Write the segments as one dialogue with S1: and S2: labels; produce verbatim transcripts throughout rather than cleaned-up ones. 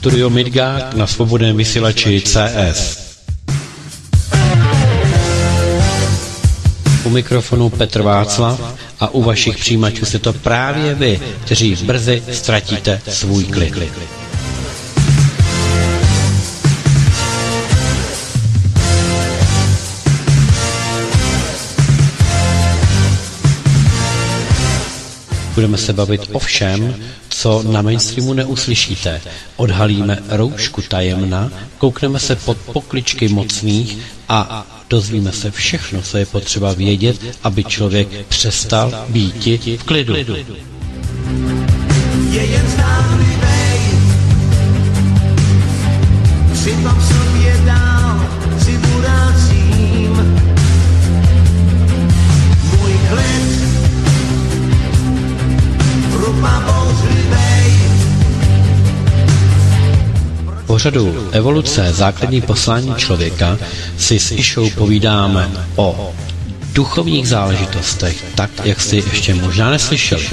S1: Studio Midgard na svobodném vysílači C S. U mikrofonu Petr Václav a u vašich přijímačů jste to právě vy, kteří brzy ztratíte svůj klid. Budeme se bavit o všem, co na mainstreamu neuslyšíte. Odhalíme roušku tajemna, koukneme se pod pokličky mocných a dozvíme se všechno, co je potřeba vědět, aby člověk přestal býti v klidu. Je jen zdánlivej, přitom sobě dál si urácím. Můj klid v pořadu Evoluce, základní poslání člověka si s Išou povídáme o duchovních záležitostech, tak, jak jsi ještě možná neslyšeli.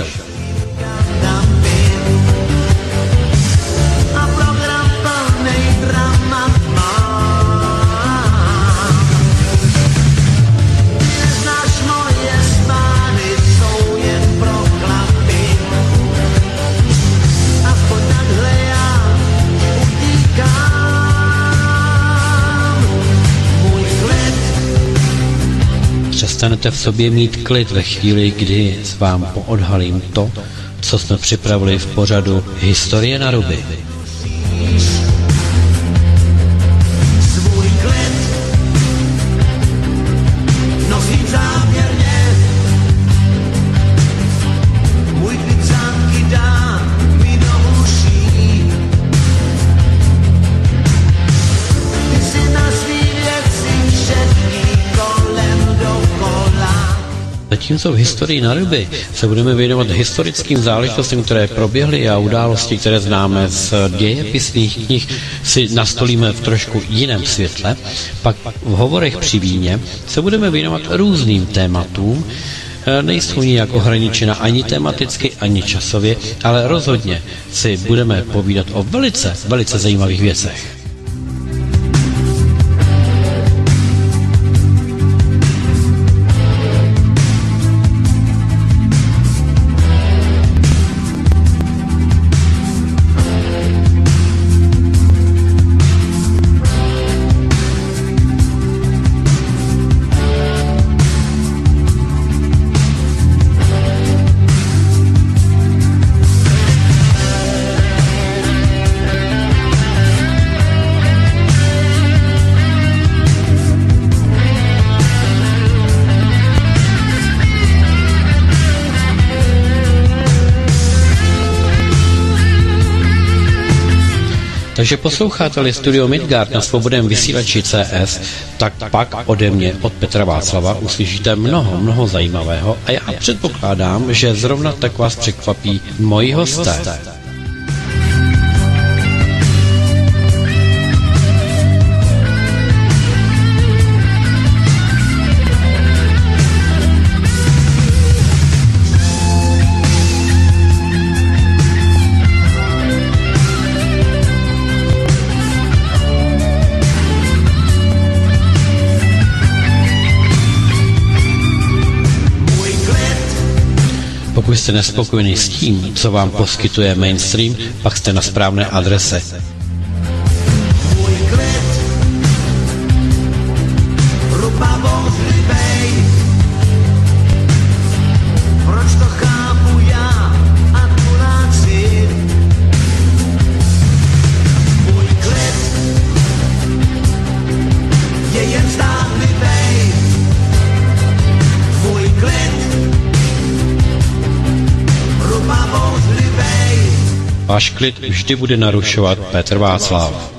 S1: Přestanete v sobě mít klid ve chvíli, kdy vám poodhalím to, co jsme připravili v pořadu Historie na ruby. Svůj klid nosím záměrně, můj klid zámky dá mi do uší. Ty si na svý věci všetký kolem dokola. Zatímco v Historii na ruby se budeme věnovat historickým záležitostem, které proběhly a události, které známe z dějepisných knih, si nastolíme v trošku jiném světle. Pak v hovorech při víně se budeme věnovat různým tématům, nejsou nijak ohraničena ani tematicky, ani časově, ale rozhodně si budeme povídat o velice, velice zajímavých věcech. Takže posloucháte-li Studio Midgard na svobodném vysílači C S, tak pak ode mě, od Petra Václava, uslyšíte mnoho, mnoho zajímavého a já předpokládám, že zrovna tak vás překvapí moji hosté. Pokud jste nespokojeni s tím, co vám poskytuje mainstream, pak jste na správné adrese. Váš klid vždy bude narušovat Petr Václav.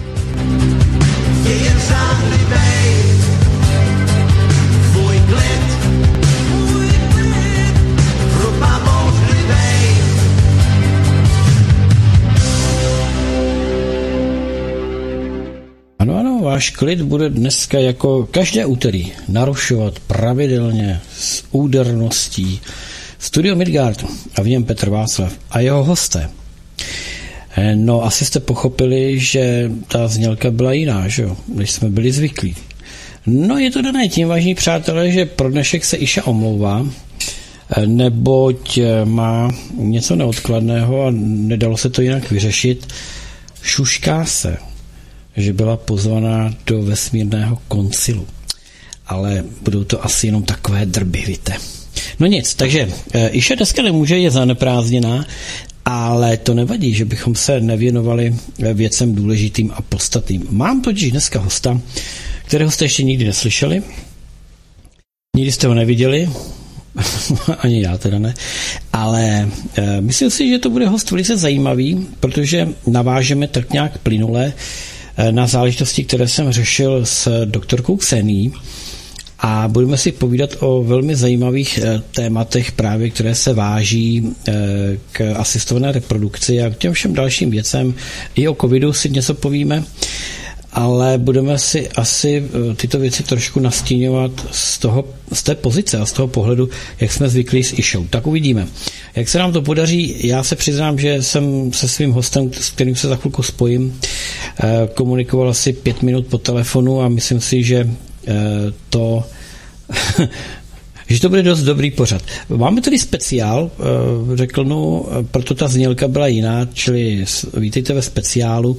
S1: Ano, ano, váš klid bude dneska jako každé úterý narušovat pravidelně s úderností Studio Midgard a v něm Petr Václav a jeho hosté. No, asi jste pochopili, že ta znělka byla jiná, že jo, než jsme byli zvyklí. No, je to dané tím, vážní přátelé, že pro dnešek se Iša omlouvá, neboť má něco neodkladného a nedalo se to jinak vyřešit. Šušká se, že byla pozvaná do vesmírného koncilu. Ale budou to asi jenom takové drby, víte. No nic, takže Iša dneska nemůže, je zaneprázdněná, ale to nevadí, že bychom se nevěnovali věcem důležitým a podstatným. Mám totiž dneska hosta, kterého jste ještě nikdy neslyšeli, nikdy jste ho neviděli, ani já teda ne, ale e, myslím si, že to bude host velice zajímavý, protože navážeme tak nějak plynule e, na záležitosti, které jsem řešil s doktorkou Ksenií a budeme si povídat o velmi zajímavých e, tématech právě, které se váží e, k asistované reprodukci a k těm všem dalším věcem. I o covidu si něco povíme, ale budeme si asi tyto věci trošku nastíňovat z, toho, z té pozice a z toho pohledu, jak jsme zvyklí s Išou. Tak uvidíme. Jak se nám to podaří, já se přiznám, že jsem se svým hostem, s kterým se za chvilku spojím, komunikoval asi pět minut po telefonu a myslím si, že to... že to bude dost dobrý pořad. Máme tady speciál, řekl, no, proto ta znělka byla jiná, čili vítejte ve speciálu.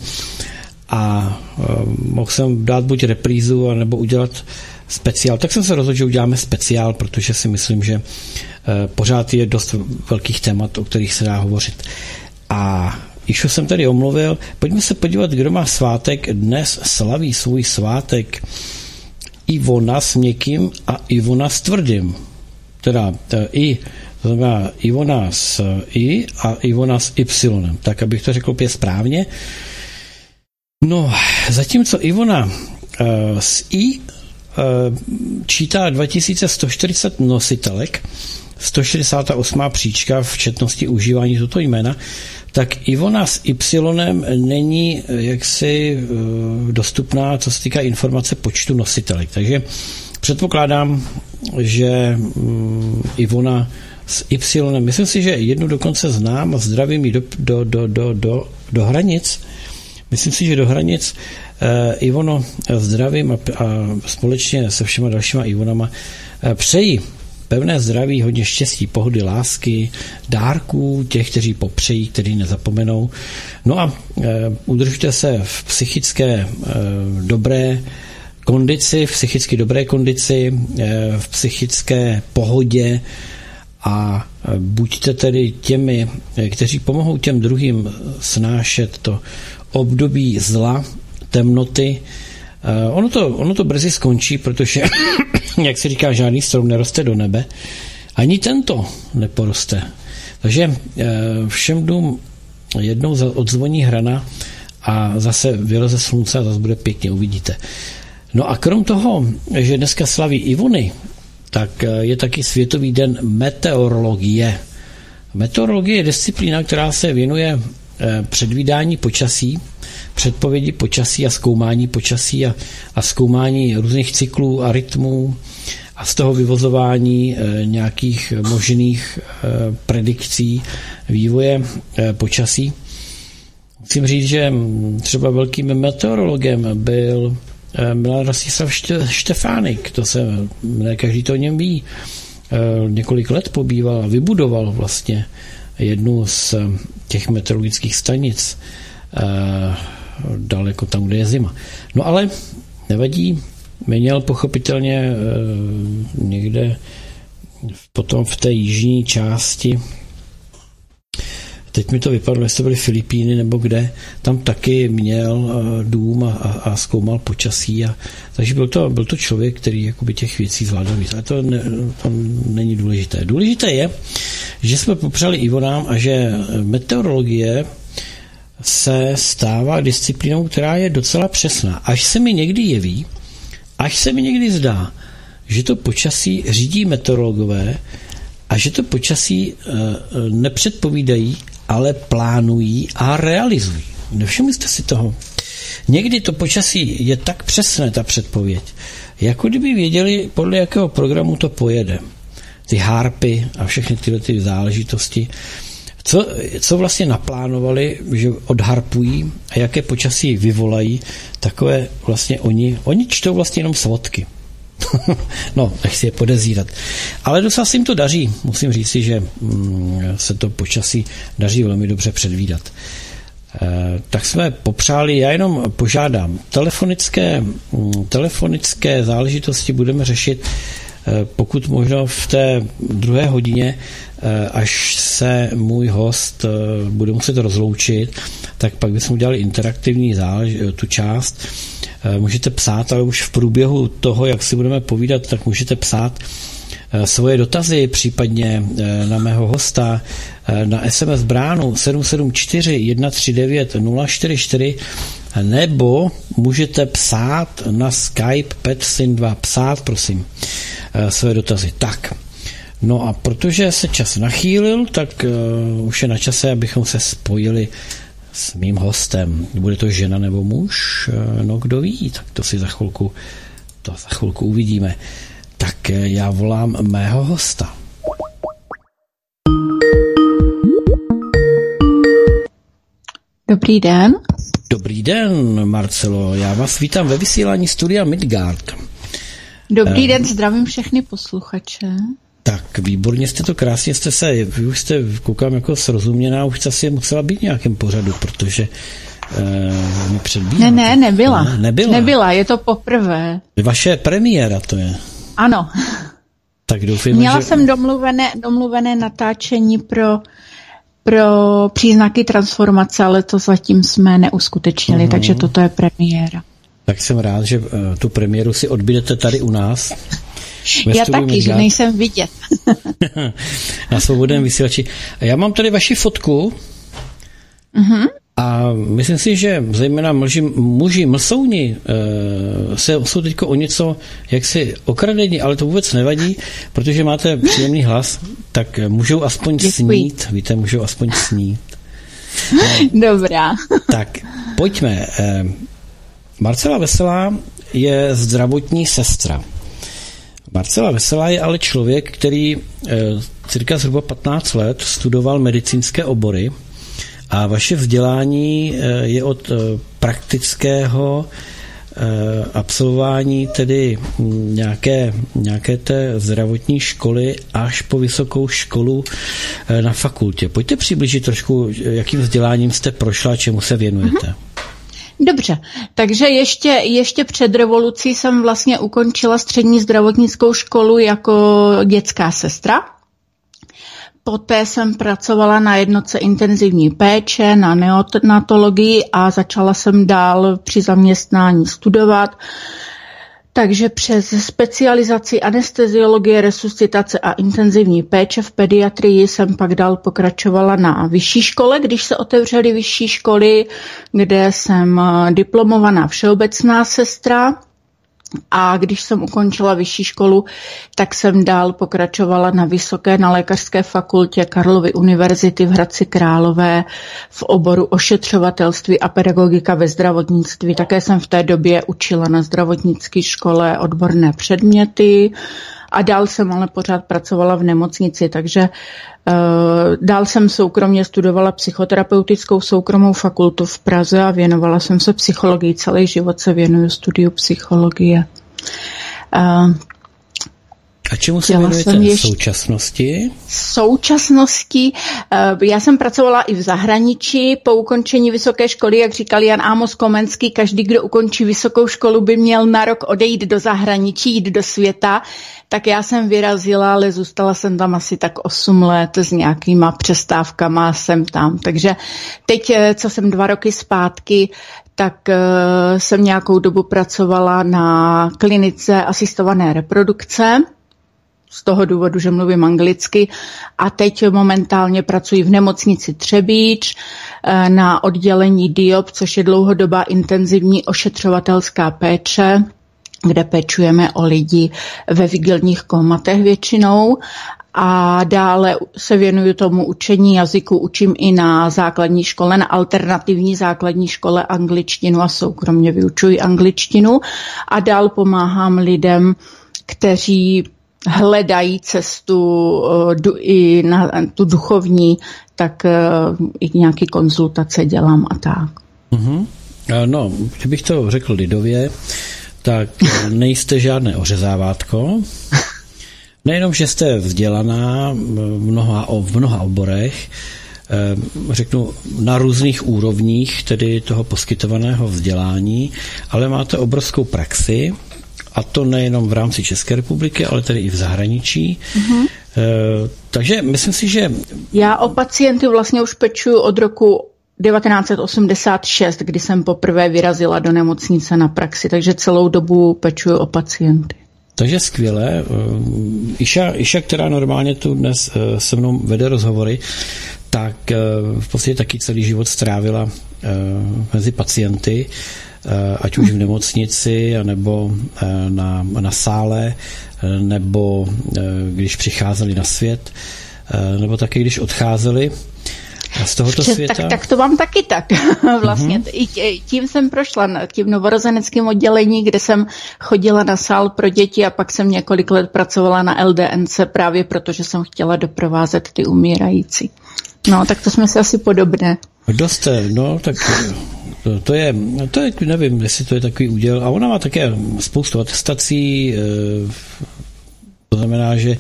S1: A uh, mohl jsem dát buď reprízu, nebo udělat speciál. Tak jsem se rozhodl, že uděláme speciál, protože si myslím, že uh, pořád je dost velkých témat, o kterých se dá hovořit. A Išu jsem tady omluvil. Pojďme se podívat, kdo má svátek. Dnes slaví svůj svátek Ivona s měkkým a Ivona s tvrdým. Teda uh, i, to znamená Ivona s I a Ivona s Y. Tak, abych to řekl opět správně. No, zatímco Ivona uh, z I uh, čítá dva tisíce sto čtyřicet nositelek, sto šedesát osm příčka v četnosti užívání toto jména, tak Ivona s Y není jaksi uh, dostupná, co se týká informace počtu nositelek. Takže předpokládám, že um, Ivona s Y, myslím si, že jednu dokonce znám a zdravím ji do, do, do, do, do, do hranic. Myslím si, že do hranic eh, Ivono zdravím a, a společně se všema dalšíma Ivonama eh, přeji pevné zdraví, hodně štěstí, pohody, lásky, dárků, těch, kteří popřejí, kteří nezapomenou. No a eh, udržte se v psychické eh, dobré kondici, v psychicky dobré kondici, eh, v psychické pohodě a eh, buďte tedy těmi, eh, kteří pomohou těm druhým snášet to období zla, temnoty. Uh, ono, to, ono to brzy skončí, protože, jak se říká, žádný strom neroste do nebe. Ani tento neporoste. Takže uh, všem dům jednou odzvoní hrana a zase vyleze slunce a zase bude pěkně, uvidíte. No a krom toho, že dneska slaví Ivony, tak uh, je taky Světový den meteorologie. Meteorologie je disciplína, která se věnuje předvídání počasí, předpovědi počasí a zkoumání počasí a, a zkoumání různých cyklů a rytmů a z toho vyvozování e, nějakých možných e, predikcí vývoje e, počasí. Musím říct, že třeba velkým meteorologem byl e, Milan Rostislav Štefánik, to se ne každý to o něm ví. E, několik let pobýval a vybudoval vlastně jednu z těch meteorologických stanic eh, daleko tam, kde je zima. No ale nevadí, měl pochopitelně eh, někde potom v té jižní části, teď mi to vypadlo, jestli to byly Filipíny nebo kde, tam taky měl eh, dům a, a zkoumal počasí. A, takže byl to, byl to člověk, který jakoby těch věcí zvládal víc. Ale to, ne, to není důležité. Důležité je, že jsme popřeli Ivonám a že meteorologie se stává disciplínou, která je docela přesná. Až se mi někdy jeví, až se mi někdy zdá, že to počasí řídí meteorologové a že to počasí e, nepředpovídají, ale plánují a realizují. Nevšimli jste si toho? Někdy to počasí je tak přesné, ta předpověď, jako kdyby věděli, podle jakého programu to pojede. Ty harpy a všechny tyhle ty záležitosti. Co, co vlastně naplánovali, že odharpují a jaké počasí vyvolají, takové vlastně oni, oni čtou vlastně jenom svodky. No, nechci je podezírat. Ale docela se jim to daří. Musím říci, že mm, se to počasí daří velmi dobře předvídat. E, tak jsme popřáli, já jenom požádám, telefonické, mm, telefonické záležitosti budeme řešit e, pokud možno v té druhé hodině, e, až se můj host e, bude muset rozloučit, tak pak bychom udělali interaktivní zálež, tu část. Můžete psát, ale už v průběhu toho, jak si budeme povídat, tak můžete psát svoje dotazy, případně na mého hosta na es em es bránu sedm sedm čtyři jedna tři devět nula čtyři čtyři, nebo můžete psát na Skype Petsin dva. Psát, prosím, své dotazy. Tak, no a protože se čas nachýlil, tak už je na čase, abychom se spojili s mým hostem. Bude to žena nebo muž? No kdo ví, tak to si za chvilku, to za chvilku uvidíme. Tak já volám mého hosta.
S2: Dobrý den.
S1: Dobrý den, Marcelo. Já vás vítám ve vysílání studia Midgard.
S2: Dobrý eh, den, zdravím všechny posluchače.
S1: Tak, výborně jste to, krásně jste se, vy už jste, koukám, jako srozuměná, už asi musela být v nějakém pořadu, protože uh, mi předbíháte.
S2: Ne, ne, nebyla.
S1: Ne, nebyla.
S2: Nebyla, je to poprvé.
S1: Vaše premiéra to je.
S2: Ano.
S1: Tak doufám,
S2: Měla
S1: že...
S2: jsem domluvené, domluvené natáčení pro, pro příznaky transformace, ale to zatím jsme neuskutečnili, uh-huh. takže toto je premiéra. Tak
S1: jsem rád, že uh, tu premiéru si odbydete tady u nás.
S2: Já taky, Midgard. Že nejsem vidět.
S1: Na svobodném vysílači. Já mám tady vaši fotku
S2: uh-huh.
S1: a myslím si, že zejména mlži, muži mlsouni e, se jsou teď o něco jaksi okradení, ale to vůbec nevadí, protože máte příjemný hlas, tak můžou aspoň Děkuji. snít. Víte, můžou aspoň snít.
S2: No, Dobrá.
S1: Tak, pojďme. E, Marcela Veselá je zdravotní sestra. Marcela Veselá je ale člověk, který eh, cirka zhruba patnáct let studoval medicínské obory a vaše vzdělání eh, je od eh, praktického eh, absolvování tedy nějaké, nějaké té zdravotní školy až po vysokou školu eh, na fakultě. Pojďte přiblížit trošku, jakým vzděláním jste prošla, čemu se věnujete. Mm-hmm.
S2: Dobře, takže ještě, ještě před revolucí jsem vlastně ukončila střední zdravotnickou školu jako dětská sestra. Poté jsem pracovala na jednotce intenzivní péče, na neonatologii a začala jsem dál při zaměstnání studovat. Takže přes specializaci anesteziologie, resuscitace a intenzivní péče v pediatrii jsem pak dál pokračovala na vyšší škole, když se otevřely vyšší školy, kde jsem diplomovaná všeobecná sestra. A když jsem ukončila vyšší školu, tak jsem dál pokračovala na vysoké, na lékařské fakultě Karlovy univerzity v Hradci Králové v oboru ošetřovatelství a pedagogika ve zdravotnictví. Také jsem v té době učila na zdravotnické škole odborné předměty a dál jsem ale pořád pracovala v nemocnici, takže uh, dál jsem soukromně studovala psychoterapeutickou soukromou fakultu v Praze a věnovala jsem se psychologii. Celý život se věnuju studiu psychologie. Uh,
S1: A čemu se věnujete v současnosti?
S2: V současnosti, já jsem pracovala i v zahraničí po ukončení vysoké školy, jak říkal Jan Amos Komenský, každý, kdo ukončí vysokou školu, by měl na rok odejít do zahraničí, jít do světa, tak já jsem vyrazila, ale zůstala jsem tam asi tak osm let s nějakýma přestávkama sem tam. Takže teď, co jsem dva roky zpátky, tak uh, jsem nějakou dobu pracovala na klinice asistované reprodukce, z toho důvodu, že mluvím anglicky a teď momentálně pracuji v nemocnici Třebíč na oddělení D I O P, což je dlouhodobá intenzivní ošetřovatelská péče, kde pečujeme o lidi ve vigilních komatech většinou. A dále se věnuju tomu učení jazyku, učím i na základní škole, na alternativní základní škole angličtinu a soukromně vyučuji angličtinu a dál pomáhám lidem, kteří hledají cestu i na tu duchovní, tak i nějaké konzultace dělám a tak.
S1: Uh-huh. No, kdybych to řekl lidově, tak nejste žádné ořezávátko. Nejenom, že jste vzdělaná v mnoha, v mnoha oborech, řeknu na různých úrovních tedy toho poskytovaného vzdělání, ale máte obrovskou praxi, a to nejenom v rámci České republiky, ale tedy i v zahraničí. Mm-hmm. Takže myslím si, že... Já
S2: o pacienty vlastně už pečuju od roku devatenáct set osmdesát šest, kdy jsem poprvé vyrazila do nemocnice na praxi, takže celou dobu pečuju o pacienty.
S1: Takže skvěle. Iša, Iša, která normálně tu dnes se mnou vede rozhovory, tak v podstatě taky celý život strávila mezi pacienty, ať už v nemocnici, nebo na, na sále, nebo když přicházeli na svět, nebo taky když odcházeli z tohoto světa.
S2: Tak, tak to mám taky tak. Vlastně mm-hmm. tím jsem prošla tím novorozeneckým oddělení, kde jsem chodila na sál pro děti a pak jsem několik let pracovala na L D N C právě protože jsem chtěla doprovázet ty umírající. No, tak to jsme si asi podobné.
S1: Dost, no, tak to, to je, to je, nevím, jestli to je takový úděl. A ona má také spoustu atestací, to znamená, že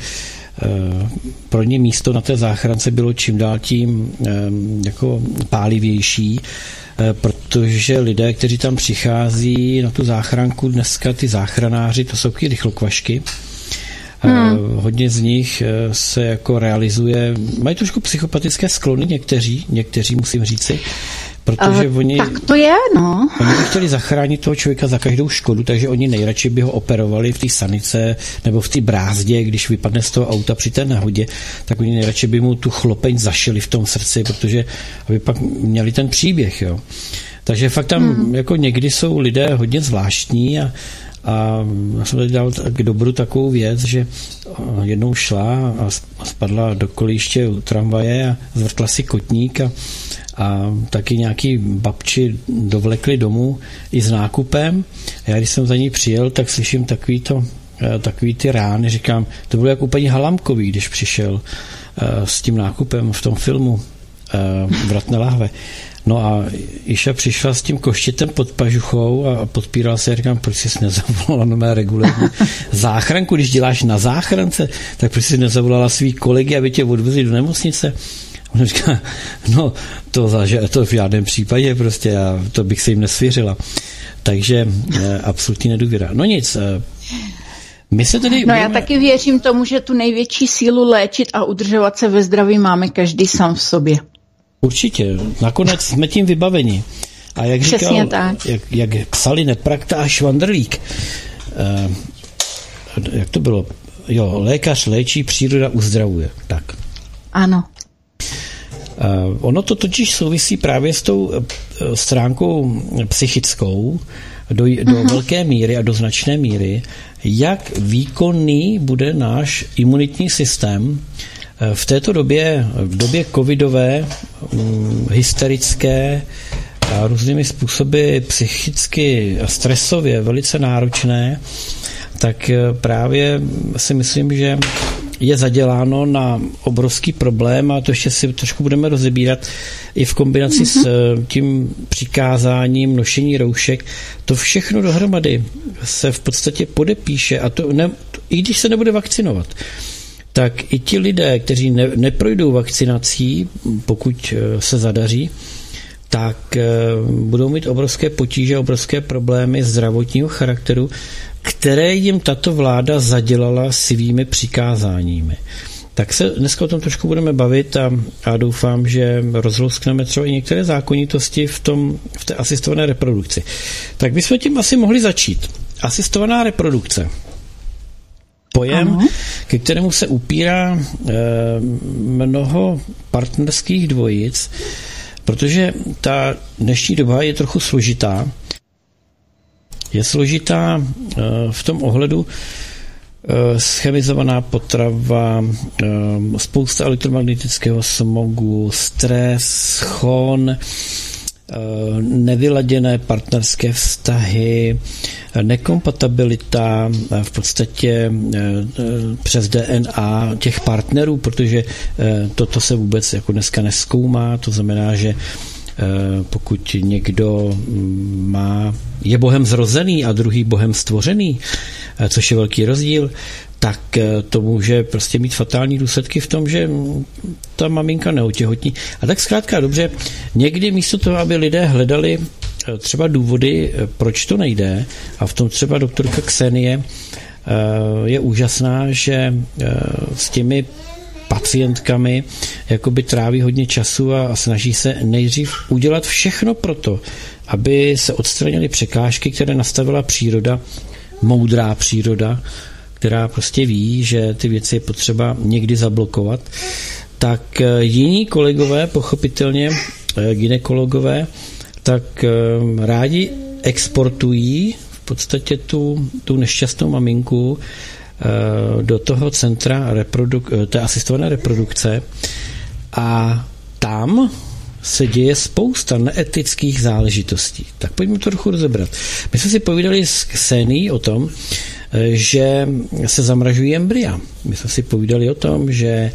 S1: pro ně místo na té záchrance bylo čím dál tím jako pálivější, protože lidé, kteří tam přichází na tu záchranku, dneska ty záchranáři, to jsou taky rychlokvašky, Hmm. Hodně z nich se jako realizuje, mají trošku psychopatické sklony někteří, někteří musím říci, protože uh, oni...
S2: Tak to je, no.
S1: Oni by chtěli zachránit toho člověka za každou škodu, takže oni nejradši by ho operovali v té sanice nebo v té brázdě, když vypadne z toho auta při té nehodě, tak oni nejradši by mu tu chlopeň zašili v tom srdci, protože aby pak měli ten příběh, jo. Takže fakt tam hmm. jako někdy jsou lidé hodně zvláštní a A já jsem tady dal k dobru takovou věc, že jednou šla a spadla do kolíště u tramvaje a zvrtla si kotník a, a taky nějaký babči dovlekli domů i s nákupem. A já když jsem za ní přijel, tak slyším takový, to, takový ty rány, říkám, to bylo jako u paní Halamkový, když přišel s tím nákupem v tom filmu Vratné lahve. No a Iša přišla s tím koštětem pod pažuchou a podpírala se, já říkám, proč jsi nezavolala na mé regulární záchranku, když děláš na záchrance, tak proč jsi nezavolala svý kolegy, aby tě odvezli do nemocnice? Ona říká, no to, to v žádném případě prostě, já, to bych se jim nesvěřila. Takže eh, absolutní nedůvěra. No nic, eh, my se tedy...
S2: No budeme... já taky věřím tomu, že tu největší sílu léčit a udržovat se ve zdraví máme každý sám v sobě.
S1: Určitě, nakonec jsme tím vybaveni. A jak
S2: Přesně
S1: říkal,
S2: tak.
S1: Jak, jak psali Neprakta a Švandrlík, eh, jak to bylo? Jo, lékař léčí, příroda uzdravuje. Tak.
S2: Ano.
S1: Eh, ono to totiž souvisí právě s tou eh, stránkou psychickou do, do uh-huh. velké míry a do značné míry, jak výkonný bude náš imunitní systém v této době, v době covidové, hysterické a různými způsoby psychicky a stresově velice náročné, tak právě si myslím, že je zaděláno na obrovský problém a to ještě si trošku budeme rozebírat i v kombinaci mm-hmm. s tím přikázáním nošení roušek. To všechno dohromady se v podstatě podepíše a to ne, i když se nebude vakcinovat, tak i ti lidé, kteří ne, neprojdou vakcinací, pokud se zadaří, tak budou mít obrovské potíže, obrovské problémy zdravotního charakteru, které jim tato vláda zadělala svými přikázáními. Tak se dneska o tom trošku budeme bavit a, a doufám, že rozlouskneme třeba i některé zákonitosti v, tom, v té asistované reprodukci. Tak bychom tím asi mohli začít. Asistovaná reprodukce. Pojem, ano. ke kterému se upírá e, mnoho partnerských dvojic, protože ta dnešní doba je trochu složitá. Je složitá e, v tom ohledu e, schemizovaná potrava, e, spousta elektromagnetického smogu, stres, schon, e, nevyladěné partnerské vztahy, nekompatibilita v podstatě přes D N A těch partnerů, protože toto se vůbec jako dneska nezkoumá, to znamená, že pokud někdo má, je Bohem zrozený a druhý Bohem stvořený, což je velký rozdíl, tak to může prostě mít fatální důsledky v tom, že ta maminka neotěhotní. A tak zkrátka dobře, někdy místo toho, aby lidé hledali třeba důvody, proč to nejde, a v tom třeba doktorka Ksenie je úžasná, že s těmi pacientkami jakoby tráví hodně času a, a snaží se nejdřív udělat všechno pro to, aby se odstranily překážky, které nastavila příroda, moudrá příroda, která prostě ví, že ty věci je potřeba někdy zablokovat, tak jiní kolegové, pochopitelně gynekologové, tak rádi exportují v podstatě tu, tu nešťastnou maminku do toho centra reproduk- té asistované reprodukce a tam se děje spousta neetických záležitostí. Tak pojďme to trochu rozebrat. My jsme si povídali s Ksenií o tom, že se zamražují embrya. My jsme si povídali o tom, že,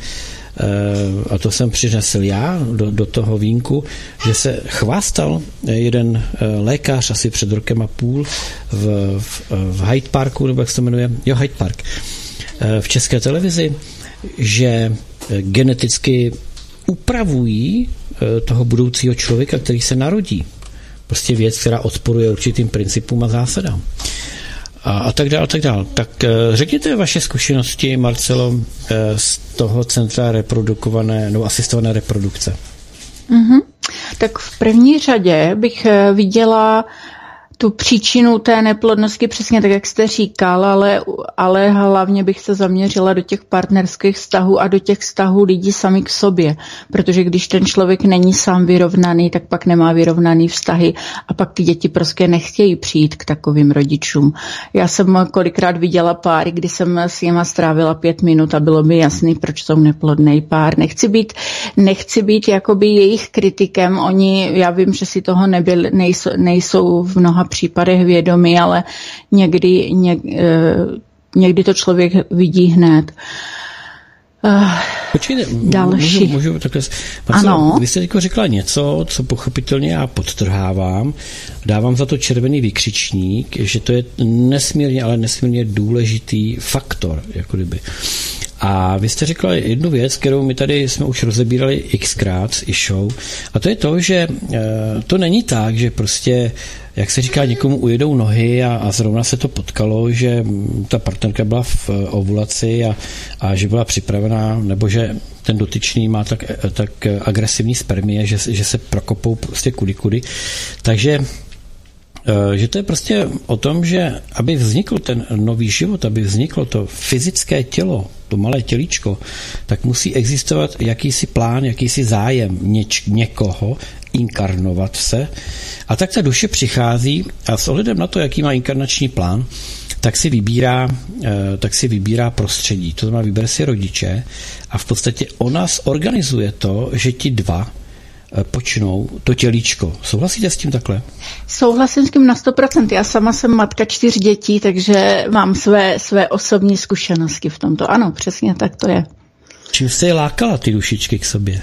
S1: a to jsem přinesl já do, do toho vínku, že se chvástal jeden lékař asi před rokem a půl v, v, v Hyde Parku, nebo jak se to jmenuje, jo, Hyde Park, v České televizi, že geneticky upravují toho budoucího člověka, který se narodí. Prostě věc, která odporuje určitým principům a zásadám. A, a tak dál, tak dál. Tak řekněte vaše zkušenosti, Marcelo, z toho centra reprodukované nebo asistované reprodukce.
S2: Mm-hmm. Tak v první řadě bych viděla tu příčinu té neplodnosti přesně tak, jak jste říkal, ale, ale hlavně bych se zaměřila do těch partnerských vztahů a do těch vztahů lidí sami k sobě, protože když ten člověk není sám vyrovnaný, tak pak nemá vyrovnaný vztahy a pak ty děti prostě nechtějí přijít k takovým rodičům. Já jsem kolikrát viděla páry, kdy jsem s nima strávila pět minut a bylo mi jasný, proč jsou neplodný pár. Nechci být, nechci být jakoby jejich kritikem, oni, já vím, že si toho nebyl, nejsou, nejsou v mnoha případech vědomí, ale někdy, něk, někdy to člověk vidí hned.
S1: Počkejte,
S2: další.
S1: Můžu, můžu takhle... Marcelo, ano. Vy jste teď řekla něco, co pochopitelně já podtrhávám, dávám za to červený vykřičník, že to je nesmírně, ale nesmírně důležitý faktor, jako kdyby. A vy jste řekla jednu věc, kterou my tady jsme už rozebírali xkrát i show, a to je to, že to není tak, že prostě, jak se říká, někomu ujedou nohy a, a zrovna se to potkalo, že ta partnerka byla v ovulaci a, a že byla připravená, nebo že ten dotyčný má tak, tak agresivní spermie, že, že se prokopou prostě kudy kudy. Takže že to je prostě o tom, že aby vznikl ten nový život, aby vzniklo to fyzické tělo, to malé tělíčko, tak musí existovat jakýsi plán, jakýsi zájem něč, někoho inkarnovat se. A tak ta duše přichází a s ohledem na to, jaký má inkarnační plán, tak si vybírá, tak si vybírá prostředí. To znamená, vybere si rodiče a v podstatě ona zorganizuje to, že ti dva počnou to tělíčko. Souhlasíte s tím takhle?
S2: Souhlasím s tím na sto procent. Já sama jsem matka čtyř dětí, takže mám své, své osobní zkušenosti v tomto. Ano, přesně tak to je.
S1: Čím jste je lákala, ty dušičky, k sobě?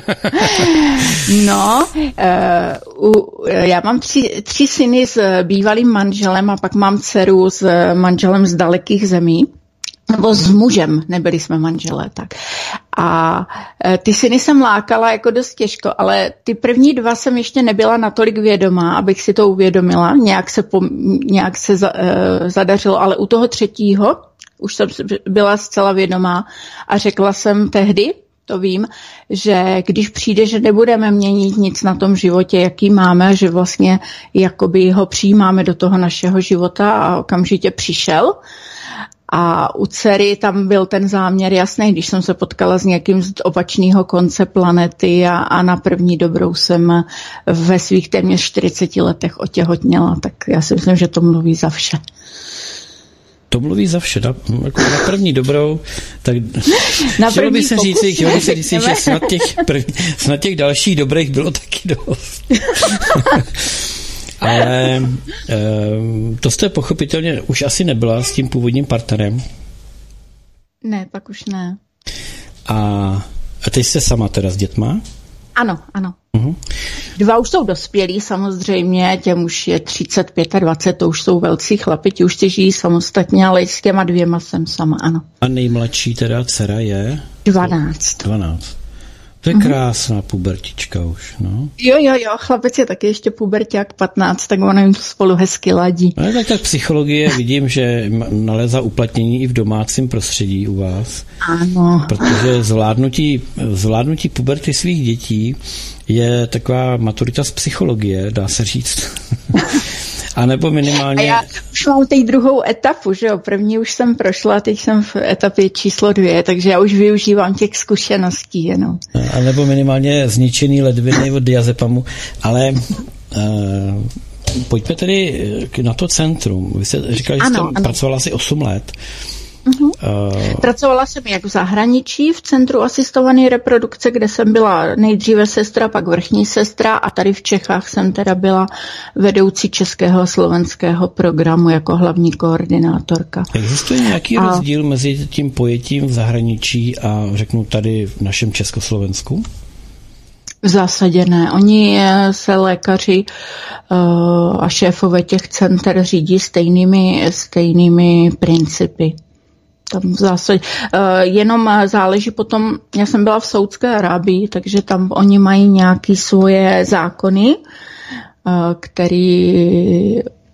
S2: No, uh, uh, já mám tři, tři syny s bývalým manželem a pak mám dceru s manželem z dalekých zemí. Nebo s mužem, nebyli jsme manželé, tak. A ty syny jsem lákala jako dost těžko, ale ty první dva jsem ještě nebyla natolik vědomá, abych si to uvědomila, nějak se, pom, nějak se za, uh, zadařilo, ale u toho třetího už jsem byla zcela vědomá a řekla jsem tehdy, to vím, že když přijde, že nebudeme měnit nic na tom životě, jaký máme, že vlastně jakoby ho přijímáme do toho našeho života a okamžitě přišel. A u dcery tam byl ten záměr jasný, když jsem se potkala s někým z opačného konce planety a, a na první dobrou jsem ve svých téměř čtyřiceti letech otěhotněla, tak já si myslím, že to mluví za vše.
S1: To mluví za vše. Na, jako na první dobrou tak chtělo by se říci, chtělo by se říci, že snad těch, prv, snad těch dalších dobrých bylo taky dost. Ale to jste pochopitelně už asi nebyla s tím původním partnerem.
S2: Ne, pak už ne.
S1: A, a teď jste sama teda s dětma?
S2: Ano, ano.
S1: Uh-huh.
S2: Dva už jsou dospělí samozřejmě, těm už je třicet, dvacet pět, to už jsou velcí chlapi, ti už si žijí samostatně, ale s těma dvěma jsem sama, ano.
S1: A nejmladší teda dcera je?
S2: dvanáct.
S1: dvanáct. To je krásná pubertička už, no.
S2: Jo, jo, jo, chlapec je taky ještě puberťák patnáct, tak ono jim to spolu hezky ladí.
S1: No, tak tak psychologie vidím, že nalézá uplatnění i v domácím prostředí u vás.
S2: Ano.
S1: Protože zvládnutí, zvládnutí puberty svých dětí je taková maturita z psychologie, dá se říct. A nebo minimálně...
S2: A já už mám teď druhou etapu, že jo, první už jsem prošla, teď jsem v etapě číslo dvě, takže já už využívám těch zkušeností jenom.
S1: A nebo minimálně zničený ledviny od diazepamu, ale uh, pojďme tedy na to centrum. Vy jste říkali, že jste ano. pracovala asi osm let.
S2: Uh-huh. Uh, Pracovala jsem jak v zahraničí, v Centru asistované reprodukce, kde jsem byla nejdříve sestra, pak vrchní sestra a tady v Čechách jsem teda byla vedoucí českého a slovenského programu jako hlavní koordinátorka.
S1: Existuje nějaký a... rozdíl mezi tím pojetím v zahraničí a řeknu tady v našem Československu?
S2: V zásadě ne. Oni se lékaři uh, a šéfové těch center řídí stejnými, stejnými principy. Tam v zásadě, uh, jenom záleží potom, já jsem byla v Saúdské Arábii, takže tam oni mají nějaké svoje zákony, uh, který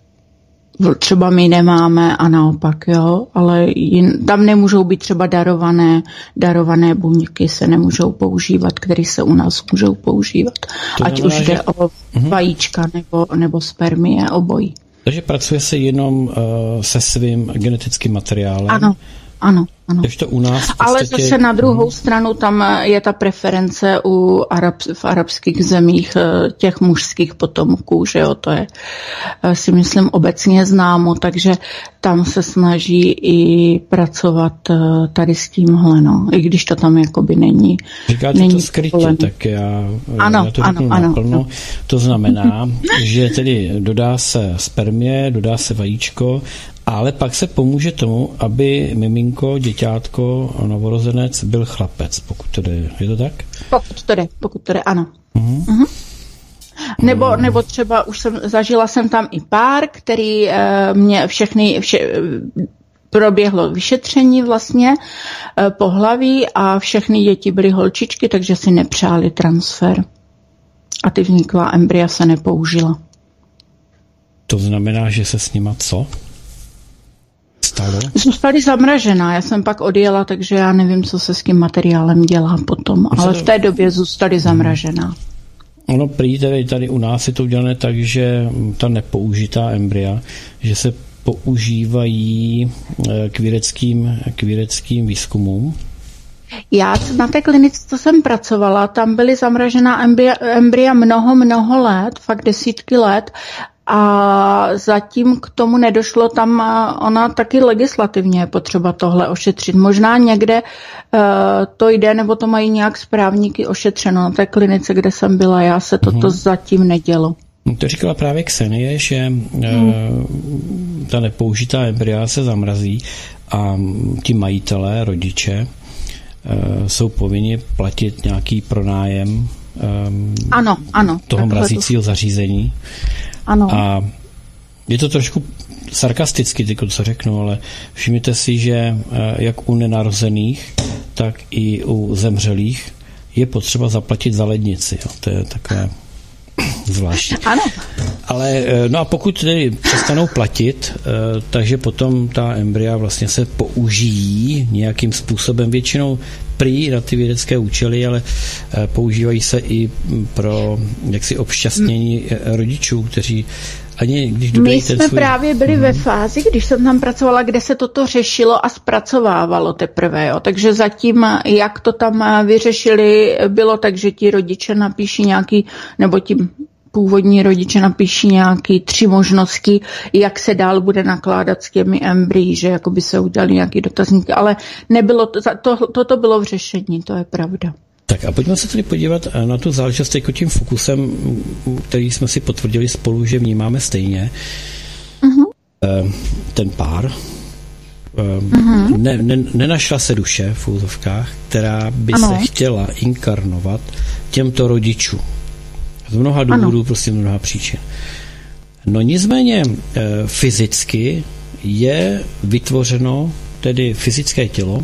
S2: třeba my nemáme a naopak, jo, ale jin, tam nemůžou být třeba darované, darované buňky se nemůžou používat, které se u nás můžou používat. To ať znamená, už jde že... o vajíčka nebo, nebo spermie, obojí.
S1: Takže pracuje se jenom uh, se svým genetickým materiálem?
S2: Ano. Ano, ano.
S1: To u nás podstatě...
S2: Ale zase na druhou hmm. stranu tam je ta preference u Arab, v arabských zemích těch mužských potomků, že jo, to je si myslím obecně známo, takže tam se snaží i pracovat tady s tímhle, no, i když to tam jakoby není.
S1: Říkáte
S2: není
S1: to skrytě,
S2: povolený.
S1: Tak já,
S2: ano,
S1: já to
S2: ano,
S1: řeknu
S2: ano,
S1: naplno.
S2: ano.
S1: To znamená, že tedy dodá se spermie, dodá se vajíčko, ale pak se pomůže tomu, aby miminko, děťátko, novorozenec byl chlapec, pokud to jde. Je to tak?
S2: Pokud to jde, pokud to jde, ano.
S1: Uh-huh.
S2: Uh-huh. Nebo, nebo třeba už jsem, zažila jsem tam i pár, který e, mě všechny, vše, proběhlo vyšetření vlastně e, pohlaví a všechny děti byly holčičky, takže si nepřáli transfer. A ty vzniklá embrya se nepoužila.
S1: To znamená, že se s nima co? Stalo?
S2: Zůstaly zamražená, já jsem pak odjela, takže já nevím, co se s tím materiálem dělá potom, ale v té době zůstaly zamražená.
S1: Ono prý tady, tady u nás je to udělané tak, že ta nepoužitá embrya, že se používají k vědeckým, k vědeckým výzkumům.
S2: Já na té klinice, co jsem pracovala, tam byly zamražená embrya, embrya mnoho, mnoho let, fakt desítky let, a zatím k tomu nedošlo, tam ona taky legislativně je potřeba tohle ošetřit. Možná někde uh, to jde, nebo to mají nějak správníky ošetřeno. Na té klinice, kde jsem byla já, se toto hmm. zatím nedělo.
S1: To říkala právě Ksenie, že hmm. uh, ta nepoužitá embrya se zamrazí a ti majitelé, rodiče, uh, jsou povinni platit nějaký pronájem um,
S2: ano, ano,
S1: toho mrazícího to... zařízení.
S2: Ano.
S1: A je to trošku sarkasticky, tyko, co řeknu, ale všimněte si, že jak u nenarozených, tak i u zemřelých je potřeba zaplatit za lednici. Jo. To je takové zvláštní.
S2: Ano.
S1: Ale no a pokud tedy přestanou platit, takže potom ta embrya vlastně se použijí nějakým způsobem, většinou prý na ty vědecké účely, ale používají se i pro jaksi obšťastnění rodičů, kteří ani když
S2: My jsme
S1: ten svůj...
S2: právě byli hmm. ve fázi, když jsem tam pracovala, kde se toto řešilo a zpracovávalo teprve. Jo. Takže zatím, jak to tam vyřešili, bylo tak, že ti rodiče napíší nějaký, nebo ti původní rodiče napíší nějaký tři možnosti, jak se dál bude nakládat s těmi embryí, že jako by se udělali nějaký dotazník, ale nebylo to, to, toto bylo v řešení, to je pravda.
S1: Tak a pojďme se tedy podívat na tu záležitost jako tím fokusem, který jsme si potvrdili spolu, že vnímáme stejně. Uh-huh. Ten pár uh-huh. ne, ne, nenašla se duše v úzovkách, která by ano. se chtěla inkarnovat těmto rodičům. Z mnoha důvodů, prostě z mnoha příčin. No nicméně fyzicky je vytvořeno tedy fyzické tělo,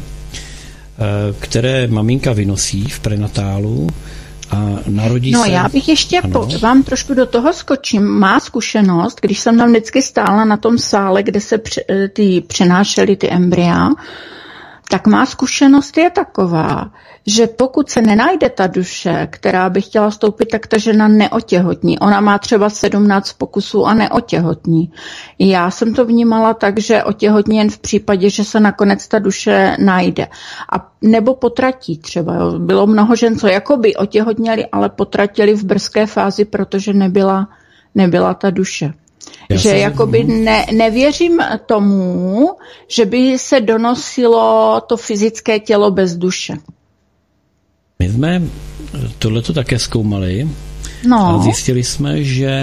S1: které maminka vynosí v prenatálu a narodí
S2: no,
S1: se...
S2: No já bych ještě, po, vám trošku do toho skočím, má zkušenost, když jsem tam vždycky stála na tom sále, kde se pře, ty, přenášely ty embrya, tak má zkušenost je taková, že pokud se nenajde ta duše, která by chtěla vstoupit, tak ta žena neotěhotní. Ona má třeba sedmnáct pokusů a neotěhotní. Já jsem to vnímala tak, že otěhotní jen v případě, že se nakonec ta duše najde. A nebo potratí třeba. Jo. Bylo mnoho žen, co jakoby otěhotněli, ale potratili v brzké fázi, protože nebyla, nebyla ta duše. Já že jakoby ne, nevěřím tomu, že by se donosilo to fyzické tělo bez duše.
S1: My jsme tohleto také zkoumali no. a zjistili jsme, že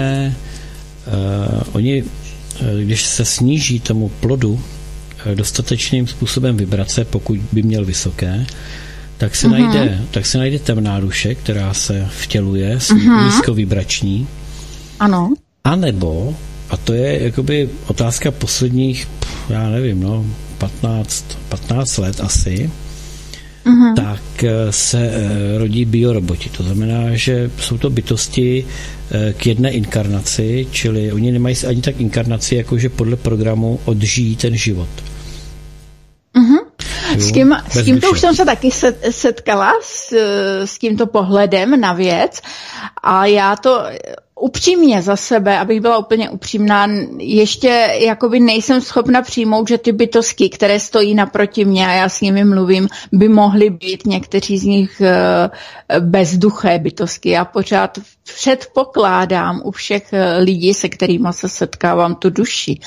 S1: uh, oni, když se sníží tomu plodu uh, dostatečným způsobem vibrace, pokud by měl vysoké, tak se, uh-huh. najde, tak se najde temná duše, která se vtěluje, uh-huh. nízkovibrační.
S2: Ano.
S1: A nebo, a to je jakoby otázka posledních, já nevím, no, patnáct let asi, uh-huh. tak se rodí bioroboti. To znamená, že jsou to bytosti k jedné inkarnaci, čili oni nemají ani tak inkarnaci, jako že podle programu odžijí ten život.
S2: Uh-huh. S, tím, s tímto už jsem se taky setkala s, s tímto pohledem na věc a já to upřímně za sebe, abych byla úplně upřímná, ještě jakoby nejsem schopna přijmout, že ty bytosti, které stojí naproti mě a já s nimi mluvím, by mohly být někteří z nich bezduché bytosti. Já pořád předpokládám u všech lidí, se kterými se setkávám, tu duši.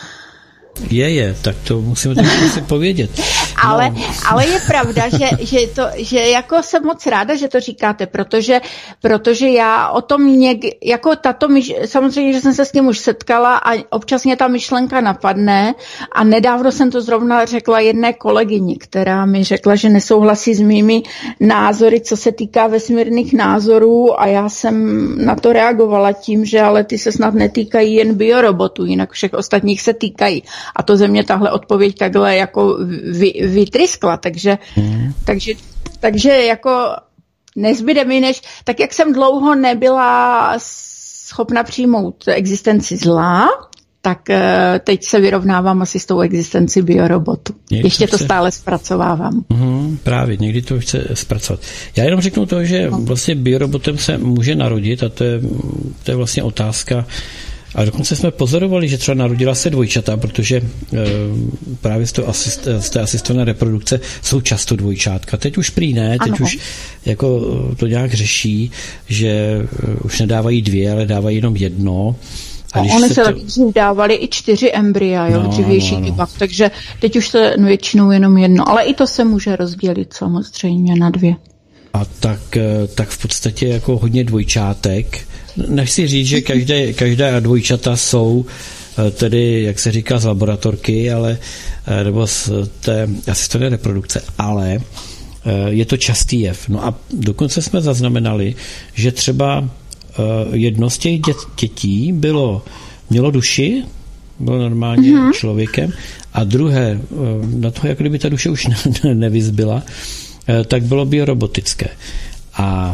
S1: Je, je, tak to musíme tak si povědět. No.
S2: Ale, ale je pravda, že, že, to, že jako jsem moc ráda, že to říkáte, protože, protože já o tom něk, jako tato myš, samozřejmě, že jsem se s tím už setkala a občas mě ta myšlenka napadne a nedávno jsem to zrovna řekla jedné kolegyni, která mi řekla, že nesouhlasí s mými názory, co se týká vesmírných názorů a já jsem na to reagovala tím, že ale ty se snad netýkají jen biorobotů, jinak všech ostatních se týkají. A to ze mě tahle odpověď takhle jako vy, vytryskla, takže, hmm. takže, takže jako nezbyde mi než, tak jak jsem dlouho nebyla schopna přijmout existenci zla, tak teď se vyrovnávám asi s tou existenci biorobotu. Někdy Ještě to, chce... to stále zpracovávám.
S1: Hmm, právě, někdy to chce zpracovat. Já jenom řeknu to, že no. vlastně biorobotem se může narodit a to je, to je vlastně otázka. A dokonce jsme pozorovali, že třeba narodila se dvojčata, protože e, právě z, toho asist, z té asistované reprodukce jsou často dvojčátka. Teď už prý ne, teď ano. už jako to nějak řeší, že e, už nedávají dvě, ale dávají jenom jedno.
S2: A když Oni se, se to... dřív dávali i čtyři embrya, jo, no, dřívější no, no. typak, takže teď už se většinou jenom jedno, ale i to se může rozdělit samozřejmě na dvě.
S1: A tak, tak v podstatě jako hodně dvojčátek. Nechci říct, že každé, každá dvojčata jsou tedy, jak se říká, z laboratorky, ale, nebo z té asistované reprodukce, ale je to častý jev. No a dokonce jsme zaznamenali, že třeba jedno z těch dětí bylo, mělo duši, bylo normálně mm-hmm. člověkem, a druhé, na toho, jak kdyby ta duše už ne, nevyzbyla, tak bylo biorobotické. A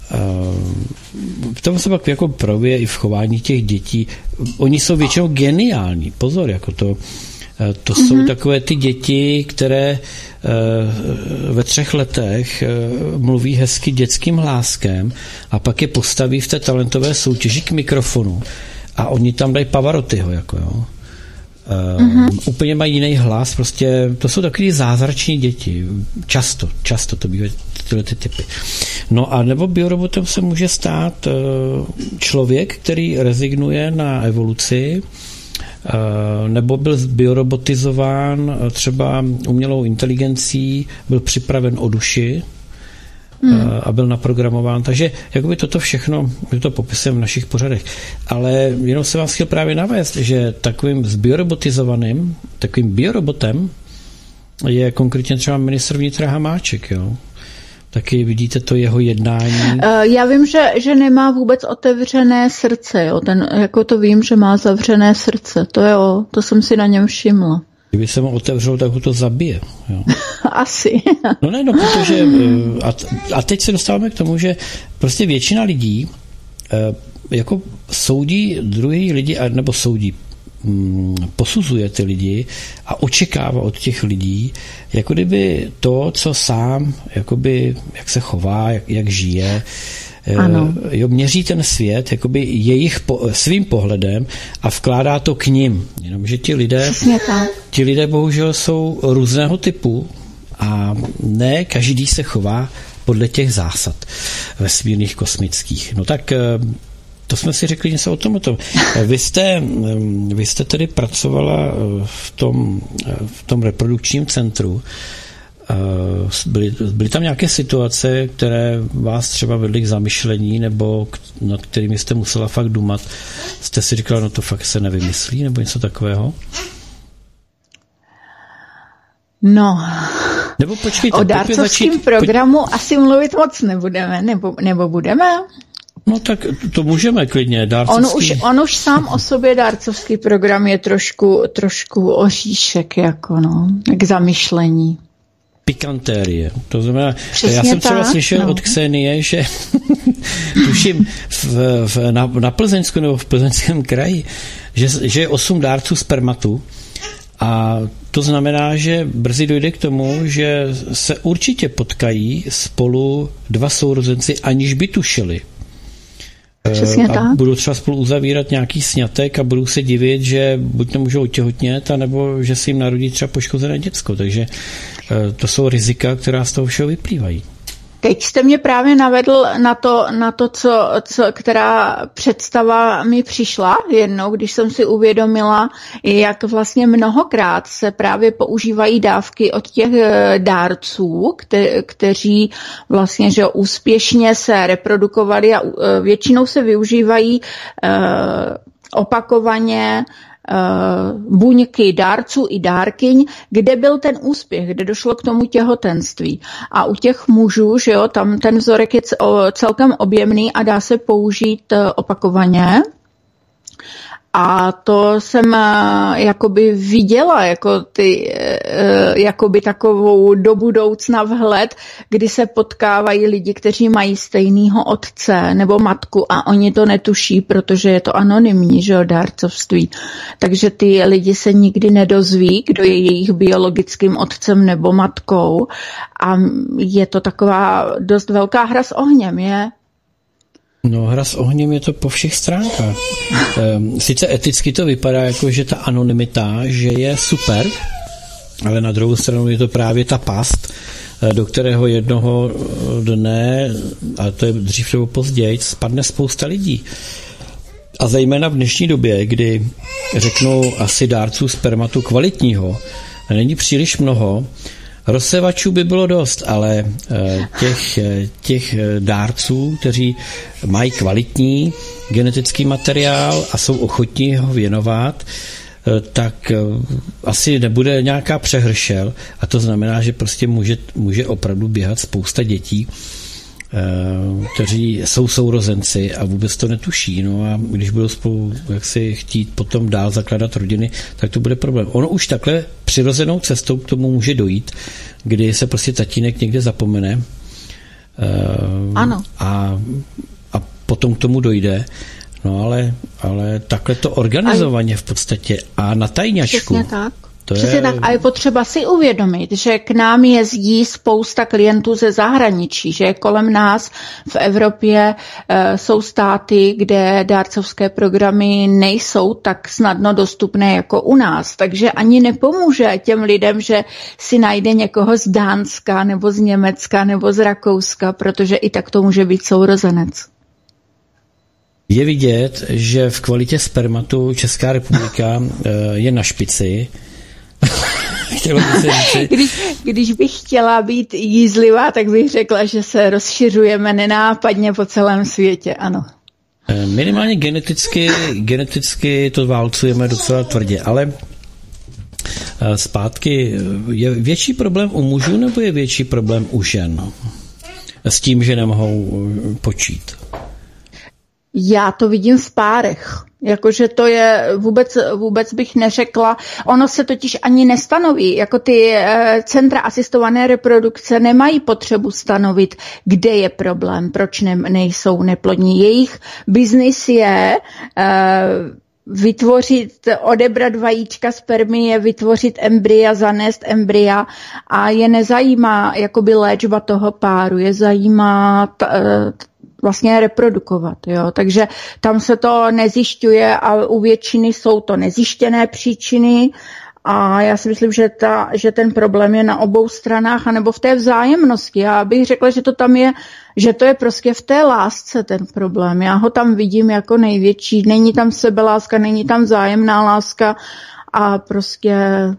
S1: v tom se pak jako projevuje i v chování těch dětí. Oni jsou většinou geniální. Pozor, jako to, to mm-hmm. jsou takové ty děti, které ve třech letech mluví hezky dětským hláskem a pak je postaví v té talentové soutěži k mikrofonu a oni tam dají Pavarottiho, jako jo. Uh, uh-huh. Úplně mají jiný hlas, prostě to jsou takový zázrační děti. Často, často to bývají tyhle ty typy. No a nebo biorobotem se může stát uh, člověk, který rezignuje na evoluci, uh, nebo byl biorobotizován třeba umělou inteligencí, byl připraven o duši, Hmm. a byl naprogramován. Takže jakoby toto všechno, my to popisujeme v našich pořadech. Ale jenom se vás chtěl právě navést, že takovým zbiorobotizovaným, takovým biorobotem je konkrétně třeba ministr vnitra Hamáček, jo. Taky vidíte to jeho jednání.
S2: Já vím, že, že nemá vůbec otevřené srdce, jo. Ten, jako to vím, že má zavřené srdce. To jo, to jsem si na něm všimla.
S1: Kdyby se mu otevřelo, tak ho to zabije. Jo.
S2: Asi.
S1: No ne, no, protože a, a teď se dostáváme k tomu, že prostě většina lidí jako soudí druhý lidi, nebo soudí, posuzuje ty lidi a očekává od těch lidí, jako kdyby to, co sám, jakoby, jak se chová, jak, jak žije, ano. Jo, měří ten svět jakoby jejich po, svým pohledem a vkládá to k nim. Jenomže ti lidé, ti lidé bohužel jsou různého typu a ne každý se chová podle těch zásad vesmírných kosmických. No tak to jsme si řekli něco o tom. O tom. Vy jste, vy jste tedy pracovala v tom, v tom reprodukčním centru. Byly, byly tam nějaké situace, které vás třeba vedly k zamyšlení nebo k, nad kterými jste musela fakt dumat? Jste si říkala, no to fakt se nevymyslí nebo něco takového?
S2: No,
S1: nebo počkejte,
S2: o dárcovském začít... programu po... asi mluvit moc nebudeme, nebo, nebo budeme?
S1: No tak to můžeme klidně.
S2: Dárcovský... On, už, on už sám o sobě dárcovský program je trošku, trošku oříšek, jako no, k zamyšlení.
S1: Pikantérie. To znamená,
S2: přesně
S1: já jsem třeba
S2: tak,
S1: slyšel
S2: no.
S1: od Ksenie, že tuším v, v, na, na Plzeňsku nebo v Plzeňském kraji, že, že je osm dárců spermatu a to znamená, že brzy dojde k tomu, že se určitě potkají spolu dva sourozenci, aniž by tušili.
S2: Přesně
S1: a
S2: tak.
S1: Budou třeba spolu uzavírat nějaký sňatek a budou se divit, že buď nemůžou otěhotnět, anebo že se jim narodí třeba poškozené děcko. Takže to jsou rizika, která z toho všeho vyplývají.
S2: Teď jste mě právě navedl na to, na to co, co, která představa mi přišla jednou, když jsem si uvědomila, jak vlastně mnohokrát se právě používají dávky od těch dárců, kte, kteří vlastně že úspěšně se reprodukovali a většinou se využívají eh, opakovaně Uh, buňky dárců i dárkyň, kde byl ten úspěch, kde došlo k tomu těhotenství. A u těch mužů, že jo, tam ten vzorek je celkem objemný a dá se použít uh, opakovaně. A to jsem uh, jakoby viděla, jako ty, uh, jakoby takovou do budoucna vhled, kdy se potkávají lidi, kteří mají stejného otce nebo matku a oni to netuší, protože je to anonymní, že jo, dárcovství. Takže ty lidi se nikdy nedozví, kdo je jejich biologickým otcem nebo matkou a je to taková dost velká hra s ohněm, je?
S1: No, hra s ohněm je to po všech stránkách. Sice eticky to vypadá jako, že ta anonymita, že je super, ale na druhou stranu je to právě ta past, do kterého jednoho dne, a to je dřív nebo později, spadne spousta lidí. A zejména v dnešní době, kdy řeknou asi dárců spermatu kvalitního, není příliš mnoho, rozsevačů by bylo dost, ale těch, těch dárců, kteří mají kvalitní genetický materiál a jsou ochotní ho věnovat, tak asi nebude nějaká přehršel a to znamená, že prostě může, může opravdu běhat spousta dětí, kteří jsou sourozenci a vůbec to netuší. No a když budou spolu jaksi chtít potom dál zakládat rodiny, tak to bude problém. Ono už takhle přirozenou cestou k tomu může dojít, kdy se prostě tatínek někde zapomene
S2: ano.
S1: A, a potom k tomu dojde. No ale, ale takhle to organizovaně v podstatě a na tajňačku.
S2: Přesně tak.
S1: To
S2: Přesně
S1: je...
S2: tak. A je potřeba si uvědomit, že k nám jezdí spousta klientů ze zahraničí, že kolem nás v Evropě e, jsou státy, kde dárcovské programy nejsou tak snadno dostupné jako u nás. Takže ani nepomůže těm lidem, že si najde někoho z Dánska nebo z Německa nebo z Rakouska, protože i tak to může být sourozenec.
S1: Je vidět, že v kvalitě spermatu Česká republika e, je na špici.
S2: Když, když bych chtěla být jízlivá, tak bych řekla, že se rozšiřujeme nenápadně po celém světě, ano.
S1: Minimálně geneticky, geneticky to válcujeme docela tvrdě, ale zpátky, je větší problém u mužů nebo je větší problém u žen s tím, že nemohou počít?
S2: Já to vidím v párech. Jakože to je, vůbec, vůbec bych neřekla, ono se totiž ani nestanoví, jako ty e, centra asistované reprodukce nemají potřebu stanovit, kde je problém, proč ne, nejsou neplodní. Jejich biznis je e, vytvořit, odebrat vajíčka, spermie, vytvořit embrya, zanést embrya a je nezajímá jakoby léčba toho páru, je zajímá t, e, vlastně reprodukovat, jo. Takže tam se to nezjišťuje a u většiny jsou to nezjištěné příčiny a já si myslím, že, ta, že ten problém je na obou stranách anebo v té vzájemnosti. Já bych řekla, že to tam je, že to je prostě v té lásce ten problém. Já ho tam vidím jako největší. Není tam sebeláska, není tam vzájemná láska a prostě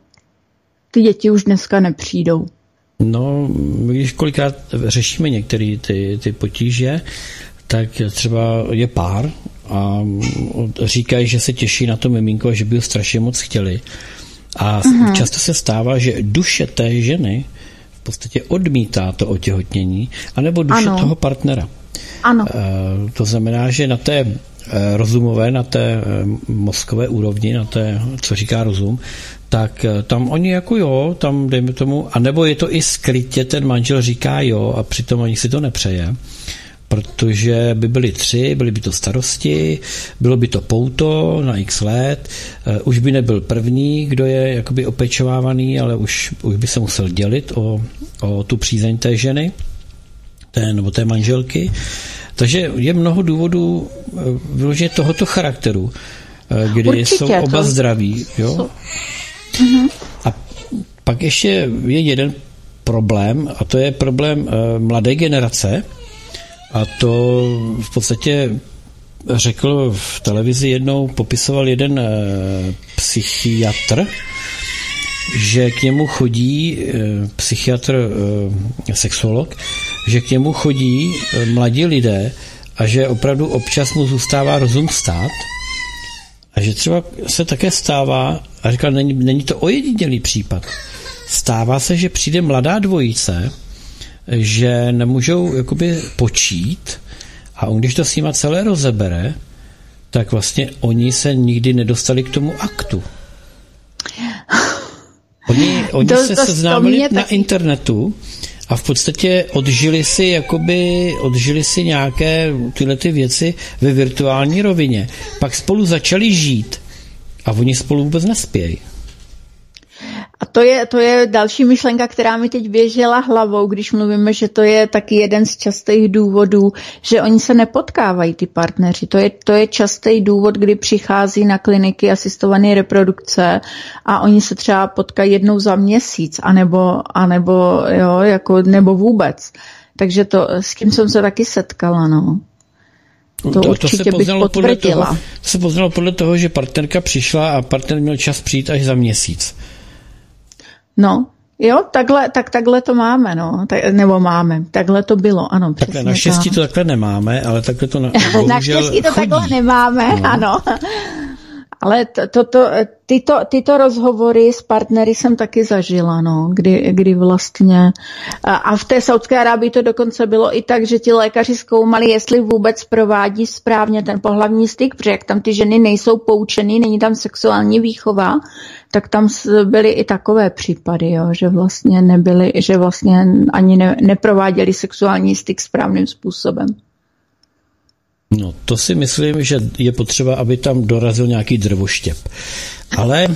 S2: ty děti už dneska nepřijdou.
S1: No, když kolikrát řešíme některé ty, ty potíže, tak třeba je pár a říkají, že se těší na to miminko, že by ho strašně moc chtěli. A uh-huh. často se stává, že duše té ženy v podstatě odmítá to otěhotnění, anebo duše ano. toho partnera.
S2: Ano.
S1: E, to znamená, že na té rozumové, na té mozkové úrovni, na té, co říká rozum, tak tam oni jako jo, tam dejme tomu, anebo je to i skrytě, ten manžel říká jo a přitom oni si to nepřeje, protože by byli tři, byly by to starosti, bylo by to pouto na x let, už by nebyl první, kdo je jakoby opečovávaný, ale už, už by se musel dělit o, o tu přízeň té ženy, té, nebo té manželky. Takže je mnoho důvodů vyloženě tohoto charakteru, kdy Určitě, jsou oba to... zdraví. Jo? Uh-huh. A pak ještě je jeden problém, a to je problém uh, mladé generace, a to v podstatě řekl v televizi jednou, popisoval jeden uh, psychiatr, že k němu chodí uh, psychiatr, uh, sexuolog, že k němu chodí uh, mladí lidé a že opravdu občas mu zůstává rozum stát a že třeba se také stává, a říkal, není, není to ojedinělý případ, stává se, že přijde mladá dvojice, že nemůžou jakoby počít a on, když to s nima celé rozebere, tak vlastně oni se nikdy nedostali k tomu aktu. Oni, oni to, se to seznámili na taky... internetu a v podstatě odžili si jakoby, odžili si nějaké tyhle ty věci ve virtuální rovině. Pak spolu začali žít a oni spolu vůbec nespějí.
S2: A to je, to je další myšlenka, která mi teď běžela hlavou, když mluvíme, že to je taky jeden z častých důvodů, že oni se nepotkávají, ty partneři. To je, to je častý důvod, kdy přichází na kliniky asistované reprodukce a oni se třeba potkají jednou za měsíc, anebo, anebo, jo, jako, nebo vůbec. Takže to, s tím jsem se taky setkala, no. To, to určitě to se bych potvrdila.
S1: Toho, to se poznalo podle toho, že partnerka přišla a partner měl čas přijít až za měsíc.
S2: No, jo, takhle, tak takhle to máme, no, tak, nebo máme, takhle to bylo, ano.
S1: Takhle, naštěstí to takhle nemáme, ale takhle to na,
S2: naštěstí to
S1: chodí.
S2: Takhle nemáme, no. Ano. Ale to, to, to, tyto, tyto rozhovory s partnery jsem taky zažila, no, kdy, kdy vlastně, a, a v té Saudské Arábii to dokonce bylo i tak, že ti lékaři zkoumali, jestli vůbec provádí správně ten pohlavní styk, protože jak tam ty ženy nejsou poučený, není tam sexuální výchova, tak tam byly i takové případy, jo, že vlastně nebyly, že vlastně ani ne, neprováděli sexuální styk správným způsobem.
S1: No, to si myslím, že je potřeba, aby tam dorazil nějaký drvoštěp. Ale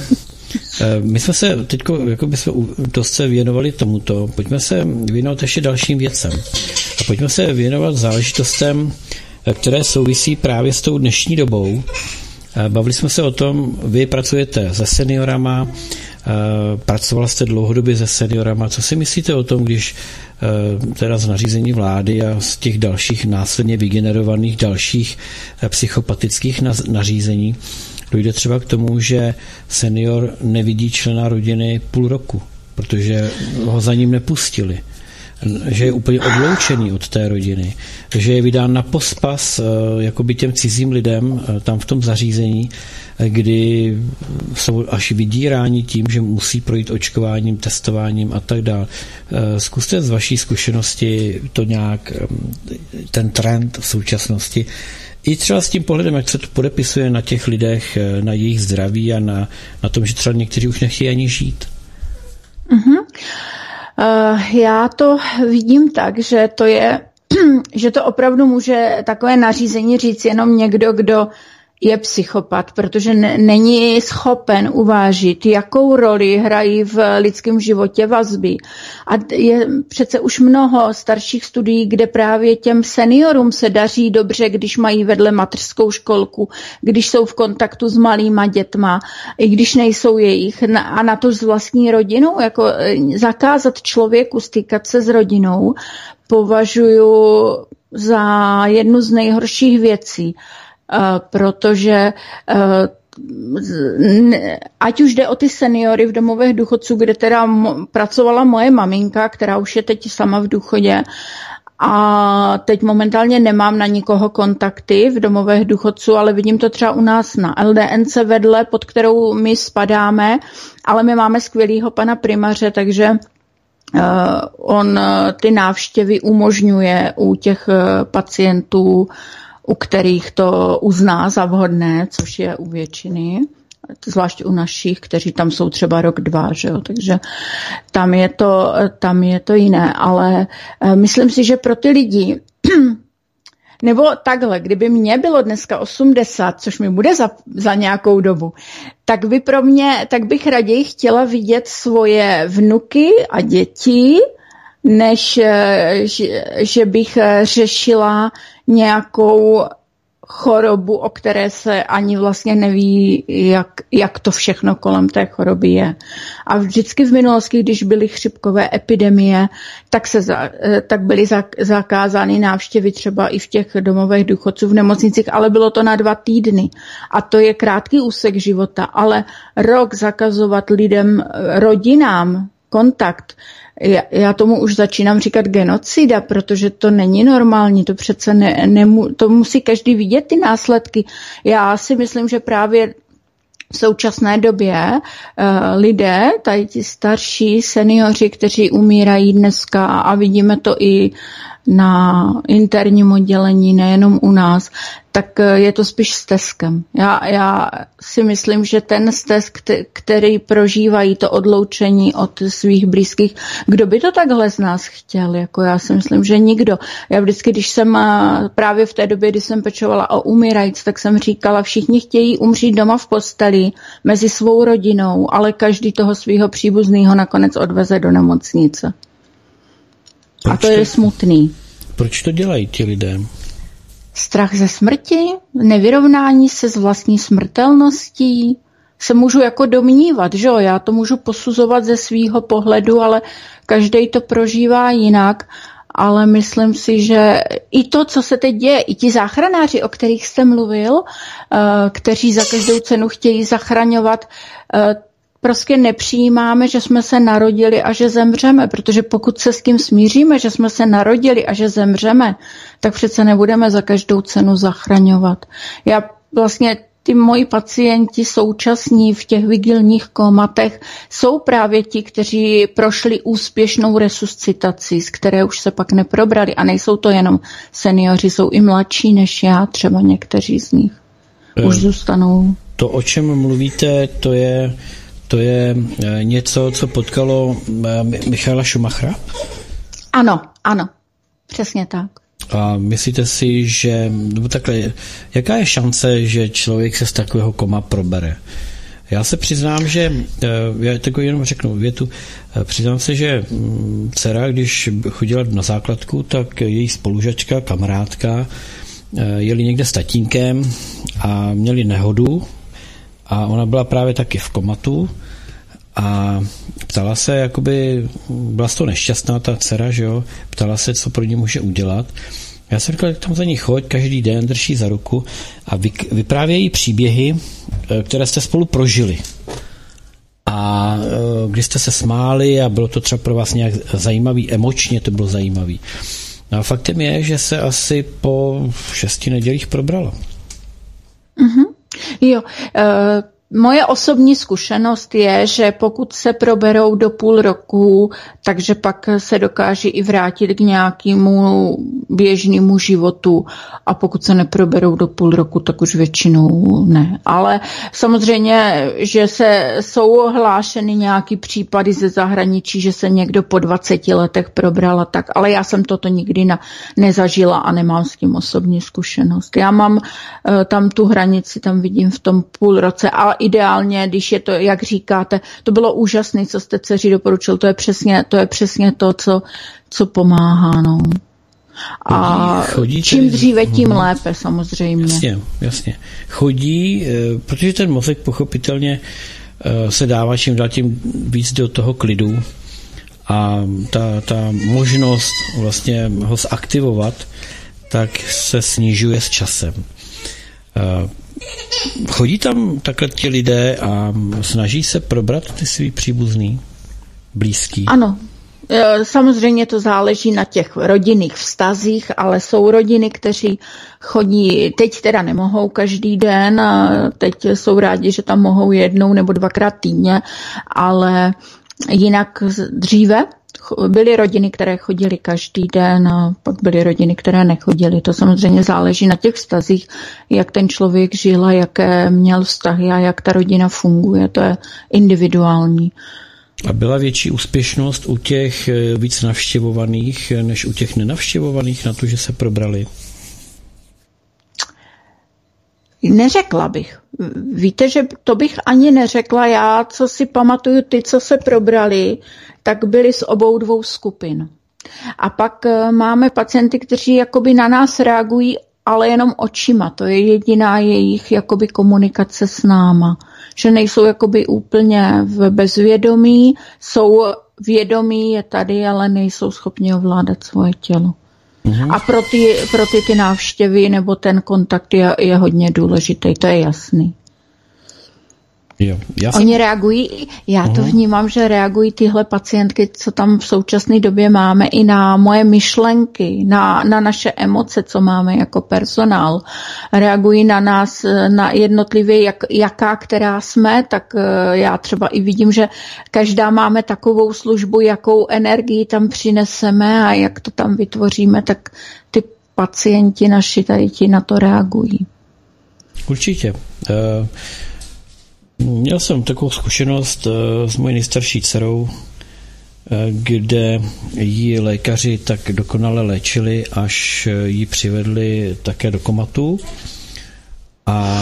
S1: My jsme se teď jako by jsme dost se věnovali tomuto. Pojďme se věnovat ještě dalším věcem. A pojďme se věnovat záležitostem, které souvisí právě s tou dnešní dobou. Bavili jsme se o tom, vy pracujete se seniorama, pracovala jste dlouhodobě se seniorama. Co si myslíte o tom, když teda z nařízení vlády a z těch dalších následně vygenerovaných dalších psychopatických nařízení dojde třeba k tomu, že senior nevidí člena rodiny půl roku, protože ho za ním nepustili, že je úplně odloučený od té rodiny, že je vydán na pospas jakoby těm cizím lidem tam v tom zařízení, kdy jsou až vydíráni tím, že musí projít očkováním, testováním a tak dále. Zkuste z vaší zkušenosti to nějak, ten trend v současnosti, i třeba s tím pohledem, jak se to podepisuje na těch lidech, na jejich zdraví a na, na tom, že třeba někteří už nechtějí ani žít.
S2: Mm-hmm. Uh, já to vidím tak, že to je, že to opravdu může takové nařízení říct jenom někdo, kdo je psychopat, protože ne, není schopen uvážit, jakou roli hrají v lidském životě vazby. A je přece už mnoho starších studií, kde právě těm seniorům se daří dobře, když mají vedle mateřskou školku, když jsou v kontaktu s malýma dětma, i když nejsou jejich. A na to s vlastní rodinou, jako zakázat člověku stýkat se s rodinou, považuji za jednu z nejhorších věcí. Uh, protože uh, ať už jde o ty seniory v domovech důchodců, kde teda mo- pracovala moje maminka, která už je teď sama v důchodě a teď momentálně nemám na nikoho kontakty v domovech důchodců, ale vidím to třeba u nás na L D N C vedle, pod kterou my spadáme, ale my máme skvělýho pana primaře, takže uh, on ty návštěvy umožňuje u těch uh, pacientů, u kterých to uzná za vhodné, což je u většiny, zvlášť u našich, kteří tam jsou třeba rok, dva, že jo? Takže tam je, to, tam je to jiné, ale myslím si, že pro ty lidi, nebo takhle, kdyby mě bylo dneska osmdesát, což mi bude za, za nějakou dobu, tak by pro mě, tak bych raději chtěla vidět svoje vnuky a děti, než že, že bych řešila nějakou chorobu, o které se ani vlastně neví, jak, jak to všechno kolem té choroby je. A vždycky v minulosti, když byly chřipkové epidemie, tak, se za, tak byly zakázány návštěvy třeba i v těch domovech důchodců v nemocnicích, ale bylo to na dva týdny. A to je krátký úsek života, ale rok zakazovat lidem, rodinám kontakt, Já, já tomu už začínám říkat genocida, protože to není normální, to přece ne, ne, to musí každý vidět ty následky. Já si myslím, že právě v současné době uh, lidé, tady ti starší seniori, kteří umírají dneska a vidíme to i na interním oddělení, nejenom u nás, tak je to spíš steskem. Já, já si myslím, že ten stesk, který prožívají to odloučení od svých blízkých, kdo by to takhle z nás chtěl? Jako já si myslím, že nikdo. Já vždycky, když jsem právě v té době, kdy jsem pečovala o umírajíc, tak jsem říkala, všichni chtějí umřít doma v posteli mezi svou rodinou, ale každý toho svého příbuzného nakonec odveze do nemocnice. Proč a to, to je smutný.
S1: Proč to dělají ti lidé?
S2: Strach ze smrti, nevyrovnání se s vlastní smrtelností, se můžu jako domnívat, že jo, já to můžu posuzovat ze svýho pohledu, ale každý to prožívá jinak, ale myslím si, že i to, co se teď děje, i ti záchranáři, o kterých jste mluvil, kteří za každou cenu chtějí zachraňovat, prostě nepřijímáme, že jsme se narodili a že zemřeme, protože pokud se s tím smíříme, že jsme se narodili a že zemřeme, tak přece nebudeme za každou cenu zachraňovat. Já vlastně ty moji pacienti současní v těch vigilních komatech jsou právě ti, kteří prošli úspěšnou resuscitaci, z které už se pak neprobrali a nejsou to jenom seniori, jsou i mladší než já, třeba někteří z nich už zůstanou.
S1: To, o čem mluvíte, to je To je něco, co potkalo Michaela Schumachera?
S2: Ano, ano, přesně tak.
S1: A myslíte si, že, nebo takhle, jaká je šance, že člověk se z takového koma probere? Já se přiznám, že, já tako jenom řeknu větu, přiznám se, že dcera, když chodila na základku, tak její spolužačka, kamarádka, jeli někde s tatínkem a měli nehodu a ona byla právě taky v komatu a ptala se, jakoby, byla z toho nešťastná ta dcera, že jo, ptala se, co pro ní může udělat. Já jsem říkal, tam za ní choď, každý den drží za ruku a vyprávějí příběhy, které jste spolu prožili. A když jste se smáli a bylo to třeba pro vás nějak zajímavý, emočně to bylo zajímavý. No a faktem je, že se asi po šesti nedělích probralo.
S2: Mm-hmm. Jo, uh... Moje osobní zkušenost je, že pokud se proberou do půl roku, takže pak se dokáží i vrátit k nějakému běžnému životu a pokud se neproberou do půl roku, tak už většinou ne. Ale samozřejmě, že se jsou hlášeny nějaký případy ze zahraničí, že se někdo po dvaceti letech probral a tak, ale já jsem toto nikdy na, nezažila a nemám s tím osobní zkušenost. Já mám uh, tam tu hranici, tam vidím v tom půl roce, ale ideálně, když je to, jak říkáte, to bylo úžasné, co jste dceři doporučil, to je přesně to, je přesně to co, co pomáhá. No. A chodí čím tedy, dříve, tím hmm. lépe samozřejmě.
S1: Jasně, jasně. Chodí, protože ten mozek pochopitelně se dává čím dál tím víc do toho klidu a ta, ta možnost vlastně ho zaktivovat, tak se snižuje s časem. Chodí tam takhle ti lidé a snaží se probrat ty svý příbuzný, blízký?
S2: Ano, samozřejmě to záleží na těch rodinných vztazích, ale jsou rodiny, kteří chodí, teď teda nemohou každý den, teď jsou rádi, že tam mohou jednou nebo dvakrát týdně, ale jinak dříve byly rodiny, které chodily každý den a pak byly rodiny, které nechodily. To samozřejmě záleží na těch vztazích, jak ten člověk žil a jaké měl vztahy a jak ta rodina funguje. To je individuální.
S1: A byla větší úspěšnost u těch víc navštěvovaných než u těch nenavštěvovaných na to, že se probrali?
S2: Neřekla bych. Víte, že to bych ani neřekla. Já, co si pamatuju, ty, co se probrali, tak byli z obou dvou skupin. A pak máme pacienty, kteří jakoby na nás reagují, ale jenom očima. To je jediná jejich jakoby komunikace s náma. Že nejsou jakoby úplně v bezvědomí, jsou vědomí, je tady, ale nejsou schopni ovládat svoje tělo. Uhum. A pro ty, pro ty, ty návštěvy nebo ten kontakt je, je hodně důležitý, to je jasný.
S1: Jo, já jsem...
S2: Oni reagují, já to uhum. vnímám, že reagují tyhle pacientky, co tam v současné době máme, i na moje myšlenky, na, na naše emoce, co máme jako personál. Reagují na nás, na jednotlivě, jak, jaká, která jsme, tak já třeba i vidím, že každá máme takovou službu, jakou energii tam přineseme a jak to tam vytvoříme, tak ty pacienti naši tady ti na to reagují.
S1: Určitě. Uh... Měl jsem takovou zkušenost s mojí nejstarší dcerou, kde ji lékaři tak dokonale léčili, až ji přivedli také do komatu. A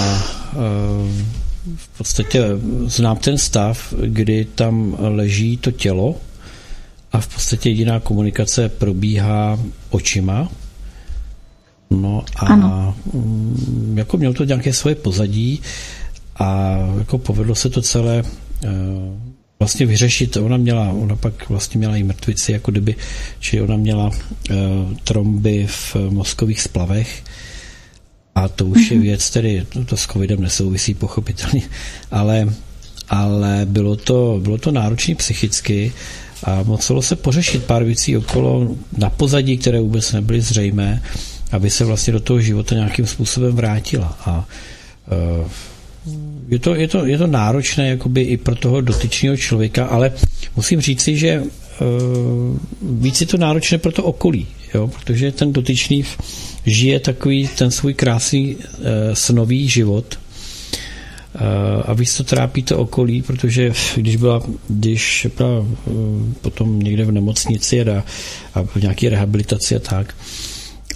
S1: v podstatě znám ten stav, kdy tam leží to tělo a v podstatě jediná komunikace probíhá očima. No a ano. Jako měl to nějaké svoje pozadí, a jako povedlo se to celé uh, vlastně vyřešit. Ona měla, ona pak vlastně měla i mrtvici, jako kdyby, čili ona měla uh, tromby v mozkových splavech a to už mm-hmm. je věc, tedy to, to s covidem nesouvisí pochopitelně, ale, ale bylo to, bylo to náročné psychicky a muselo se pořešit pár věcí okolo na pozadí, které vůbec nebyly zřejmé, aby se vlastně do toho života nějakým způsobem vrátila. A uh, Je to, je to, je to náročné jakoby i pro toho dotyčného člověka, ale musím říci, že uh, víc je to náročné pro to okolí, jo? Protože ten dotyčný žije takový ten svůj krásný uh, snový život uh, a víc to trápí to okolí, protože když byla, když byla uh, potom někde v nemocnici a, a v nějaké rehabilitaci a tak,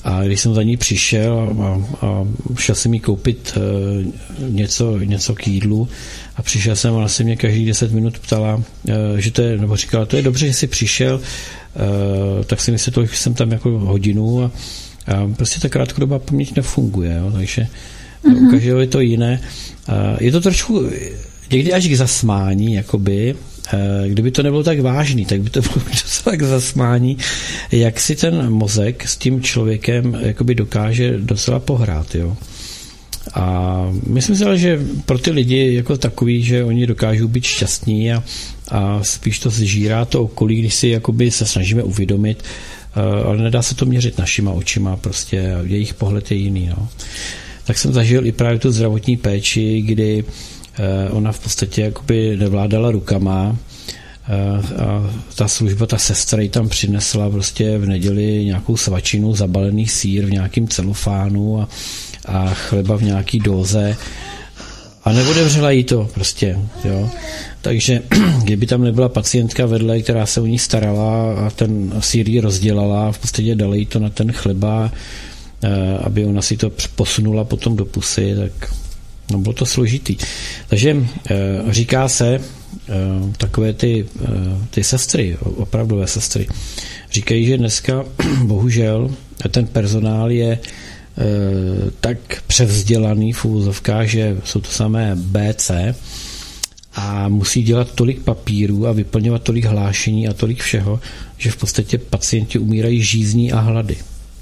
S1: A když jsem za ní přišel a, a šel jsem jí koupit uh, něco, něco k jídlu a přišel jsem, ona se mě každý deset minut ptala, uh, že to je, nebo říkala, to je dobře, že jsi přišel, uh, tak si myslím, že jsem tam jako hodinu a, a prostě ta krátkodobá paměť nefunguje, jo, takže mm-hmm. u každého je to jiné. Uh, je to trošku někdy až k zasmání, jakoby, kdyby to nebylo tak vážný, tak by to bylo docela k zasmání, jak si ten mozek s tím člověkem jakoby dokáže docela pohrát, jo. A myslím si ale, že pro ty lidi jako takový, že oni dokážou být šťastní a, a spíš to zžírá to okolí, když si jakoby se snažíme uvědomit, ale nedá se to měřit našima očima, prostě jejich pohled je jiný, no. Tak jsem zažil i právě tu zdravotní péči, kdy ona v podstatě jakoby nevládala rukama a ta služba, ta sestra jí tam přinesla prostě v neděli nějakou svačinu, zabalený sýr v nějakém celofánu a, a chleba v nějaký dóze a neodevřela jí to prostě, jo. Takže kdyby tam nebyla pacientka vedle, která se o ní starala a ten sýr jí rozdělala a v podstatě dala jí to na ten chleba, aby ona si to posunula potom do pusy, tak no, bylo to složitý. Takže e, říká se, e, takové ty, e, ty sestry, opravdové sestry, říkají, že dneska bohužel ten personál je e, tak převzdělaný v úvozovkách, že jsou to samé bé cé a musí dělat tolik papírů a vyplňovat tolik hlášení a tolik všeho, že v podstatě pacienti umírají žízní a hlady.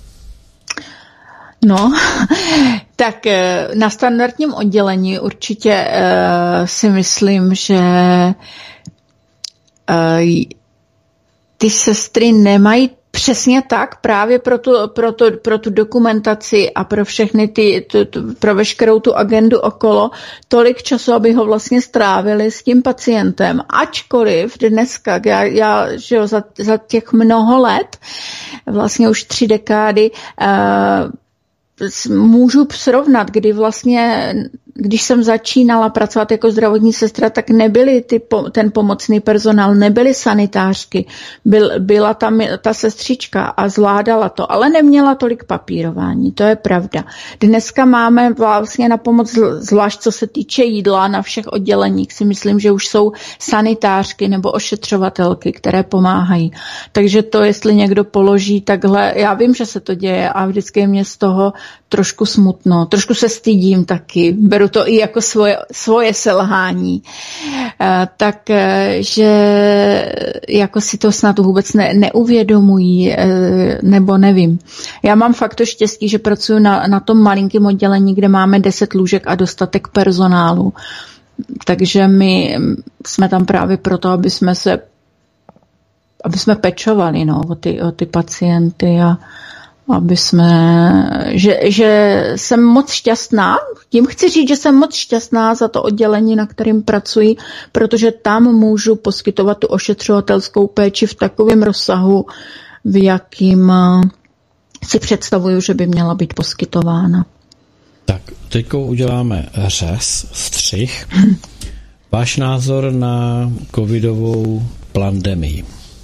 S2: No, tak na standardním oddělení určitě uh, si myslím, že uh, ty sestry nemají přesně tak právě pro tu, pro tu, pro tu dokumentaci a pro všechny ty, tu, tu, pro veškerou tu agendu okolo tolik času, aby ho vlastně strávili s tím pacientem. Ačkoliv dneska, já, já že jo, za, za těch mnoho let, vlastně už tři dekády, uh, můžu srovnat, kdy vlastně, když jsem začínala pracovat jako zdravotní sestra, tak nebyly ty, ten pomocný personál, nebyly sanitářky, byl, byla tam ta sestřička a zvládala to, ale neměla tolik papírování, to je pravda. Dneska máme vlastně na pomoc, zvlášť co se týče jídla, na všech odděleních si myslím, že už jsou sanitářky nebo ošetřovatelky, které pomáhají. Takže to, jestli někdo položí takhle, já vím, že se to děje a vždycky mě z toho trošku smutno, trošku se stydím taky, beru to i jako svoje, svoje selhání, e, tak, e, že jako si to snad vůbec ne, neuvědomují, e, nebo nevím. Já mám fakt to štěstí, že pracuji na, na tom malinkém oddělení, kde máme deset lůžek a dostatek personálu, takže my jsme tam právě proto, aby jsme se aby jsme pečovali, no, o ty, o ty pacienty a aby jsme, že, že jsem moc šťastná, tím chci říct, že jsem moc šťastná za to oddělení, na kterým pracuji, protože tam můžu poskytovat tu ošetřovatelskou péči v takovém rozsahu, v jakým si představuju, že by měla být poskytována.
S1: Tak, teďko uděláme řez, střih. Váš názor na covidovou pandemii?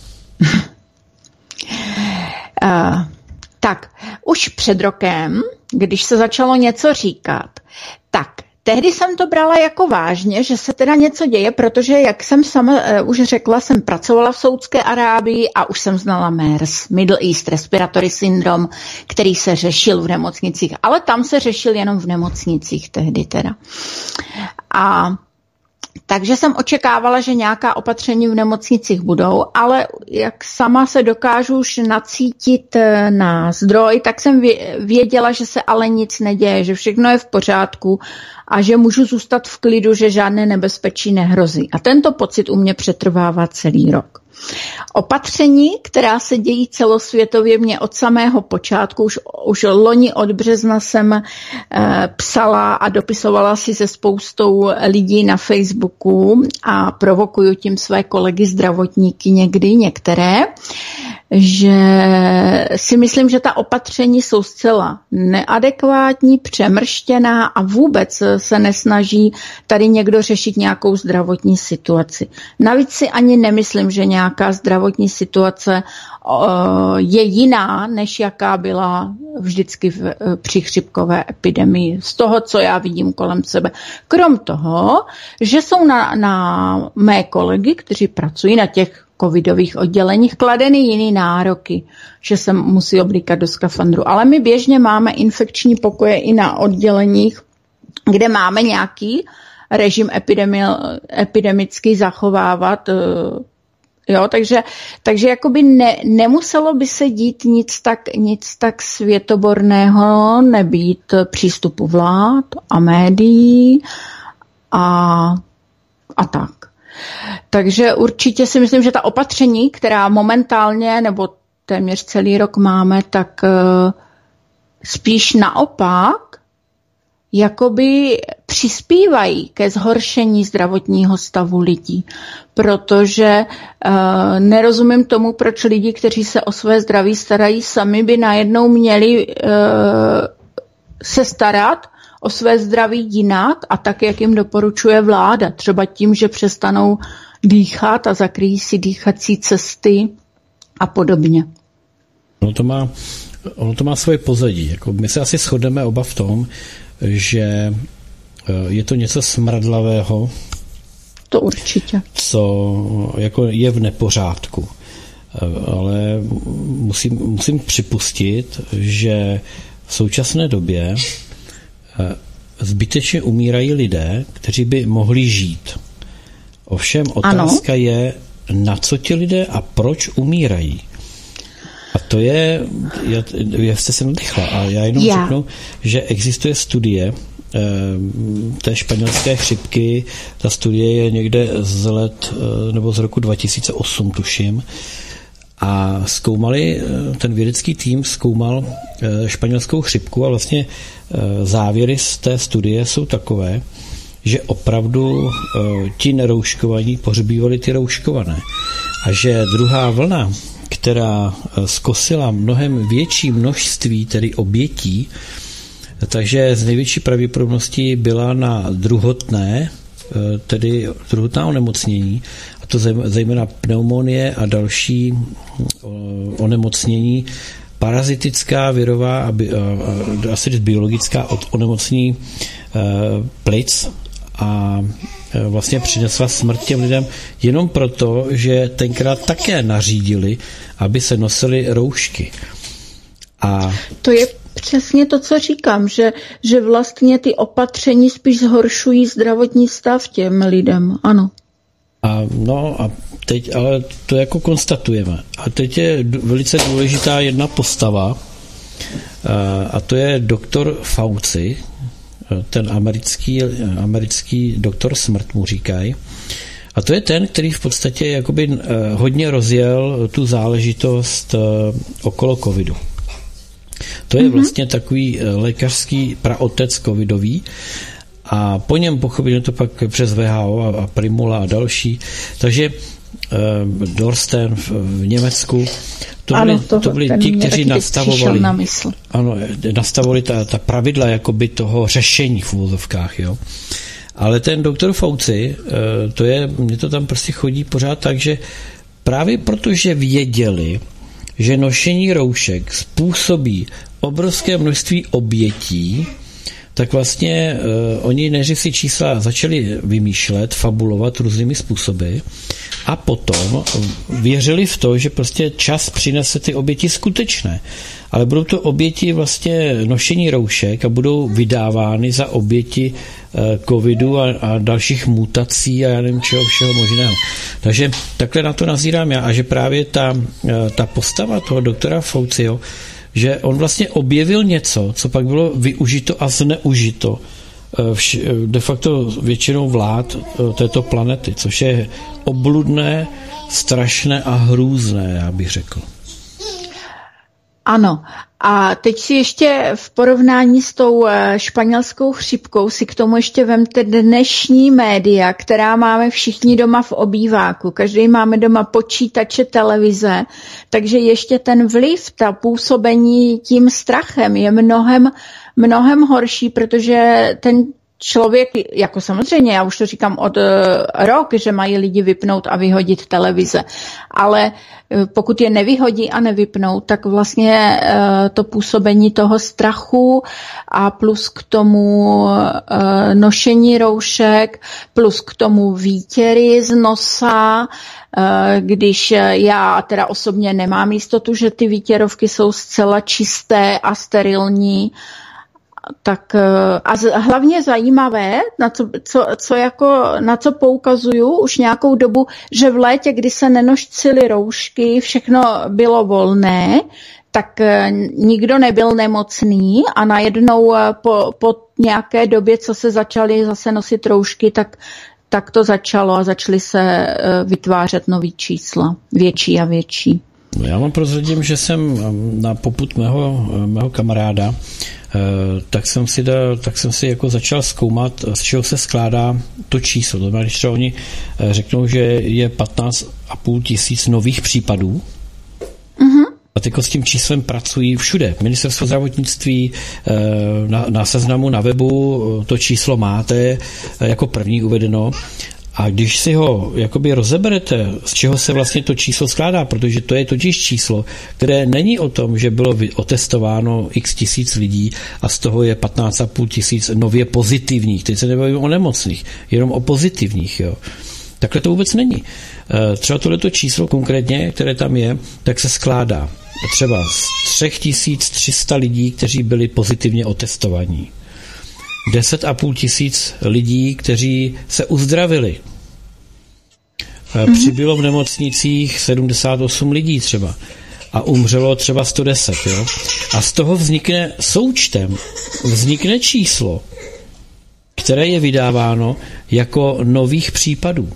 S2: uh, Tak, už před rokem, když se začalo něco říkat, tak tehdy jsem to brala jako vážně, že se teda něco děje, protože, jak jsem sama uh, už řekla, jsem pracovala v Saúdské Arábii a už jsem znala MERS, Middle East Respiratory Syndrome, který se řešil v nemocnicích, ale tam se řešil jenom v nemocnicích tehdy teda. A takže jsem očekávala, že nějaká opatření v nemocnicích budou, ale jak sama se dokážu už nacítit na zdroj, tak jsem věděla, že se ale nic neděje, že všechno je v pořádku a že můžu zůstat v klidu, že žádné nebezpečí nehrozí. A tento pocit u mě přetrvává celý rok. Opatření, která se dějí celosvětově, mě od samého počátku, už, už loni od března jsem e, psala a dopisovala si se spoustou lidí na Facebooku a provokuju tím své kolegy zdravotníky někdy, některé, že si myslím, že ta opatření jsou zcela neadekvátní, přemrštěná a vůbec se nesnaží tady někdo řešit nějakou zdravotní situaci. Navíc si ani nemyslím, že nějaká zdravotní situace je jiná, než jaká byla vždycky v, při chřipkové epidemii. Z toho, co já vidím kolem sebe. Krom toho, že jsou na, na mé kolegy, kteří pracují na těch covidových odděleních, kladeny jiný nároky, že se musí oblíkat do skafandru. Ale my běžně máme infekční pokoje i na odděleních, kde máme nějaký režim epidemi, epidemický zachovávat. Jo, takže, takže jakoby ne, nemuselo by se dít nic tak, nic tak světoborného, nebýt přístupu vlád a médií a, a tak. Takže určitě si myslím, že ta opatření, která momentálně nebo téměř celý rok máme, tak uh, spíš naopak jakoby přispívají ke zhoršení zdravotního stavu lidí, protože uh, nerozumím tomu, proč lidi, kteří se o své zdraví starají sami, by najednou měli uh, se starat o své zdraví jinak a tak, jak jim doporučuje vláda. Třeba tím, že přestanou dýchat a zakryjí si dýchací cesty a podobně.
S1: Ono to má, ono to má svoje pozadí. Jako my se asi shodneme oba v tom, že je to něco smradlavého.
S2: To určitě.
S1: Co jako je v nepořádku. Ale musím, musím připustit, že v současné době zbytečně umírají lidé, kteří by mohli žít. Ovšem otázka ano. je, na co ti lidé a proč umírají. A to je, já, já jste se nadechla, a já jenom já. řeknu, že existuje studie eh, té španělské chřipky, ta studie je někde z let, eh, nebo z roku dva tisíce osm, tuším, a zkoumali, ten vědecký tým zkoumal eh, španělskou chřipku a vlastně eh, závěry z té studie jsou takové, že opravdu eh, ti nerouškovaní pohřbívali ty rouškované. A že druhá vlna, která zkosila mnohem větší množství tedy obětí, takže z největší pravděpodobností byla na druhotné, tedy druhotná onemocnění, a to zejména pneumonie a další onemocnění, parazitická, virová a, a asi biologická onemocnění plic, a vlastně přinesla smrt těm lidem jenom proto, že tenkrát také nařídili, aby se nosily roušky. A
S2: to je přesně to, co říkám, že, že vlastně ty opatření spíš zhoršují zdravotní stav těm lidem, ano.
S1: A no a teď, ale to jako konstatujeme. A teď je velice důležitá jedna postava, a to je doktor Fauci, ten americký, americký doktor smrt mu říkají. A to je ten, který v podstatě jakoby hodně rozjel tu záležitost okolo covidu. To je vlastně takový lékařský praotec covidový a po něm pochopili to pak přes V H O a Primula a další. Takže Dorsten v Německu, to byli, ano, to, to byli ti, kteří nastavovali, na ano, nastavovali ta, ta pravidla jakoby toho řešení v úvozovkách, jo. Ale ten doktor Fauci, to je, mně to tam prostě chodí pořád tak, že právě protože věděli, že nošení roušek způsobí obrovské množství obětí, tak vlastně uh, oni než si čísla začali vymýšlet, fabulovat různými způsoby a potom věřili v to, že prostě čas přinese ty oběti skutečné. Ale budou to oběti vlastně nošení roušek a budou vydávány za oběti uh, covidu a, a dalších mutací a já nevím čeho všeho možného. Takže takhle na to nazírám já a že právě ta, uh, ta postava toho doktora Fauciho, že on vlastně objevil něco, co pak bylo využito a zneužito de facto většinou vlád této planety, což je obludné, strašné a hrůzné, já bych řekl.
S2: Ano. A teď si ještě v porovnání s tou španělskou chřipkou si k tomu ještě vemte dnešní média, která máme všichni doma v obýváku. Každý máme doma počítače, televize, takže ještě ten vliv, ta působení tím strachem je mnohem, mnohem horší, protože ten člověk, jako samozřejmě, já už to říkám od uh, rok, že mají lidi vypnout a vyhodit televize, ale uh, pokud je nevyhodí a nevypnou, tak vlastně uh, to působení toho strachu a plus k tomu uh, nošení roušek, plus k tomu výtěry z nosa, uh, když já teda osobně nemám jistotu, že ty výtěrovky jsou zcela čisté a sterilní, tak a z, hlavně zajímavé, na co, co, co jako, na co poukazuju už nějakou dobu, že v létě, kdy se nenošcily roušky, všechno bylo volné, tak nikdo nebyl nemocný a najednou po, po nějaké době, co se začaly zase nosit roušky, tak, tak to začalo a začaly se vytvářet nový čísla, větší a větší.
S1: Já vám prozradím, že jsem na popud mého, mého kamaráda tak jsem si, dal, tak jsem si jako začal zkoumat, z čeho se skládá to číslo. To znamená, když třeba oni řeknou, že je patnáct a půl tisíc nových případů, uh-huh. a teď s tím číslem pracují všude. Ministerstvo zdravotnictví na, na seznamu, na webu to číslo máte jako první uvedeno. A když si ho jakoby rozeberete, z čeho se vlastně to číslo skládá, protože to je totiž číslo, které není o tom, že bylo otestováno x tisíc lidí a z toho je patnáct a půl tisíc nově pozitivních. Teď se nebavím o nemocných, jenom o pozitivních. Jo. Takhle to vůbec není. Třeba tohleto číslo konkrétně, které tam je, tak se skládá třeba z tři tisíce tři sta lidí, kteří byli pozitivně otestovaní. deset a půl tisíc lidí, kteří se uzdravili. Mm-hmm. Přibylo v nemocnicích sedmdesát osm lidí třeba a umřelo třeba sto deset. Jo? A z toho vznikne součtem, vznikne číslo, které je vydáváno jako nových případů.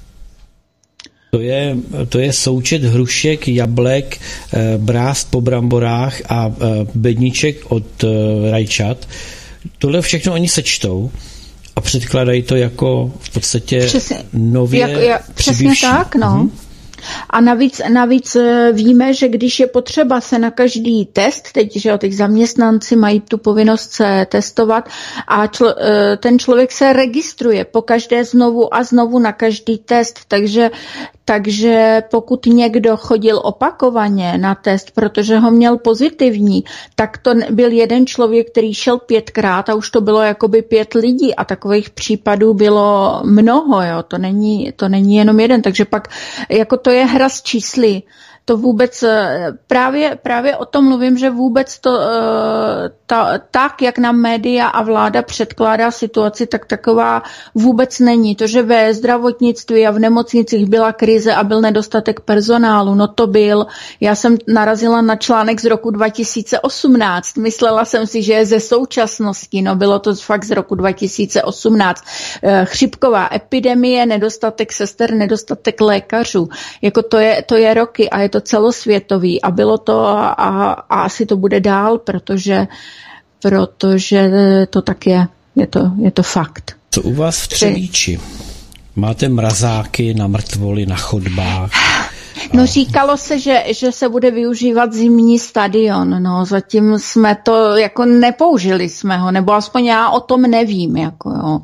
S1: To je, to je součet hrušek, jablek, brást po bramborách a bedniček od rajčat. Tohle všechno oni sečtou a předkládají to jako v podstatě přesně, nově jak, jak, přesně tak, no. Mhm.
S2: A navíc, navíc víme, že když je potřeba se na každý test, teď, že jo, teď zaměstnanci mají tu povinnost se testovat a člo, ten člověk se registruje po každé znovu a znovu na každý test, takže Takže pokud někdo chodil opakovaně na test, protože ho měl pozitivní, tak to byl jeden člověk, který šel pětkrát a už to bylo jakoby pět lidí a takových případů bylo mnoho, jo. To není, to není jenom jeden, takže pak jako to je hra s čísly. To vůbec, právě, právě o tom mluvím, že vůbec to ta, tak, jak nám média a vláda předkládá situaci, tak taková vůbec není. To, že ve zdravotnictví a v nemocnicích byla krize a byl nedostatek personálu, no to byl. Já jsem narazila na článek z roku dva tisíce osmnáct. Myslela jsem si, že je ze současnosti, no bylo to fakt z roku dva tisíce osmnáct. Chřipková epidemie, nedostatek sester, nedostatek lékařů. Jako to je, to je roky a je to celosvětový a bylo to a, a, a asi to bude dál, protože, protože to tak je. Je to, je to fakt.
S1: Co u vás v Třebíči? Máte mrazáky na mrtvoly na chodbách?
S2: No říkalo se, že, že se bude využívat zimní stadion, no zatím jsme to jako nepoužili jsme ho, nebo aspoň já o tom nevím, jako jo.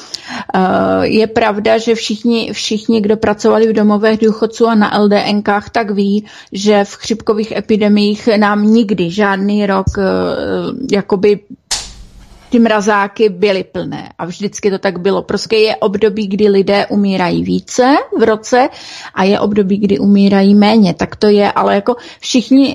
S2: Je pravda, že všichni, všichni, kdo pracovali v domovech důchodců a na el dé enkách, tak ví, že v chřipkových epidemiích nám nikdy žádný rok jakoby ty mrazáky byly plné a vždycky to tak bylo. Prostě je období, kdy lidé umírají více v roce a je období, kdy umírají méně. Tak to je, ale jako všichni...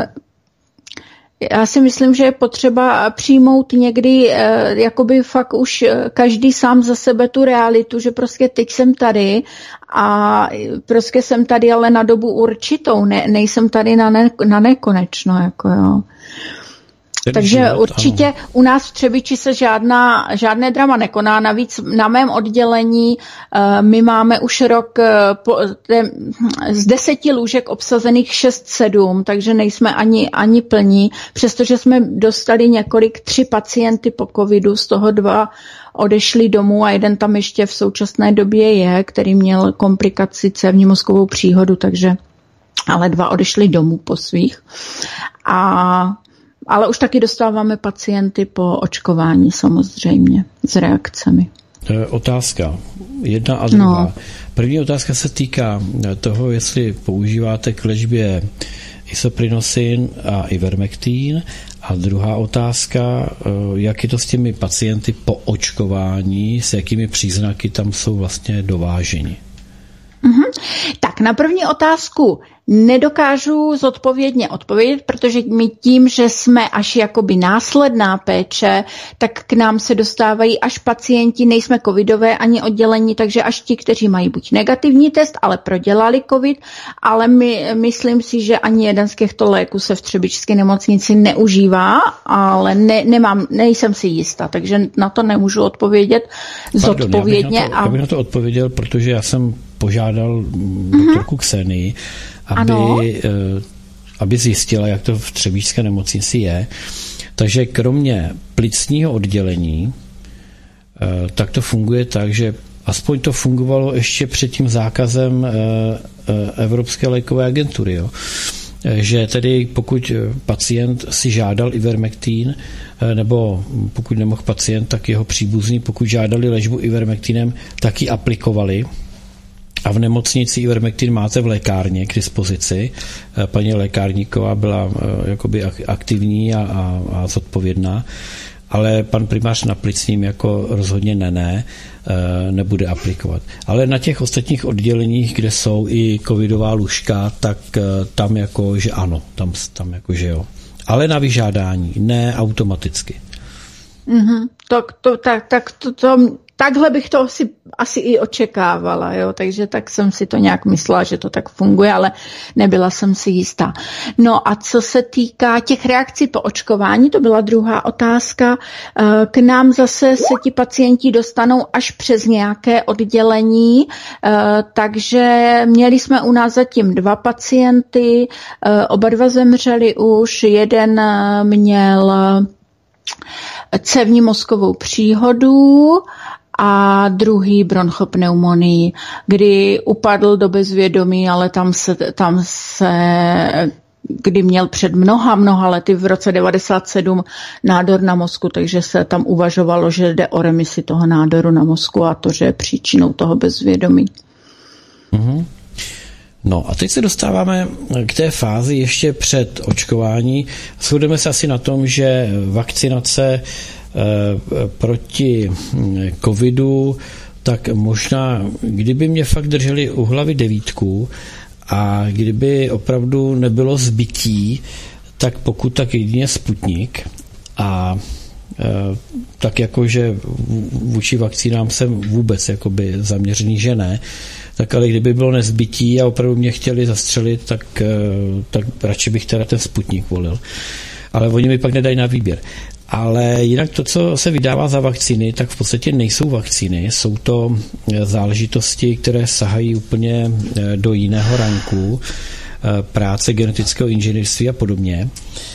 S2: Já si myslím, že je potřeba přijmout někdy eh, jakoby fakt už každý sám za sebe tu realitu, že prostě teď jsem tady a prostě jsem tady ale na dobu určitou, ne, nejsem tady na, ne, na nekonečno. Jako jo. Ten Takže život, určitě ano. U nás v Třebiči se žádná, žádné drama nekoná. Navíc na mém oddělení uh, my máme už rok uh, po, te, z deseti lůžek obsazených šest sedm, takže nejsme ani, ani plní, přestože jsme dostali několik, tři pacienty po covidu, z toho dva odešli domů a jeden tam ještě v současné době je, který měl komplikaci cévní mozkovou příhodu, takže ale dva odešli domů po svých. A ale už taky dostáváme pacienty po očkování samozřejmě s reakcemi.
S1: Otázka. Jedna a druhá. No. První otázka se týká toho, jestli používáte k léčbě isoprinosin a ivermectin. A druhá otázka, jak je to s těmi pacienty po očkování, s jakými příznaky tam jsou vlastně dováženi.
S2: Mm-hmm. Tak na první otázku nedokážu zodpovědně odpovědět, protože my tím, že jsme až jakoby následná péče, tak k nám se dostávají až pacienti, nejsme covidové ani oddělení, takže až ti, kteří mají buď negativní test, ale prodělali covid, ale my, myslím si, že ani jeden z těchto léků se v Třebičské nemocnici neužívá, ale ne, nemám, nejsem si jistá, takže na to nemůžu odpovědět
S1: Pardon,
S2: zodpovědně.
S1: Já bych, na to, já bych na to odpověděl, protože já jsem požádal mm-hmm. doktorku Ksenii, aby, aby zjistila, jak to v Třebíčské nemocnici je. Takže kromě plicního oddělení, tak to funguje tak, že aspoň to fungovalo ještě před tím zákazem Evropské lékové agentury. Jo. Že tedy pokud pacient si žádal ivermectin, nebo pokud nemohl pacient, tak jeho příbuzní, pokud žádali léčbu ivermectinem, tak ji aplikovali. A v nemocnici ivermectin máte v lékárně k dispozici. Paní lékárníková byla jakoby aktivní a, a, a zodpovědná, ale pan primář na plicním jako rozhodně ne, ne, nebude aplikovat. Ale na těch ostatních odděleních, kde jsou i covidová lůžka, tak tam jako, že ano, tam, tam jako, že jo. Ale na vyžádání, ne automaticky.
S2: Mm-hmm. Tak, to, tak, tak to, to, takhle bych to asi, asi i očekávala, jo? Takže tak jsem si to nějak myslela, že to tak funguje, ale nebyla jsem si jistá. No a co se týká těch reakcí po očkování, to byla druhá otázka, k nám zase se ti pacienti dostanou až přes nějaké oddělení, takže měli jsme u nás zatím dva pacienty, oba dva zemřeli už, jeden měl cévní mozkovou příhodu a druhý bronchopneumonii, kdy upadl do bezvědomí, ale tam se, tam se kdy měl před mnoha, mnoha lety v roce devadesát sedm nádor na mozku, takže se tam uvažovalo, že jde o remisi toho nádoru na mozku a to, že je příčinou toho bezvědomí.
S1: Mm-hmm. No a teď se dostáváme k té fázi ještě před očkování. Shodneme se asi na tom, že vakcinace e, proti covidu, tak možná, kdyby mě fakt drželi u hlavy devítku a kdyby opravdu nebylo zbytí, tak pokud tak jedině Sputnik a e, tak jakože vůči vakcínám jsem vůbec jakoby zaměřený, že ne, tak ale kdyby bylo nezbytí a opravdu mě chtěli zastřelit, tak, tak radši bych teda ten Sputnik volil. Ale oni mi pak nedají na výběr. Ale jinak to, co se vydává za vakcíny, tak v podstatě nejsou vakcíny. Jsou to záležitosti, které sahají úplně do jiného ranku, práce genetického inženýrství a podobně.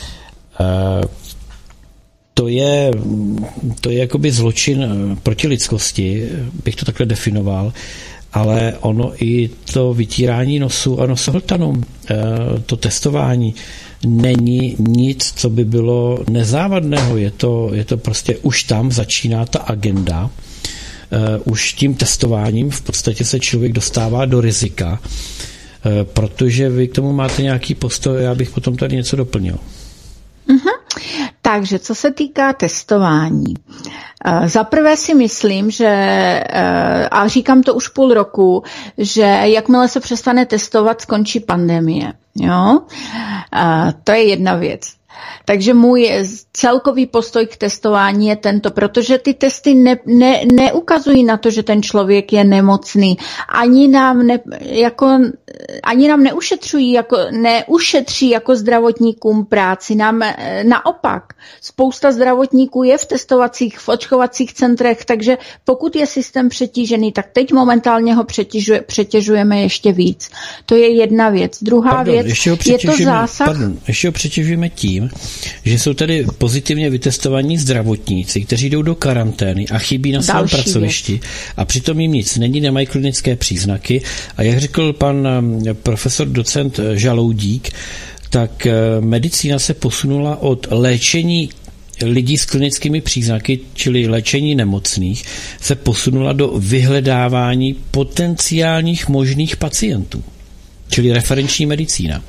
S1: To je, to je jakoby zločin proti lidskosti, bych to takhle definoval, ale ono i to vytírání nosu a nosohltanu, to testování není nic, co by bylo nezávadného. Je to, je to prostě už tam začíná ta agenda. Už tím testováním v podstatě se člověk dostává do rizika, protože vy k tomu máte nějaký postoj, já bych potom tady něco doplnil.
S2: Mm-hmm. Takže co se týká testování. Za prvé si myslím, že, a říkám to už půl roku, že jakmile se přestane testovat, skončí pandemie. Jo? To je jedna věc. Takže můj celkový postoj k testování je tento, protože ty testy ne, ne, neukazují na to, že ten člověk je nemocný. Ani nám, ne, jako, ani nám neušetřují, jako, neušetří jako zdravotníkům práci. Nám, naopak, spousta zdravotníků je v testovacích, v očkovacích centrech, takže pokud je systém přetížený, tak teď momentálně ho přetěžuje, přetěžujeme ještě víc. To je jedna věc. Druhá
S1: pardon,
S2: věc, je to zásah.
S1: Pardon, ještě ho přetěžujeme tím, že jsou tady pozitivně vytestovaní zdravotníci, kteří jdou do karantény a chybí na svém pracovišti věc. A přitom jim nic není, nemají klinické příznaky. A jak řekl pan profesor docent Žaloudík, tak medicína se posunula od léčení lidí s klinickými příznaky, čili léčení nemocných, se posunula do vyhledávání potenciálních možných pacientů, čili referenční medicína.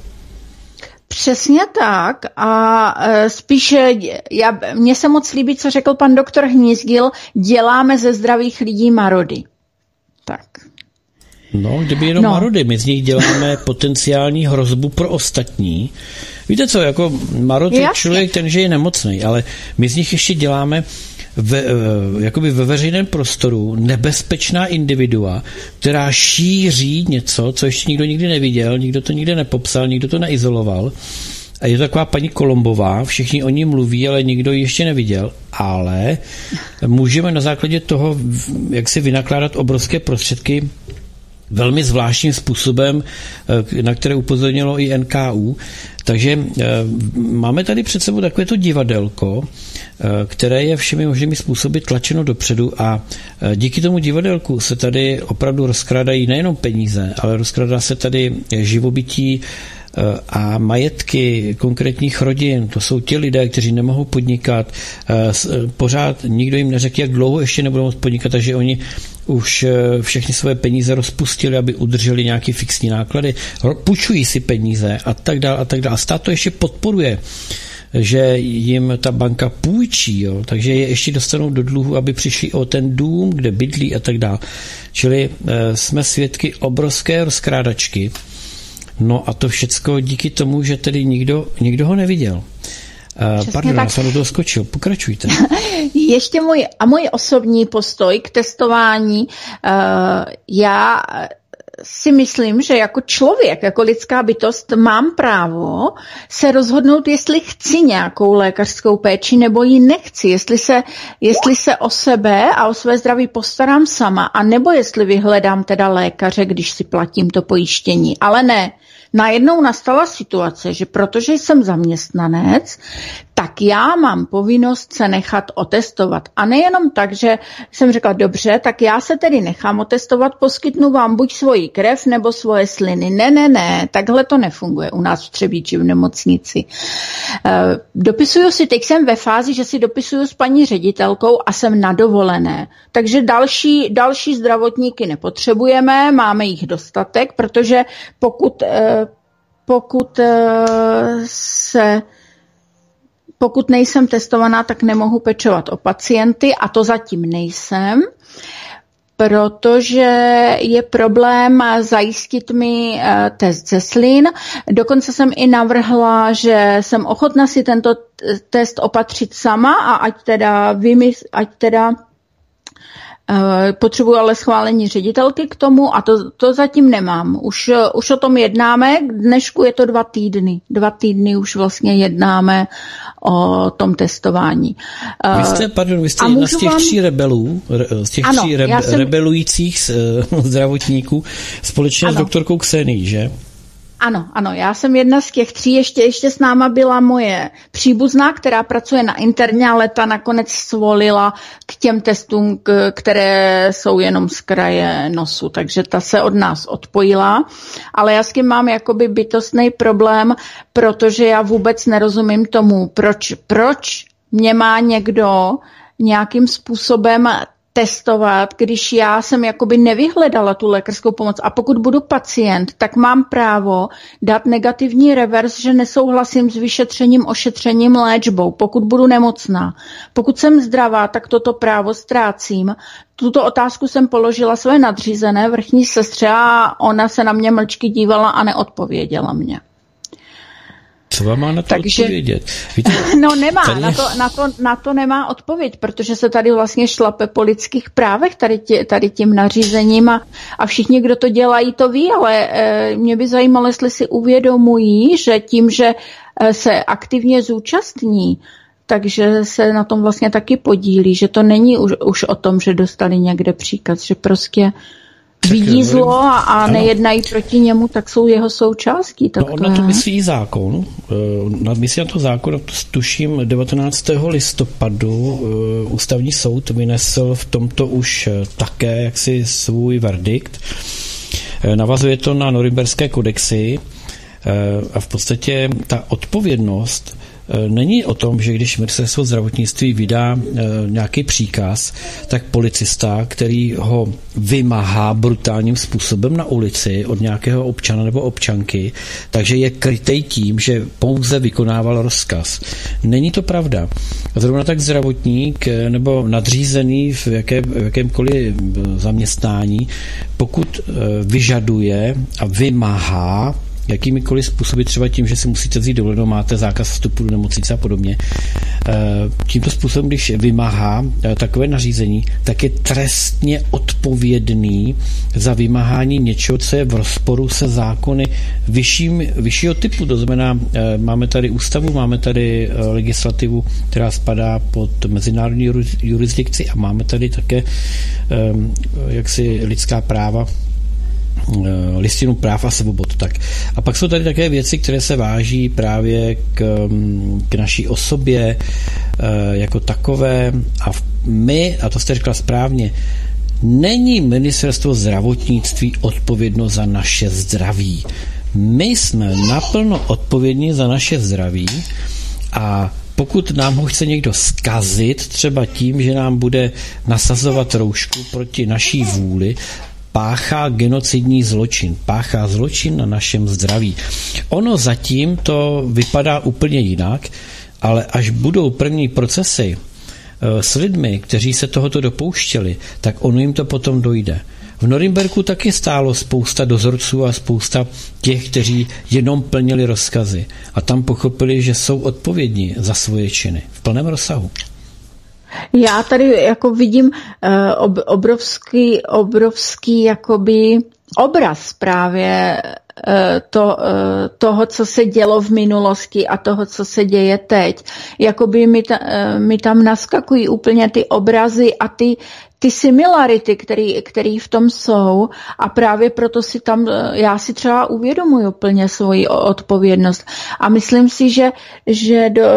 S2: Přesně tak a spíš já, mně se moc líbí, co řekl pan doktor Hnízdil, děláme ze zdravých lidí marody. Tak.
S1: No, kdyby jenom no. marody, my z nich děláme potenciální hrozbu pro ostatní. Víte co, jako marod je člověk ten, že je nemocný, ale my z nich ještě děláme ve, jakoby ve veřejném prostoru nebezpečná individua, která šíří něco, co ještě nikdo nikdy neviděl, nikdo to nikdy nepopsal, nikdo to neizoloval. A je to taková paní Kolombová, všichni o ní mluví, ale nikdo ji ještě neviděl. Ale můžeme na základě toho, jak si vynakládat obrovské prostředky velmi zvláštním způsobem, na které upozornilo i N K U. Takže máme tady před sebou takovéto divadelko, které je všemi možnými způsoby tlačeno dopředu a díky tomu divadelku se tady opravdu rozkrádají nejenom peníze, ale rozkrádá se tady živobytí a majetky konkrétních rodin. To jsou ti lidé, kteří nemohou podnikat. Pořád nikdo jim neřekl, jak dlouho ještě nebudou moct podnikat, takže oni už všechny své peníze rozpustili, aby udrželi nějaké fixní náklady. Půjčují si peníze a tak dále a tak dále. A stát to ještě podporuje, že jim ta banka půjčí, jo? Takže je ještě dostanou do dluhu, aby přišli o ten dům, kde bydlí a tak dále. Čili e, jsme svědky obrovské rozkrádačky. No a to všecko díky tomu, že tedy nikdo, nikdo ho neviděl. Přesně Pardon, tak. Já jsem do toho skočil. Pokračujte.
S2: Ještě můj, a můj osobní postoj k testování. Uh, já si myslím, že jako člověk, jako lidská bytost mám právo se rozhodnout, jestli chci nějakou lékařskou péči nebo ji nechci, jestli se, jestli se o sebe a o své zdraví postarám sama, a nebo jestli vyhledám teda lékaře, když si platím to pojištění. Ale ne. Najednou nastala situace, že protože jsem zaměstnanec, tak já mám povinnost se nechat otestovat. A nejenom tak, že jsem řekla, dobře, tak já se tedy nechám otestovat, poskytnu vám buď svoji krev nebo svoje sliny. Ne, ne, ne, takhle to nefunguje u nás v Třebíči v nemocnici. E, dopisuju si, teď jsem ve fázi, že si dopisuju s paní ředitelkou a jsem na dovolené. Takže další, další zdravotníky nepotřebujeme, máme jich dostatek, protože pokud, e, pokud e, se... Pokud nejsem testovaná, tak nemohu pečovat o pacienty a to zatím nejsem, protože je problém zajistit mi test ze slin. Dokonce jsem i navrhla, že jsem ochotna si tento test opatřit sama a ať teda, vymysl, ať teda potřebuji ale schválení ředitelky k tomu a to, to zatím nemám. Už, už o tom jednáme, dnešku je to dva týdny. Dva týdny už vlastně jednáme o tom testování.
S1: Vy jste, pardon, vy jste jedna z těch vám... tří rebelů, z těch ano, tří rebe, jsem... rebelujících zdravotníků společně ano. s doktorkou Ksenií, že?
S2: Ano, ano, já jsem jedna z těch tří, ještě, ještě s náma byla moje příbuzná, která pracuje na interně, ale ta nakonec svolila k těm testům, k, které jsou jenom z kraje nosu, takže ta se od nás odpojila, ale já s tím mám jakoby bytostný problém, protože já vůbec nerozumím tomu, proč, proč mě má někdo nějakým způsobem testovat, když já jsem jakoby nevyhledala tu lékařskou pomoc a pokud budu pacient, tak mám právo dát negativní revers, že nesouhlasím s vyšetřením, ošetřením, léčbou, pokud budu nemocná. Pokud jsem zdravá, tak toto právo ztrácím. Tuto otázku jsem položila své nadřízené vrchní sestře a ona se na mě mlčky dívala a neodpověděla mě.
S1: Co vám má na to Takže, odpovědět? Víte,
S2: no nemá,
S1: tady...
S2: na, to, na, to, na to nemá odpověď, protože se tady vlastně šlape po lidských právech tady, tě, tady tím nařízením a, a všichni, kdo to dělají, to ví, ale e, mě by zajímalo, jestli si uvědomují, že tím, že e, se aktivně zúčastní, takže se na tom vlastně taky podílí, že to není už, už o tom, že dostali někde příkaz, že prostě tak vidí zlo a, a nejednají proti němu, tak jsou jeho součástí. Tak
S1: no, on na to myslí zákon. Myslí na to zákon, tuším devatenáctého listopadu ústavní soud vynesl v tomto už také jaksi svůj verdikt. Navazuje to na norimberské kodexy a v podstatě ta odpovědnost není o tom, že když ministerstvo zdravotnictví vydá e, nějaký příkaz, tak policista, který ho vymáhá brutálním způsobem na ulici od nějakého občana nebo občanky, takže je krytej tím, že pouze vykonával rozkaz. Není to pravda. Zrovna tak zdravotník nebo nadřízený v, jaké, v jakémkoliv zaměstnání, pokud e, vyžaduje a vymáhá jakýmikoliv způsoby, třeba tím, že si musíte vzít dovolenou, máte zákaz vstupu do nemocnice a podobně. Tímto způsobem, když vymáhá takové nařízení, tak je trestně odpovědný za vymáhání něčeho, co je v rozporu se zákony vyšším, vyššího typu. To znamená, máme tady ústavu, máme tady legislativu, která spadá pod mezinárodní jurisdikci a máme tady také jaksi lidská práva, listinu práv a svobod. Tak. A pak jsou tady také věci, které se váží právě k, k naší osobě jako takové a my, a to jste řekla správně, není ministerstvo zdravotnictví odpovědno za naše zdraví. My jsme naplno odpovědní za naše zdraví a pokud nám ho chce někdo zkazit, třeba tím, že nám bude nasazovat roušku proti naší vůli, páchá genocidní zločin, páchá zločin na našem zdraví. Ono zatím to vypadá úplně jinak, ale až budou první procesy s lidmi, kteří se tohoto dopouštěli, tak ono jim to potom dojde. V Norimberku taky stálo spousta dozorců a spousta těch, kteří jenom plnili rozkazy a tam pochopili, že jsou odpovědní za svoje činy v plném rozsahu.
S2: Já tady jako vidím uh, obrovský, obrovský jakoby obraz právě uh, to, uh, toho, co se dělo v minulosti a toho, co se děje teď. Jakoby mi, ta, uh, mi tam naskakují úplně ty obrazy a ty ty similarity, který, který v tom jsou a právě proto si tam, já si třeba uvědomuji plně svoji odpovědnost a myslím si, že, že do,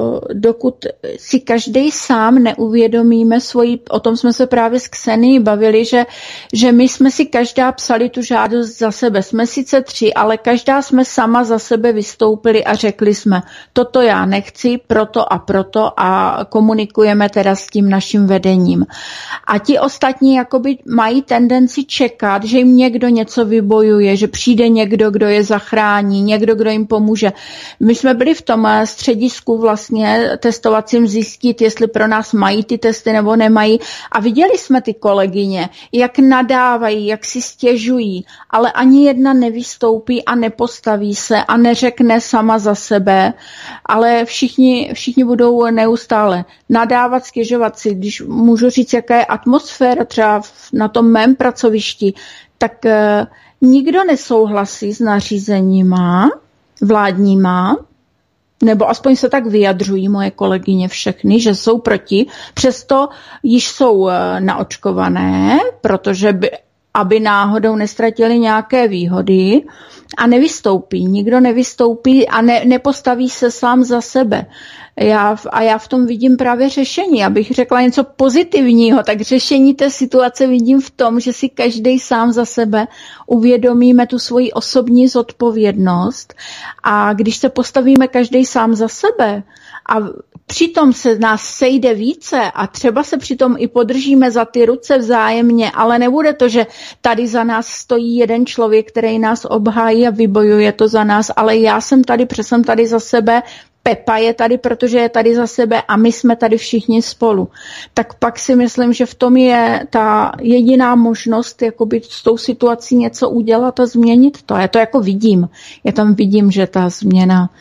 S2: dokud si každý sám neuvědomíme svoji, o tom jsme se právě s Ksenií bavili, že, že my jsme si každá psali tu žádost za sebe, jsme sice tři, ale každá jsme sama za sebe vystoupili a řekli jsme, toto já nechci, proto a proto a komunikujeme teda s tím naším vedením. A ti ostatní jakoby mají tendenci čekat, že jim někdo něco vybojuje, že přijde někdo, kdo je zachrání, někdo, kdo jim pomůže. My jsme byli v tom středisku vlastně testovacím zjistit, jestli pro nás mají ty testy nebo nemají a viděli jsme ty kolegyně, jak nadávají, jak si stěžují, ale ani jedna nevystoupí a nepostaví se a neřekne sama za sebe, ale všichni, všichni budou neustále nadávat, stěžovat si. Když můžu říct, jaká je atmosféra třeba na tom mém pracovišti, tak e, nikdo nesouhlasí s nařízeníma vládníma, nebo aspoň se tak vyjadřují moje kolegyně všechny, že jsou proti, přesto již jsou e, naočkované, protože by, aby náhodou nestratili nějaké výhody a nevystoupí. Nikdo nevystoupí a ne, nepostaví se sám za sebe. Já, a já v tom vidím právě řešení. Abych řekla něco pozitivního, tak řešení té situace vidím v tom, že si každý sám za sebe uvědomíme tu svoji osobní zodpovědnost a když se postavíme každý sám za sebe a přitom se nás sejde více a třeba se přitom i podržíme za ty ruce vzájemně, ale nebude to, že tady za nás stojí jeden člověk, který nás obhájí a vybojuje to za nás, ale já jsem tady, protože jsem tady za sebe, Pepa je tady, protože je tady za sebe a my jsme tady všichni spolu. Tak pak si myslím, že v tom je ta jediná možnost jakoby s tou situací něco udělat a změnit to. Já to jako vidím. Já tam vidím, že ta změna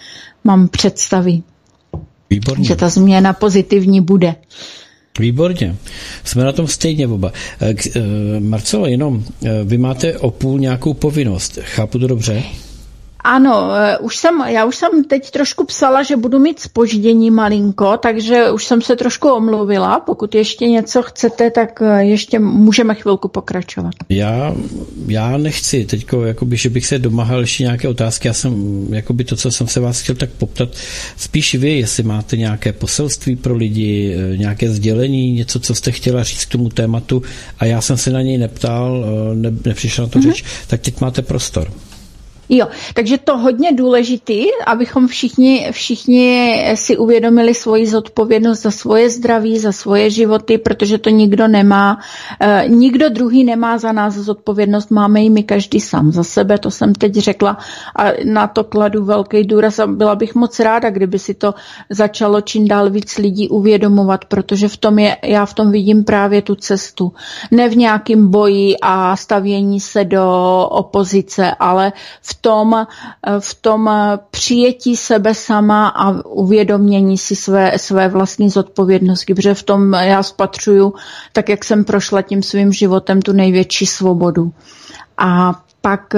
S2: mám představy.
S1: Výborně.
S2: Že ta změna pozitivní bude.
S1: Výborně. Jsme na tom stejně oba. Marcelo, jenom vy máte o půl nějakou povinnost. Chápu to dobře?
S2: Ano, už jsem, já už jsem teď trošku psala, že budu mít zpoždění malinko, takže už jsem se trošku omluvila. Pokud ještě něco chcete, tak ještě můžeme chvilku pokračovat.
S1: Já, já nechci teďko, jakoby, že bych se domáhal ještě nějaké otázky. Já jsem, jakoby to, co jsem se vás chtěl tak poptat, spíš vy, jestli máte nějaké poselství pro lidi, nějaké sdělení, něco, co jste chtěla říct k tomu tématu a já jsem se na něj neptal, ne, nepřišla na to mm-hmm. řeč, tak teď máte prostor.
S2: Jo, takže to hodně důležitý, abychom všichni, všichni si uvědomili svoji zodpovědnost za svoje zdraví, za svoje životy, protože to nikdo nemá, eh, nikdo druhý nemá za nás zodpovědnost, máme ji my každý sám za sebe, to jsem teď řekla a na to kladu velký důraz a byla bych moc ráda, kdyby si to začalo čím dál víc lidí uvědomovat, protože v tom je, já v tom vidím právě tu cestu. Ne v nějakém boji a stavění se do opozice, ale v tom, v tom přijetí sebe sama a uvědomění si své, své vlastní zodpovědnosti, protože v tom já spatřuju, tak jak jsem prošla tím svým životem, tu největší svobodu. A pak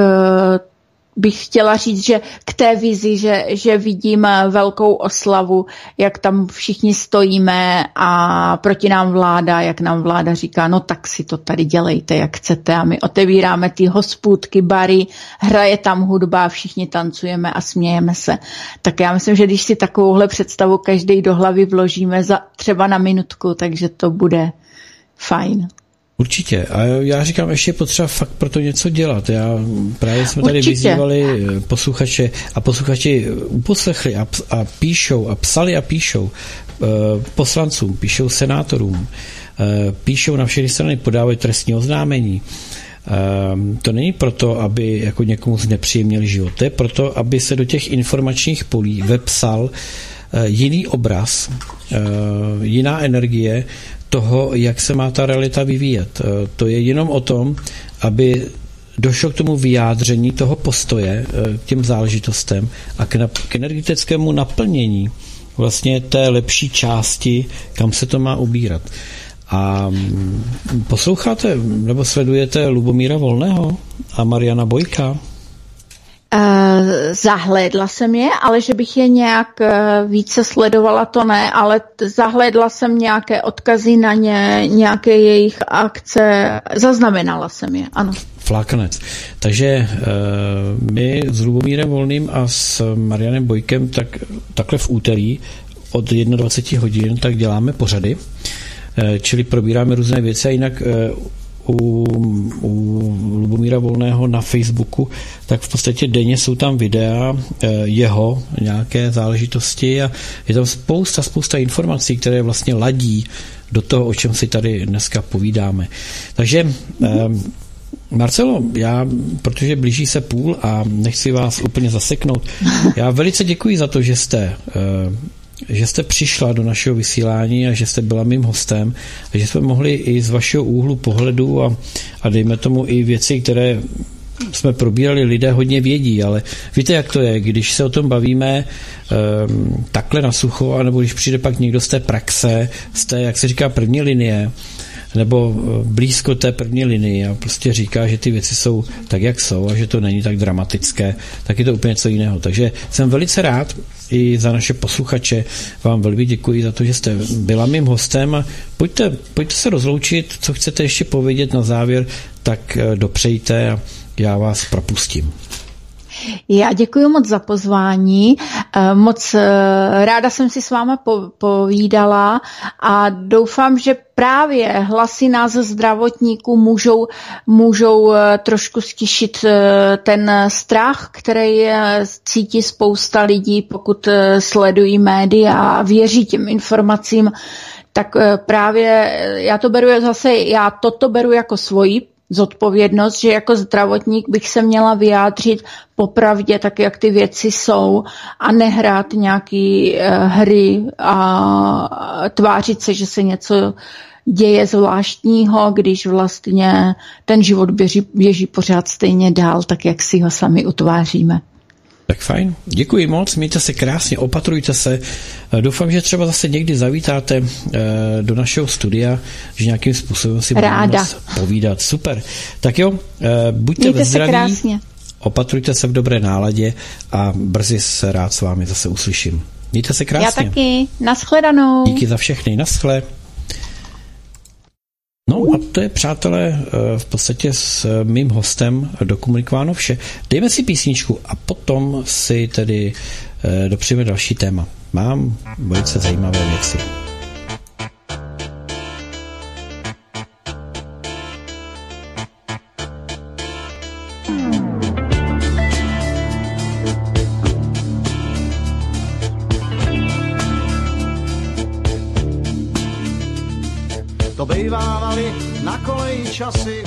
S2: bych chtěla říct, že k té vizi, že, že vidím velkou oslavu, jak tam všichni stojíme a proti nám vláda, jak nám vláda říká, no tak si to tady dělejte, jak chcete a my otevíráme ty hospůdky, bary, hraje tam hudba, všichni tancujeme a smějeme se. Tak já myslím, že když si takovouhle představu každý do hlavy vložíme za třeba na minutku, takže to bude fajn.
S1: Určitě. A já říkám, ještě je potřeba fakt pro to něco dělat. Já právě jsme tady
S2: Určitě.
S1: vyzývali posluchače a posluchači uposlechli a, a píšou a psali a píšou e, poslancům, píšou senátorům, e, píšou na všechny strany, podávají trestní oznámení. E, to není proto, aby jako někomu znepříjemnili život. To je proto, aby se do těch informačních polí vepsal e, jiný obraz, e, jiná energie toho, jak se má ta realita vyvíjet. To je jenom o tom, aby došlo k tomu vyjádření toho postoje k těm záležitostem a k, na, k energetickému naplnění vlastně té lepší části, kam se to má ubírat. A posloucháte nebo sledujete Lubomíra Volného a Mariana Bojka?
S2: Uh, zahlédla jsem je, ale že bych je nějak uh, více sledovala, to ne, ale t- zahlédla jsem nějaké odkazy na ně, nějaké jejich akce, zaznamenala jsem je, ano.
S1: Flákanec. Takže uh, my s Lubomírem Volným a s Marianem Bojkem tak, takhle v úterý od dvacet jedna hodin tak děláme pořady, uh, čili probíráme různé věci a jinak uh, U, u Lubomíra Volného na Facebooku, tak v podstatě denně jsou tam videa jeho nějaké záležitosti a je tam spousta, spousta informací, které vlastně ladí do toho, o čem si tady dneska povídáme. Takže eh, Marcelo, já, protože blíží se půl a nechci vás úplně zaseknout, já velice děkuji za to, že jste eh, že jste přišla do našeho vysílání a že jste byla mým hostem a že jsme mohli i z vašeho úhlu pohledu a, a dejme tomu i věci, které jsme probírali, lidé hodně vědí, ale víte, jak to je, když se o tom bavíme um, takhle na sucho, anebo když přijde pak někdo z té praxe, z té, jak se říká, první linie, nebo blízko té první linie a prostě říká, že ty věci jsou tak, jak jsou a že to není tak dramatické, tak je to úplně něco jiného. Takže jsem velice rád i za naše posluchače. Vám velmi děkuji za to, že jste byla mým hostem a pojďte, pojďte se rozloučit, co chcete ještě povědět na závěr, tak dopřejte a já vás propustím.
S2: Já děkuji moc za pozvání, moc ráda jsem si s váma povídala a doufám, že právě hlasy nás zdravotníků můžou, můžou trošku stišit ten strach, který cítí spousta lidí, pokud sledují média a věří těm informacím, tak právě já to beru zase, já toto beru jako svoji zodpovědnost, že jako zdravotník bych se měla vyjádřit popravdě, tak jak ty věci jsou a nehrát nějaký uh, hry a tvářit se, že se něco děje zvláštního, když vlastně ten život běží, běží pořád stejně dál, tak jak si ho sami utváříme.
S1: Tak fajn, děkuji moc, mějte se krásně, opatrujte se. Doufám, že třeba zase někdy zavítáte do našeho studia, že nějakým způsobem si budeme povídat. Super. Tak jo, buďte
S2: mějte
S1: ve zdraví,
S2: krásně.
S1: Opatrujte se v dobré náladě a brzy se rád s vámi zase uslyším. Mějte se krásně.
S2: Já taky, nashledanou.
S1: Díky za všechny, naschle. No a to je, přátelé, v podstatě s mým hostem dokomunikováno vše. Dejme si písničku a potom si tedy dopřejeme další téma. Mám velice zajímavé věci.
S3: To bejvávali na koleji časy,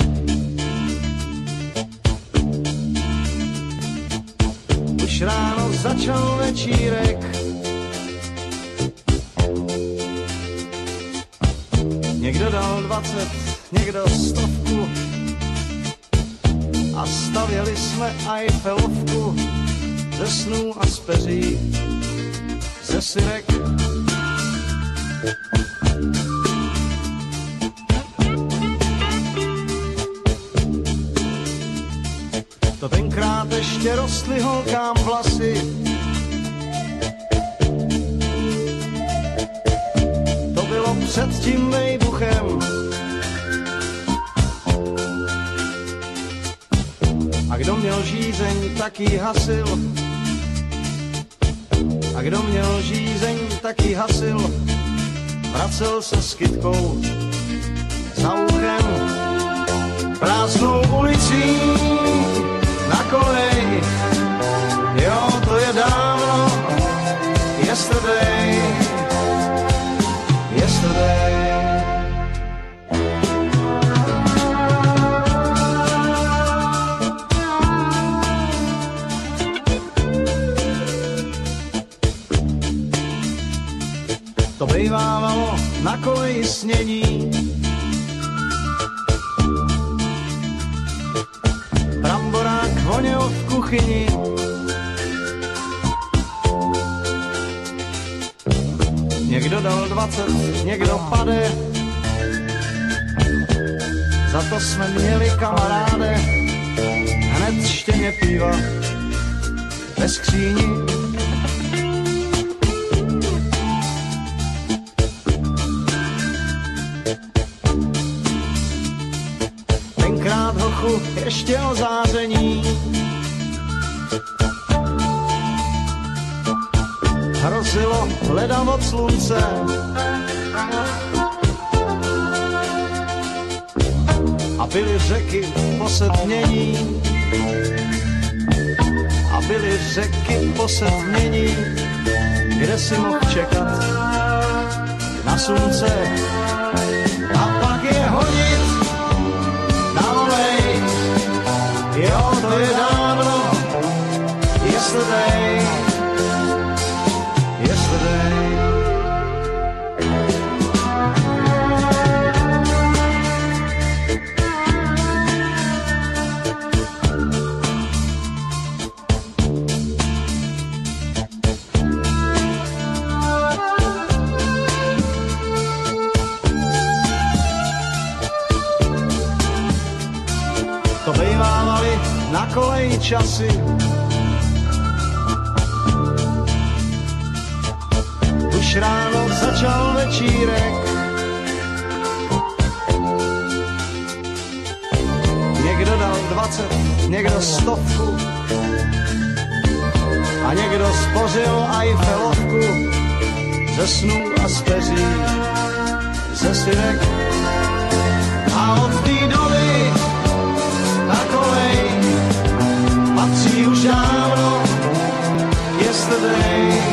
S3: už ráno začal večírek, někdo dal dvacet, někdo stovku a stavěli jsme Eiffelovku ze snů a z peří, ze syrek. To tenkrát ještě rostly holkám vlasy, to bylo před tím vejbuchem. A kdo měl žízeň, tak jí hasil. A kdo měl žízeň, tak jí hasil. Vracel se s kytkou za uchem prázdnou ulicí na kolej, jo, to je dávno, yesterday, yesterday. To bejvávalo na koleji snění, bramborák voněl v kuchyni, někdo dal dvacet, někdo pade, za to jsme měli kamaráde, hned štěně piva ve skříni. Tenkrát hochu ještě o záření, hrozilo leda od slunce. A byly řeky posedmění, a byly řeky posedmění, kde si mohl čekat na slunce. A pak je hodit na olej, jo, to je dávno, yesterday, yesterday. To bejvávali na koleji časy, už ráno začal večírek, někdo dal dvacet, někdo stovku a někdo spořil Eiffelovku ze snů a z peří, ze syrek. A od té doby na kolej patří už dávno yesterday,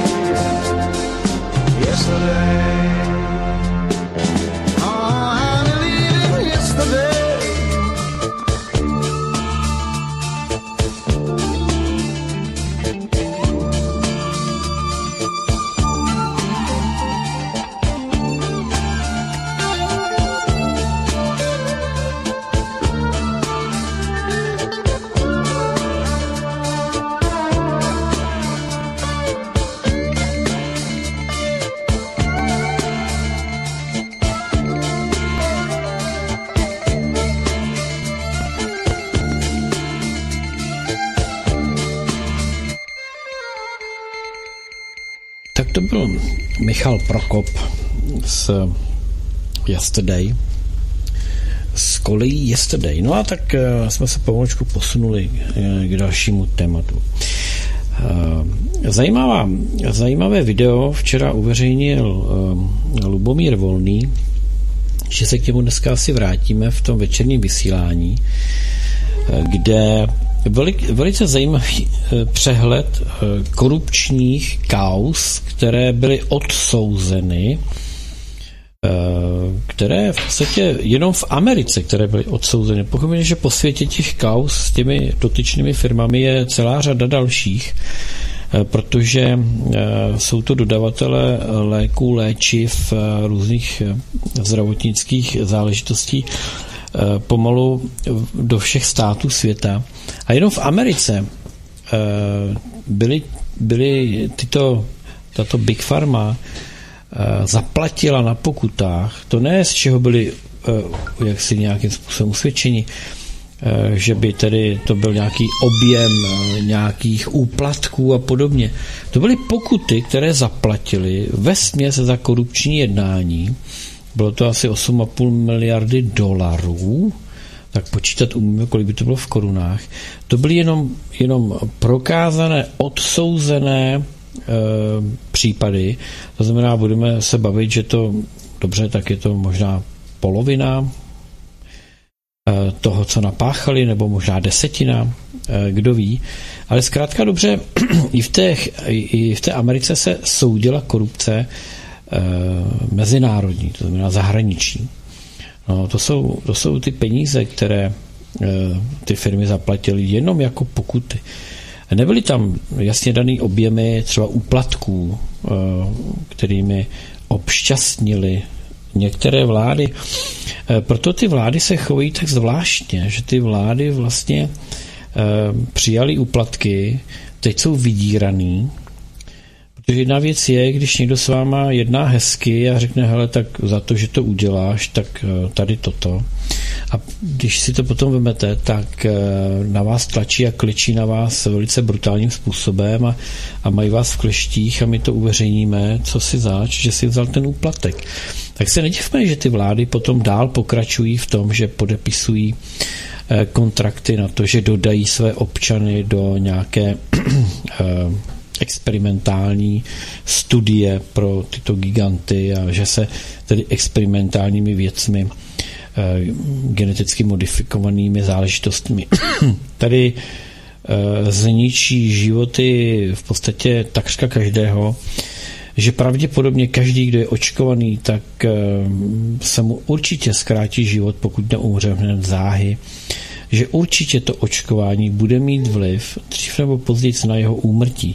S3: yesterday. Oh, I believe in yesterday.
S1: to byl Michal Prokop z Yesterday, z kolejí Yesterday. No a tak jsme se pomalučku posunuli k dalšímu tématu. Zajímavá, zajímavé video včera uveřejnil Lubomír Volný, že se k němu dneska asi vrátíme v tom večerním vysílání, kde velice zajímavý přehled korupčních kauz, které byly odsouzeny, které v podstatě jenom v Americe, které byly odsouzeny. Pochopitelně, že po světě těch kauz s těmi dotyčnými firmami je celá řada dalších, protože jsou to dodavatele léků, léčiv, různých zdravotnických záležitostí pomalu do všech států světa. A jenom v Americe byly, byly tyto, tato Big Pharma zaplatila na pokutách, to ne z čeho byli jaksi nějakým způsobem usvědčeni, že by tedy to byl nějaký objem nějakých úplatků a podobně. To byly pokuty, které zaplatili vesměs za korupční jednání. Bylo to asi osm a půl miliardy dolarů, tak počítat umíme, kolik by to bylo v korunách. To byly jenom, jenom prokázané, odsouzené e, případy. To znamená, budeme se bavit, že to, dobře, tak je to možná polovina e, toho, co napáchali, nebo možná desetina, e, kdo ví. Ale zkrátka dobře, i v té, i v té Americe se soudila korupce e, mezinárodní, to znamená zahraniční. No, to jsou, to jsou ty peníze, které e, ty firmy zaplatily jenom jako pokuty. Nebyly tam jasně daný objemy třeba úplatků, e, kterými obšťastnili některé vlády. E, proto ty vlády se chovají tak zvláštně, že ty vlády vlastně e, přijali úplatky, teď jsou vydíraný. Protože jedna věc je, když někdo s váma jedná hezky a řekne, hele, tak za to, že to uděláš, tak tady toto. A když si to potom vemete, tak na vás tlačí a kličí na vás velice brutálním způsobem a, a mají vás v kleštích a my to uveřejníme, co si zač, že si vzal ten úplatek. Tak se nedivme, že ty vlády potom dál pokračují v tom, že podepisují kontrakty na to, že dodají své občany do nějaké experimentální studie pro tyto giganty a že se tedy experimentálními věcmi, e, geneticky modifikovanými záležitostmi tady e, zničí životy v podstatě takřka každého, že pravděpodobně každý, kdo je očkovaný, tak e, se mu určitě zkrátí život, pokud neumře hned záhy, že určitě to očkování bude mít vliv dřív nebo později na jeho úmrtí.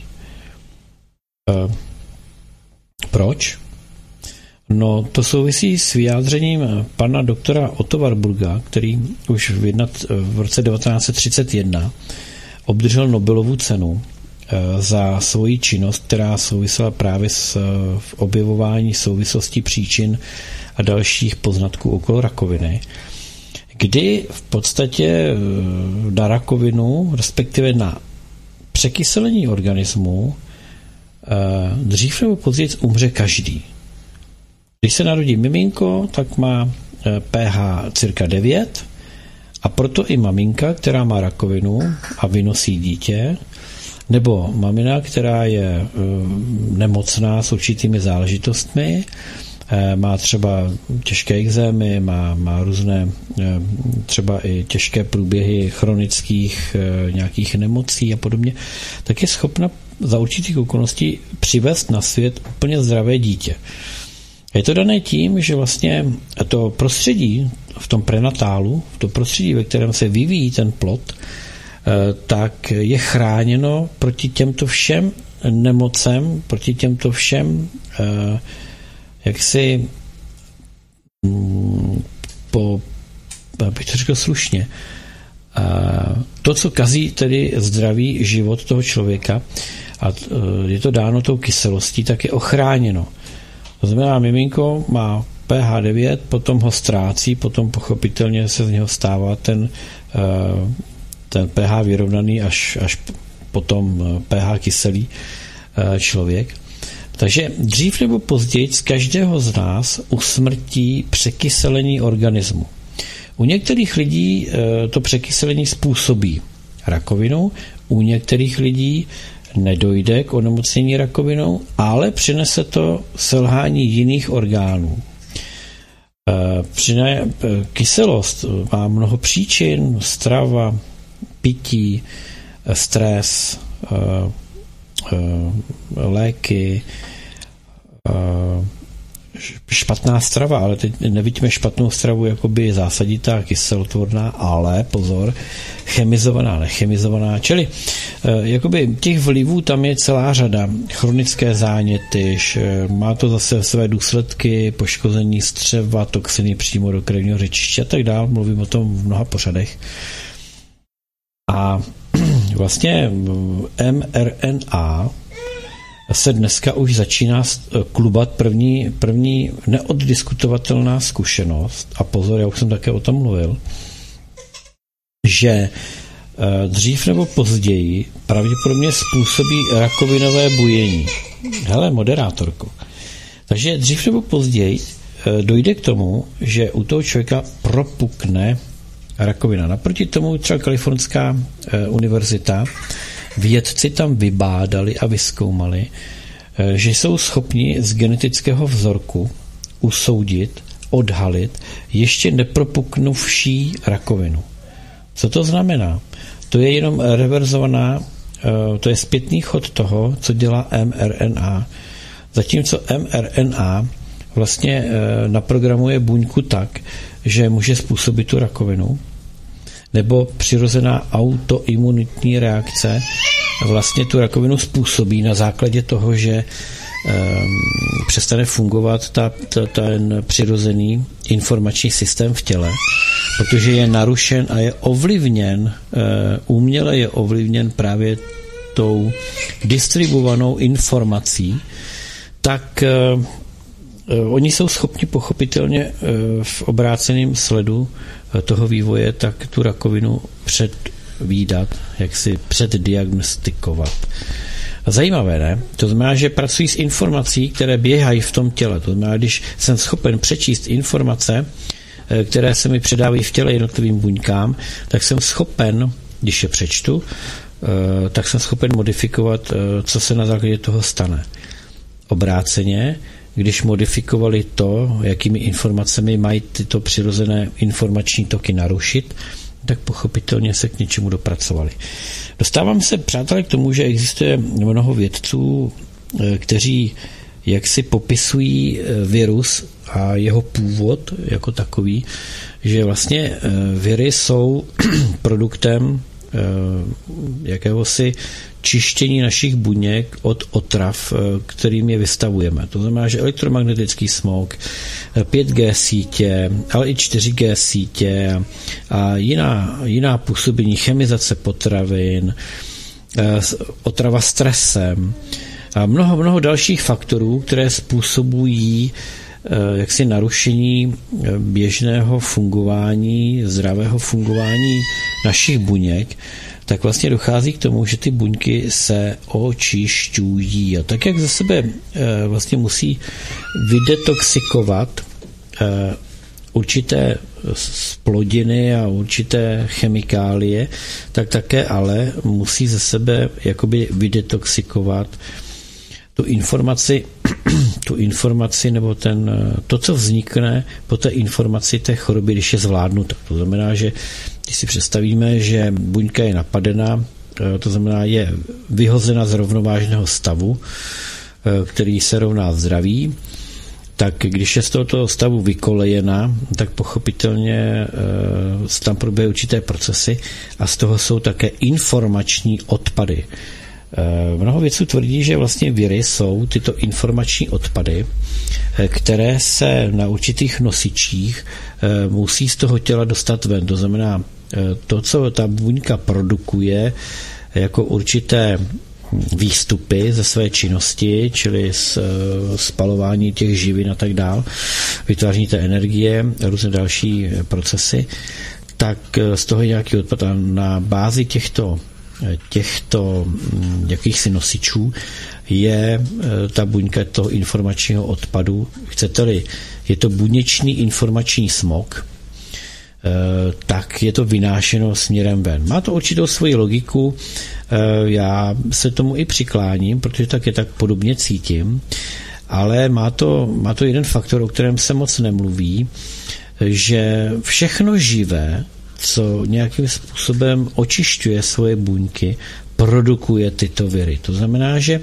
S1: Proč? No, to souvisí s vyjádřením pana doktora Otto Warburga, který už v, jednat, v roce devatenáct set třicet jedna obdržel Nobelovu cenu za svoji činnost, která souvisela právě s objevování souvislostí příčin a dalších poznatků okolo rakoviny, kdy v podstatě na rakovinu, respektive na překyselení organismu, dřív nebo později umře každý. Když se narodí miminko, tak má pH cirka devět a proto i maminka, která má rakovinu a vynosí dítě, nebo mamina, která je nemocná s určitými záležitostmi, má třeba těžké ekzémy, má, má různé třeba i těžké průběhy chronických nějakých nemocí a podobně, tak je schopna za určitých okolností přivést na svět úplně zdravé dítě. Je to dané tím, že vlastně to prostředí v tom prenatálu, v tom prostředí, ve kterém se vyvíjí ten plod, tak je chráněno proti těmto všem nemocem, proti těmto všem jaksi po, bych to řekl slušně, to, co kazí tedy zdravý život toho člověka, a je to dáno tou kyselostí, tak je ochráněno. To znamená, miminko má pH devět, potom ho ztrácí, potom pochopitelně se z něho stává ten, ten pH vyrovnaný až, až potom pH kyselý člověk. Takže dřív nebo později z každého z nás usmrtí překyselení organismu. U některých lidí to překyselení způsobí rakovinu, u některých lidí nedojde k onemocnění rakovinou, ale přinese to selhání jiných orgánů. Kyselost má mnoho příčin, strava, pití, stres, léky, špatná strava, ale teď nevidíme špatnou stravu jakoby zásaditá, kyselotvorná, ale pozor, chemizovaná, nechemizovaná, čili jakoby těch vlivů tam je celá řada. Chronické záněty, má to zase své důsledky, poškození střeva, toxiny přímo do krevního řečiště a tak dále, mluvím o tom v mnoha pořadech. A vlastně mRNA se dneska už začíná klubat první, první neoddiskutovatelná zkušenost, a pozor, já už jsem také o tom mluvil, že dřív nebo později pravděpodobně způsobí rakovinové bujení. Hele, moderátorko. Takže dřív nebo později dojde k tomu, že u toho člověka propukne rakovina. Naproti tomu třeba Kalifornská univerzita, vědci tam vybádali a vyzkoumali, že jsou schopni z genetického vzorku usoudit, odhalit ještě nepropuknuvší rakovinu. Co to znamená? To je jenom reverzovaná, to je zpětný chod toho, co dělá mRNA. Zatímco mRNA vlastně naprogramuje buňku tak, že může způsobit tu rakovinu, nebo přirozená autoimunitní reakce vlastně tu rakovinu způsobí na základě toho, že um, přestane fungovat ta, ta, ten přirozený informační systém v těle, protože je narušen a je ovlivněn, uh, uměle je ovlivněn právě tou distribuovanou informací, tak uh, oni jsou schopni pochopitelně v obráceném sledu toho vývoje tak tu rakovinu předvídat, jak si předdiagnostikovat. Zajímavé, ne? To znamená, že pracují s informací, které běhají v tom těle. To znamená, když jsem schopen přečíst informace, které se mi předávají v těle jednotlivým buňkám, tak jsem schopen, když je přečtu, tak jsem schopen modifikovat, co se na základě toho stane. Obráceně, když modifikovali to, jakými informacemi mají tyto přirozené informační toky narušit, tak pochopitelně se k něčemu dopracovali. Dostávám se, přátelé, k tomu, že existuje mnoho vědců, kteří jaksi popisují virus a jeho původ jako takový, že vlastně viry jsou produktem jakéhosi čištění našich buněk od otrav, kterým je vystavujeme. To znamená, že elektromagnetický smog, pět G sítě, ale i čtyři G sítě a jiná, jiná působení, chemizace potravin, otrava stresem a mnoho, mnoho dalších faktorů, které způsobují jaksi narušení běžného fungování, zdravého fungování našich buněk, tak vlastně dochází k tomu, že ty buňky se očišťují. A tak, jak ze sebe vlastně musí vydetoxikovat určité splodiny a určité chemikálie, tak také ale musí ze sebe jakoby vydetoxikovat tu informaci, tu informaci nebo ten, to, co vznikne po té informaci té choroby, když je zvládnuta. To znamená, že když si představíme, že buňka je napadena, to znamená, je vyhozena z rovnovážného stavu, který se rovná zdraví, tak když je z tohoto stavu vykolejena, tak pochopitelně tam probíhají určité procesy a z toho jsou také informační odpady. Mnoho vědců tvrdí, že vlastně viry jsou tyto informační odpady, které se na určitých nosičích musí z toho těla dostat ven. To znamená, to, co ta buňka produkuje jako určité výstupy ze své činnosti, čili spalování těch živin a tak dál, vytváření té energie, různé další procesy, tak z toho je nějaký odpad. A na bázi těchto těchto jakýchsi nosičů je ta buňka toho informačního odpadu. Chcete-li, je to buněčný informační smog, tak je to vynášeno směrem ven. Má to určitou svoji logiku, já se tomu i přikláním, protože tak je tak podobně cítím, ale má to, má to jeden faktor, o kterém se moc nemluví, že všechno živé, co nějakým způsobem očišťuje svoje buňky, produkuje tyto viry. To znamená, že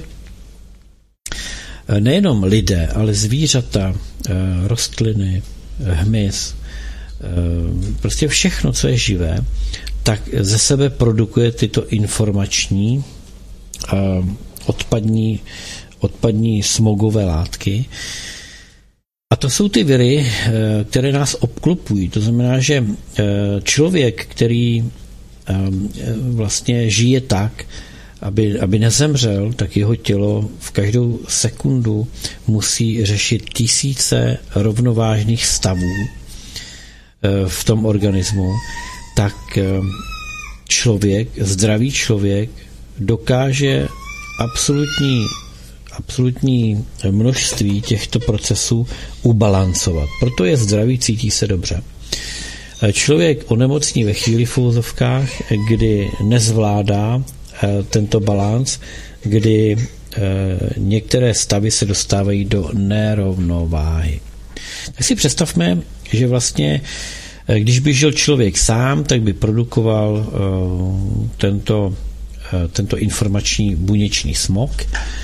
S1: nejenom lidé, ale zvířata, rostliny, hmyz, prostě všechno, co je živé, tak ze sebe produkuje tyto informační odpadní, odpadní smogové látky. A to jsou ty viry, které nás obklopují. To znamená, že člověk, který vlastně žije tak, aby, aby nezemřel, tak jeho tělo v každou sekundu musí řešit tisíce rovnovážných stavů v tom organismu, tak člověk, zdravý člověk dokáže absolutní, absolutní množství těchto procesů ubalancovat. Proto je zdravý, cítí se dobře. Člověk onemocní ve chvíli v uvozovkách, kdy nezvládá tento balanc, kdy některé stavy se dostávají do nerovnováhy. Tak si představme, že vlastně, když by žil člověk sám, tak by produkoval tento, tento informační buněčný smog.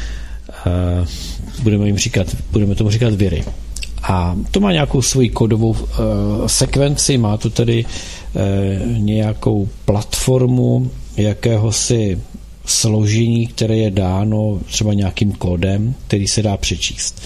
S1: Budeme jim říkat, budeme tomu říkat viry. A to má nějakou svoji kódovou uh, sekvenci, má to tedy uh, nějakou platformu jakéhosi složení, které je dáno třeba nějakým kódem, který se dá přečíst.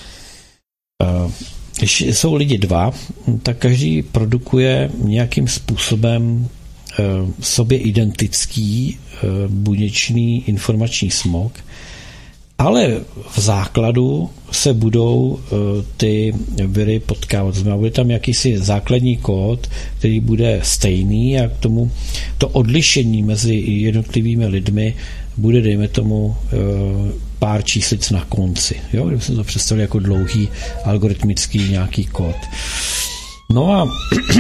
S1: Uh, když jsou lidi dva, tak každý produkuje nějakým způsobem uh, sobě identický uh, buněčný informační smog, ale v základu se budou uh, ty viry potkávat. To znamená, bude tam jakýsi základní kód, který bude stejný a k tomu to odlišení mezi jednotlivými lidmi bude, dejme tomu, uh, pár číslic na konci. Jo? Kdyby se to představili jako dlouhý algoritmický nějaký kód. No a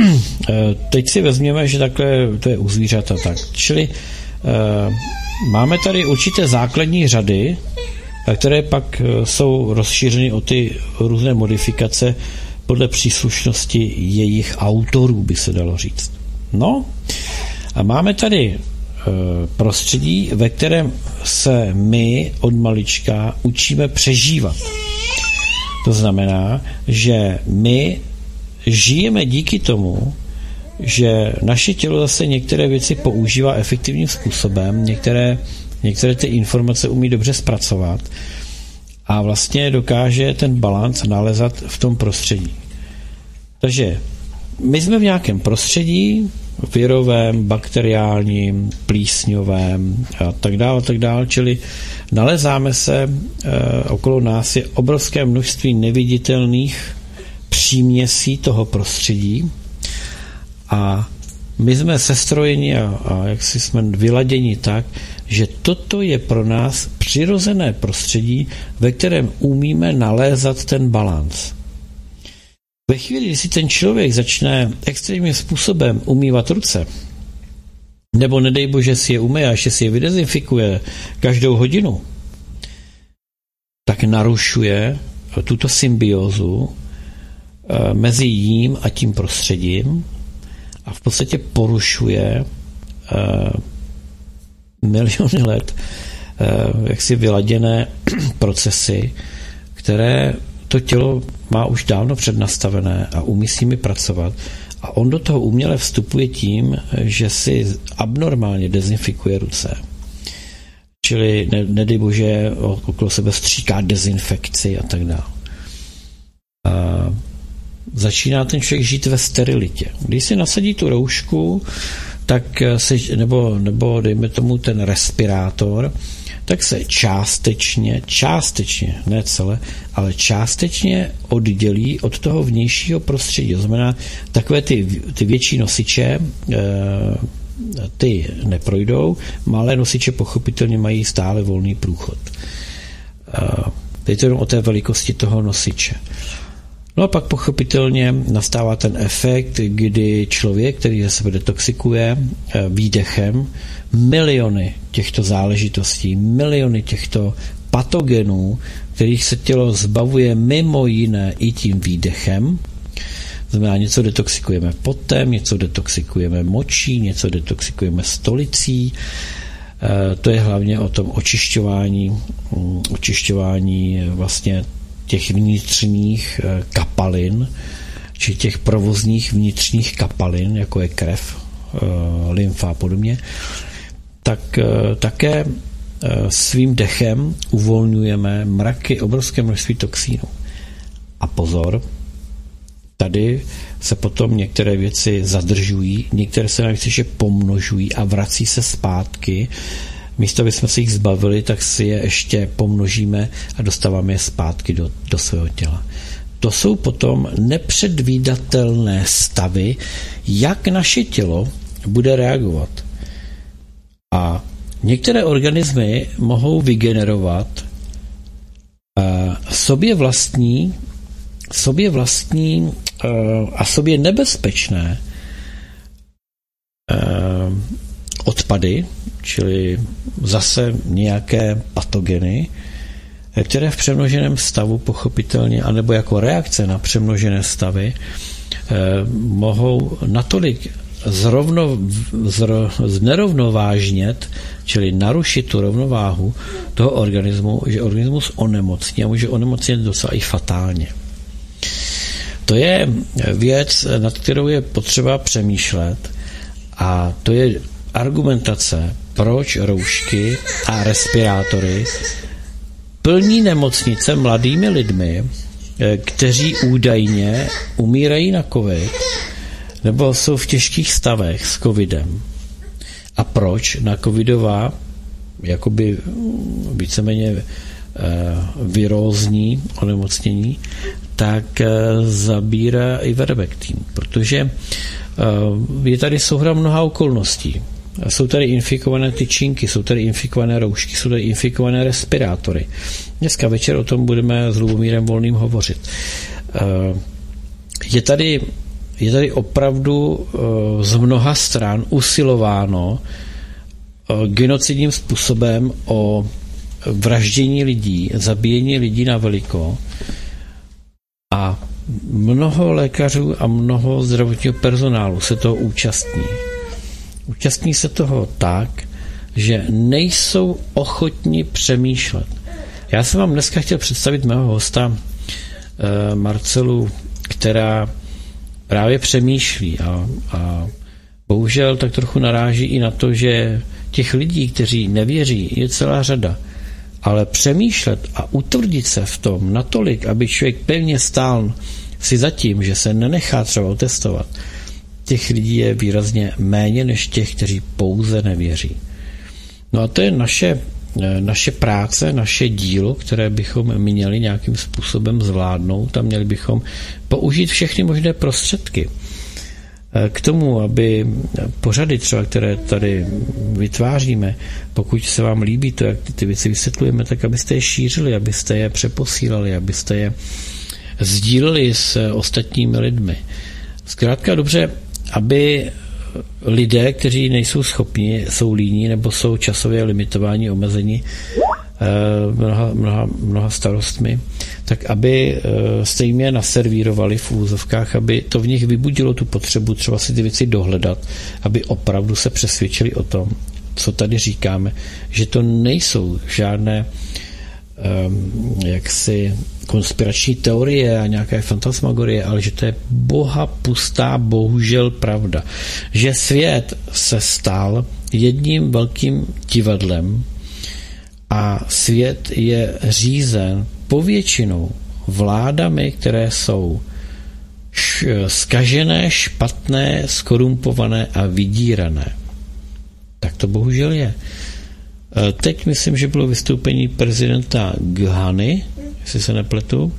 S1: teď si vezměme, že takhle to je u zvířata tak. Čili uh, máme tady určité základní řady, které pak jsou rozšířeny o ty různé modifikace podle příslušnosti jejich autorů, by se dalo říct. No a máme tady prostředí, ve kterém se my od malička učíme přežívat. To znamená, že my žijeme díky tomu, že naše tělo zase některé věci používá efektivním způsobem, některé Některé ty informace umí dobře zpracovat a vlastně dokáže ten balanc nalezat v tom prostředí. Takže my jsme v nějakém prostředí, virovém, bakteriálním, plísňovém a tak dále, tak dále, čili nalezáme se, e, okolo nás je obrovské množství neviditelných příměsí toho prostředí a my jsme sestrojeni a, a jak si jsme vyladěni tak, že toto je pro nás přirozené prostředí, ve kterém umíme nalézat ten balanc. Ve chvíli, kdy si ten člověk začne extrémním způsobem umývat ruce, nebo nedej bože si je umyje a ještě si je vydezinfikuje každou hodinu, tak narušuje tuto symbiózu mezi jím a tím prostředím a v podstatě porušuje miliony let jaksi vyladěné procesy, které to tělo má už dávno přednastavené a umí s nimi pracovat. A on do toho uměle vstupuje tím, že si abnormálně dezinfikuje ruce. Čili ne, nedej bože, okolo sebe stříká dezinfekci a tak dále. A začíná ten člověk žít ve sterilitě. Když si nasadí tu roušku, tak se, nebo, nebo dejme tomu ten respirátor, tak se částečně, částečně, ne celé, ale částečně oddělí od toho vnějšího prostředí. To znamená, takové ty, ty větší nosiče, ty neprojdou, malé nosiče pochopitelně mají stále volný průchod. Teď to jenom o té velikosti toho nosiče. No a pak pochopitelně nastává ten efekt, kdy člověk, který se sebe detoxikuje výdechem, miliony těchto záležitostí, miliony těchto patogenů, kterých se tělo zbavuje mimo jiné i tím výdechem. Znamená, něco detoxikujeme potem, něco detoxikujeme močí, něco detoxikujeme stolicí. To je hlavně o tom očišťování, očišťování vlastně těch vnitřních kapalin, či těch provozních vnitřních kapalin, jako je krev, lymfa a podobně, tak také svým dechem uvolňujeme mraky, obrovské množství toxínů. A pozor, tady se potom některé věci zadržují, některé se navíc ještě pomnožují a vrací se zpátky. Místo, aby jsme se jich zbavili, tak si je ještě pomnožíme a dostáváme je zpátky do, do svého těla. To jsou potom nepředvídatelné stavy, jak naše tělo bude reagovat. A některé organismy mohou vygenerovat uh, sobě vlastní, sobě vlastní uh, a sobě nebezpečné uh, odpady, čili zase nějaké patogeny, které v přemnoženém stavu pochopitelně, anebo jako reakce na přemnožené stavy, eh, mohou natolik zrovno, zro, znerovnovážnět, čili narušit tu rovnováhu toho organismu, že organismus onemocní a může onemocnit docela i fatálně. To je věc, nad kterou je potřeba přemýšlet, a to je argumentace, proč roušky a respirátory plní nemocnice mladými lidmi, kteří údajně umírají na covid nebo jsou v těžkých stavech s covidem. A proč na covidová jakoby víceméně virózní onemocnění tak zabírá ivermectin, protože je tady souhra mnoha okolností. Jsou tady infikované tyčinky, jsou tady infikované roušky, jsou tady infikované respirátory. Dneska večer o tom budeme s Lubomírem Volným hovořit. Je tady, je tady opravdu z mnoha stran usilováno genocidním způsobem o vraždění lidí, zabíjení lidí na veliko, a mnoho lékařů a mnoho zdravotního personálu se toho účastní. Účastní se toho tak, že nejsou ochotni přemýšlet. Já jsem vám dneska chtěl představit mého hosta eh, Marcelu, která právě přemýšlí a, a bohužel tak trochu naráží i na to, že těch lidí, kteří nevěří, je celá řada. Ale přemýšlet a utvrdit se v tom natolik, aby člověk pevně stál si za tím, že se nenechá třeba otestovat, těch lidí je výrazně méně než těch, kteří pouze nevěří. No a to je naše, naše práce, naše dílo, které bychom měli nějakým způsobem zvládnout a měli bychom použít všechny možné prostředky k tomu, aby pořady třeba, které tady vytváříme, pokud se vám líbí to, jak ty věci vysvětlujeme, tak abyste je šířili, abyste je přeposílali, abyste je sdíleli s ostatními lidmi. Zkrátka dobře, aby lidé, kteří nejsou schopni, jsou líní nebo jsou časově limitováni, omezení mnoha, mnoha, mnoha starostmi, tak aby jste jim je naservírovali v úzovkách, aby to v nich vybudilo tu potřebu třeba si ty věci dohledat, aby opravdu se přesvědčili o tom, co tady říkáme, že to nejsou žádné um, jaksi konspirační teorie a nějaké fantasmagorie, ale že to je boha pustá bohužel pravda. Že svět se stal jedním velkým divadlem a svět je řízen povětšinou vládami, které jsou zkažené, špatné, skorumpované a vydírané. Tak to bohužel je. Teď myslím, že bylo vystoupení prezidenta Ghany, jestli se nepletu,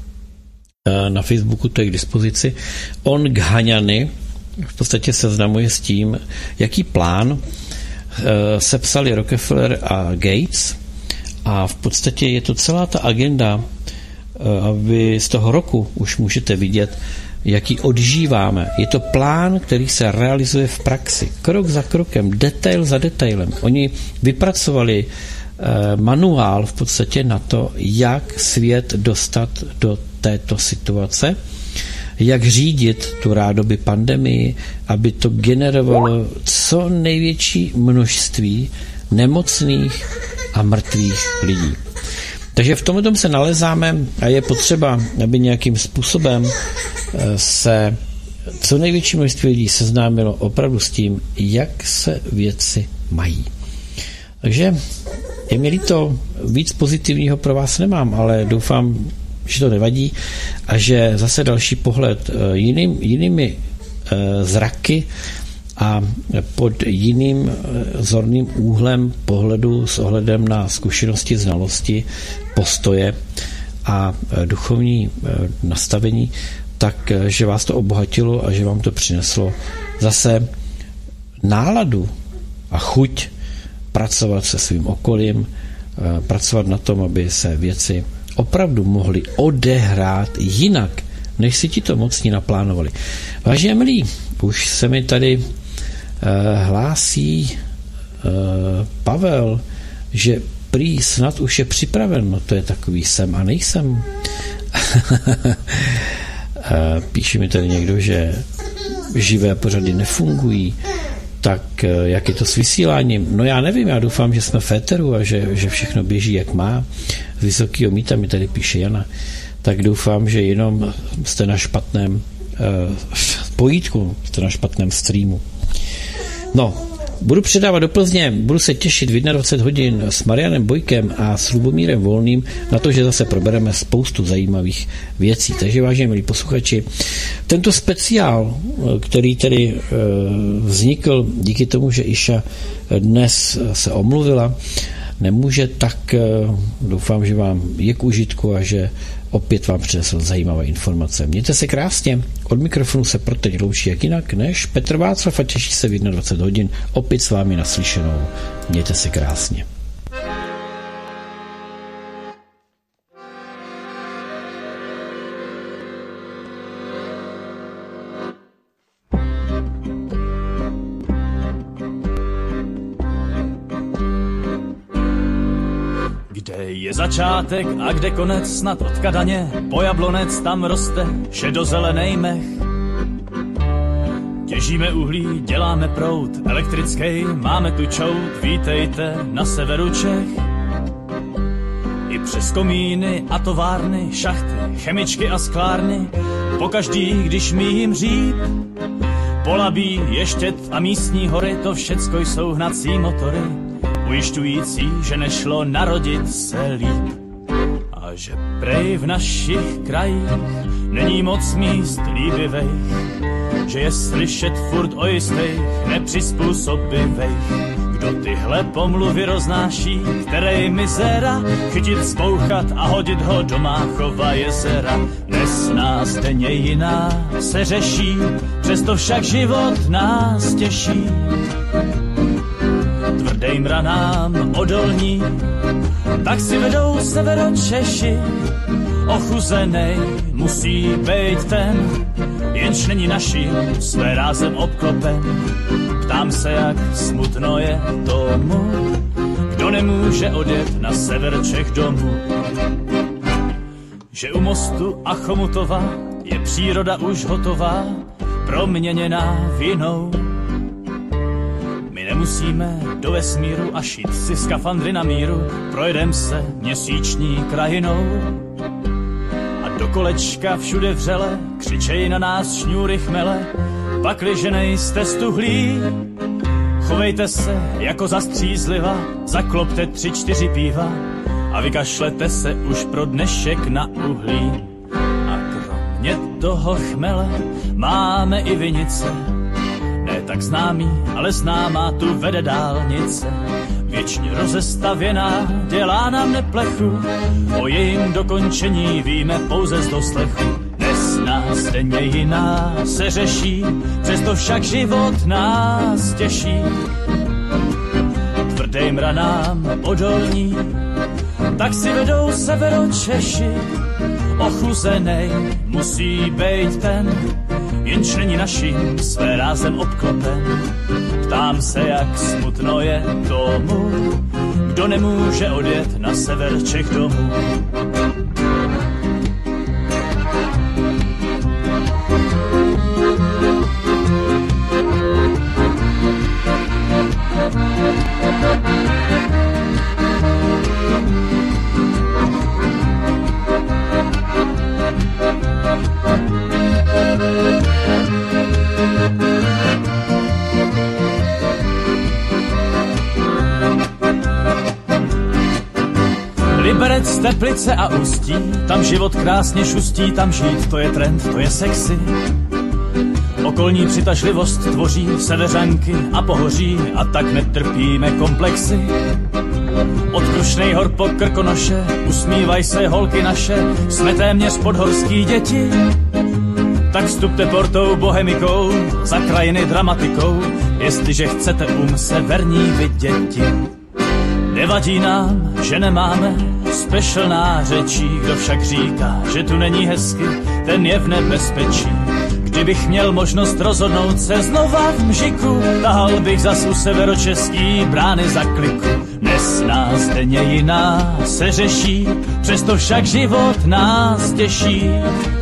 S1: na Facebooku to je k dispozici. On Ghaňany v podstatě seznamuje s tím, jaký plán sepsali Rockefeller a Gates, A v podstatě je to celá ta agenda, a vy z toho roku už můžete vidět, jaký odžíváme. Je to plán, který se realizuje v praxi. Krok za krokem, detail za detailem. Oni vypracovali manuál v podstatě na to, jak svět dostat do této situace, jak řídit tu rádoby pandemii, aby to generovalo co největší množství nemocných a mrtvých lidí. Takže v tomhle se nalezáme a je potřeba, aby nějakým způsobem se co největší množství lidí seznámilo opravdu s tím, jak se věci mají. Takže je mi líto, víc pozitivního pro vás nemám, ale doufám, že to nevadí a že zase další pohled jiným, jinými zraky a pod jiným zorným úhlem pohledu s ohledem na zkušenosti, znalosti, postoje a duchovní nastavení, tak, že vás to obohatilo a že vám to přineslo zase náladu a chuť pracovat se svým okolím, pracovat na tom, aby se věci opravdu mohly odehrát jinak, než si ti to mocní naplánovali. Vážení milí, už se mi tady uh, hlásí uh, Pavel, že prý snad už je připraven. No to je takový jsem a nejsem. Píše mi tady někdo, že živé pořady nefungují. Tak jak je to s vysíláním? No já nevím, já doufám, že jsme v éteru a že, že všechno běží jak má. Z vysokého míta mi tady píše Jana. Tak doufám, že jenom jste na špatném uh, pojítku, jste na špatném streamu. No, budu předávat do Plzně, budu se těšit v dvacet jedna hodin s Marianem Bojkem a s Lubomírem Volným na to, že zase probereme spoustu zajímavých věcí. Takže vážení milí posluchači, tento speciál, který tedy e, vznikl díky tomu, že Iša dnes se omluvila, nemůže, tak e, doufám, že vám je k užitku a že opět vám přinesl zajímavé informace. Mějte se krásně, od mikrofonu se pro teď loučí jak jinak než Petr Václav a těší se v dvacet jedna hodin opět s vámi naslyšenou. Mějte se krásně.
S4: Je začátek a kde konec, snad od Kadaně po Jablonec tam roste šedozelenej mech. Těžíme uhlí, děláme proud elektrický, máme tu čout, vítejte na severu Čech. I přes komíny a továrny, šachty, chemičky a sklárny, pokaždý, když míjím říp, Polabí, Ještěd a místní hory, to všecko jsou hnací motory, ujišťující, že nešlo narodit se líp. A že prej v našich krajích není moc míst líbivých, že je slyšet furt o jistých nepřizpůsobivých. Kdo tyhle pomluvy roznáší, které mizera, chytit, zbouchat a hodit ho do Máchova jezera. Dnes nás denně jiná se řeší, přesto však život nás těší. Tvrdým ranám odolní, tak si vedou Severočeši. Ochuzenej musí být ten, jenž není naším své rázem obklopen. Ptám se, jak smutno je tomu, kdo nemůže odjet na sever Čech domů. Že u mostu a Chomutova je příroda už hotová, proměněná vinou. My nemusíme do vesmíru a šít si skafandry na míru, projedem se měsíční krajinou. A do kolečka všude vřele křičej na nás šňůry chmele, pakliže nejste stuhlí, chovejte se jako zastřízliva, zaklopte tři, čtyři píva a vykašlete se už pro dnešek na uhlí. A kromě toho chmele máme i vinice, ne tak známý, ale známá tu vede dálnice. Věčně rozestavěná, dělá nám neplechu, o jejím dokončení víme pouze z doslechu. Dnes nás denně jiná se řeší, přesto však život nás těší. Tvrdým ranám odolní, tak si vedou Severočeši. Ochuzenej musí bejt ten, jenž není naším své rázem obklopen. Ptám se, jak smutno je tomu, kdo nemůže odjet na sever Čech domů. Liberec, Teplice a Ústí, tam život krásně šustí, tam žít, to je trend, to je sexy. Okolní přitažlivost tvoří Seveřanky a Pohoří a tak netrpíme komplexy. Od Krušnej hor po Krkonoše usmívaj se holky naše, jsme téměř podhorský děti. Tak vstupte portou bohemikou, za krajiny dramatikou, jestliže chcete um severní viděti. Nevadí nám, že nemáme special nářečí, kdo však říká, že tu není hezky, ten je v nebezpečí. Kdybych měl možnost rozhodnout se znova v mžiku, tahal bych zas u severočeský brány za kliku. Dnes nás denně jiná se řeší, přesto však život nás těší.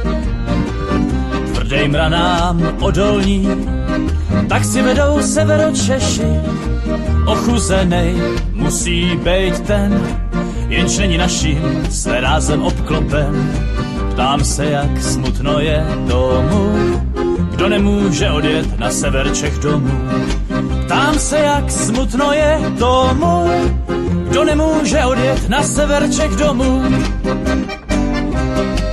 S4: Tvrdej mranám odolní, tak si vedou Severočeši. Ochuzenej musí bejt ten, jenž není naším své rázem obklopen. Ptám se, jak smutno je tomu, kdo nemůže odjet na sever Čech domů. Ptám se, jak smutno je tomu, kdo nemůže odjet na sever Čech domů.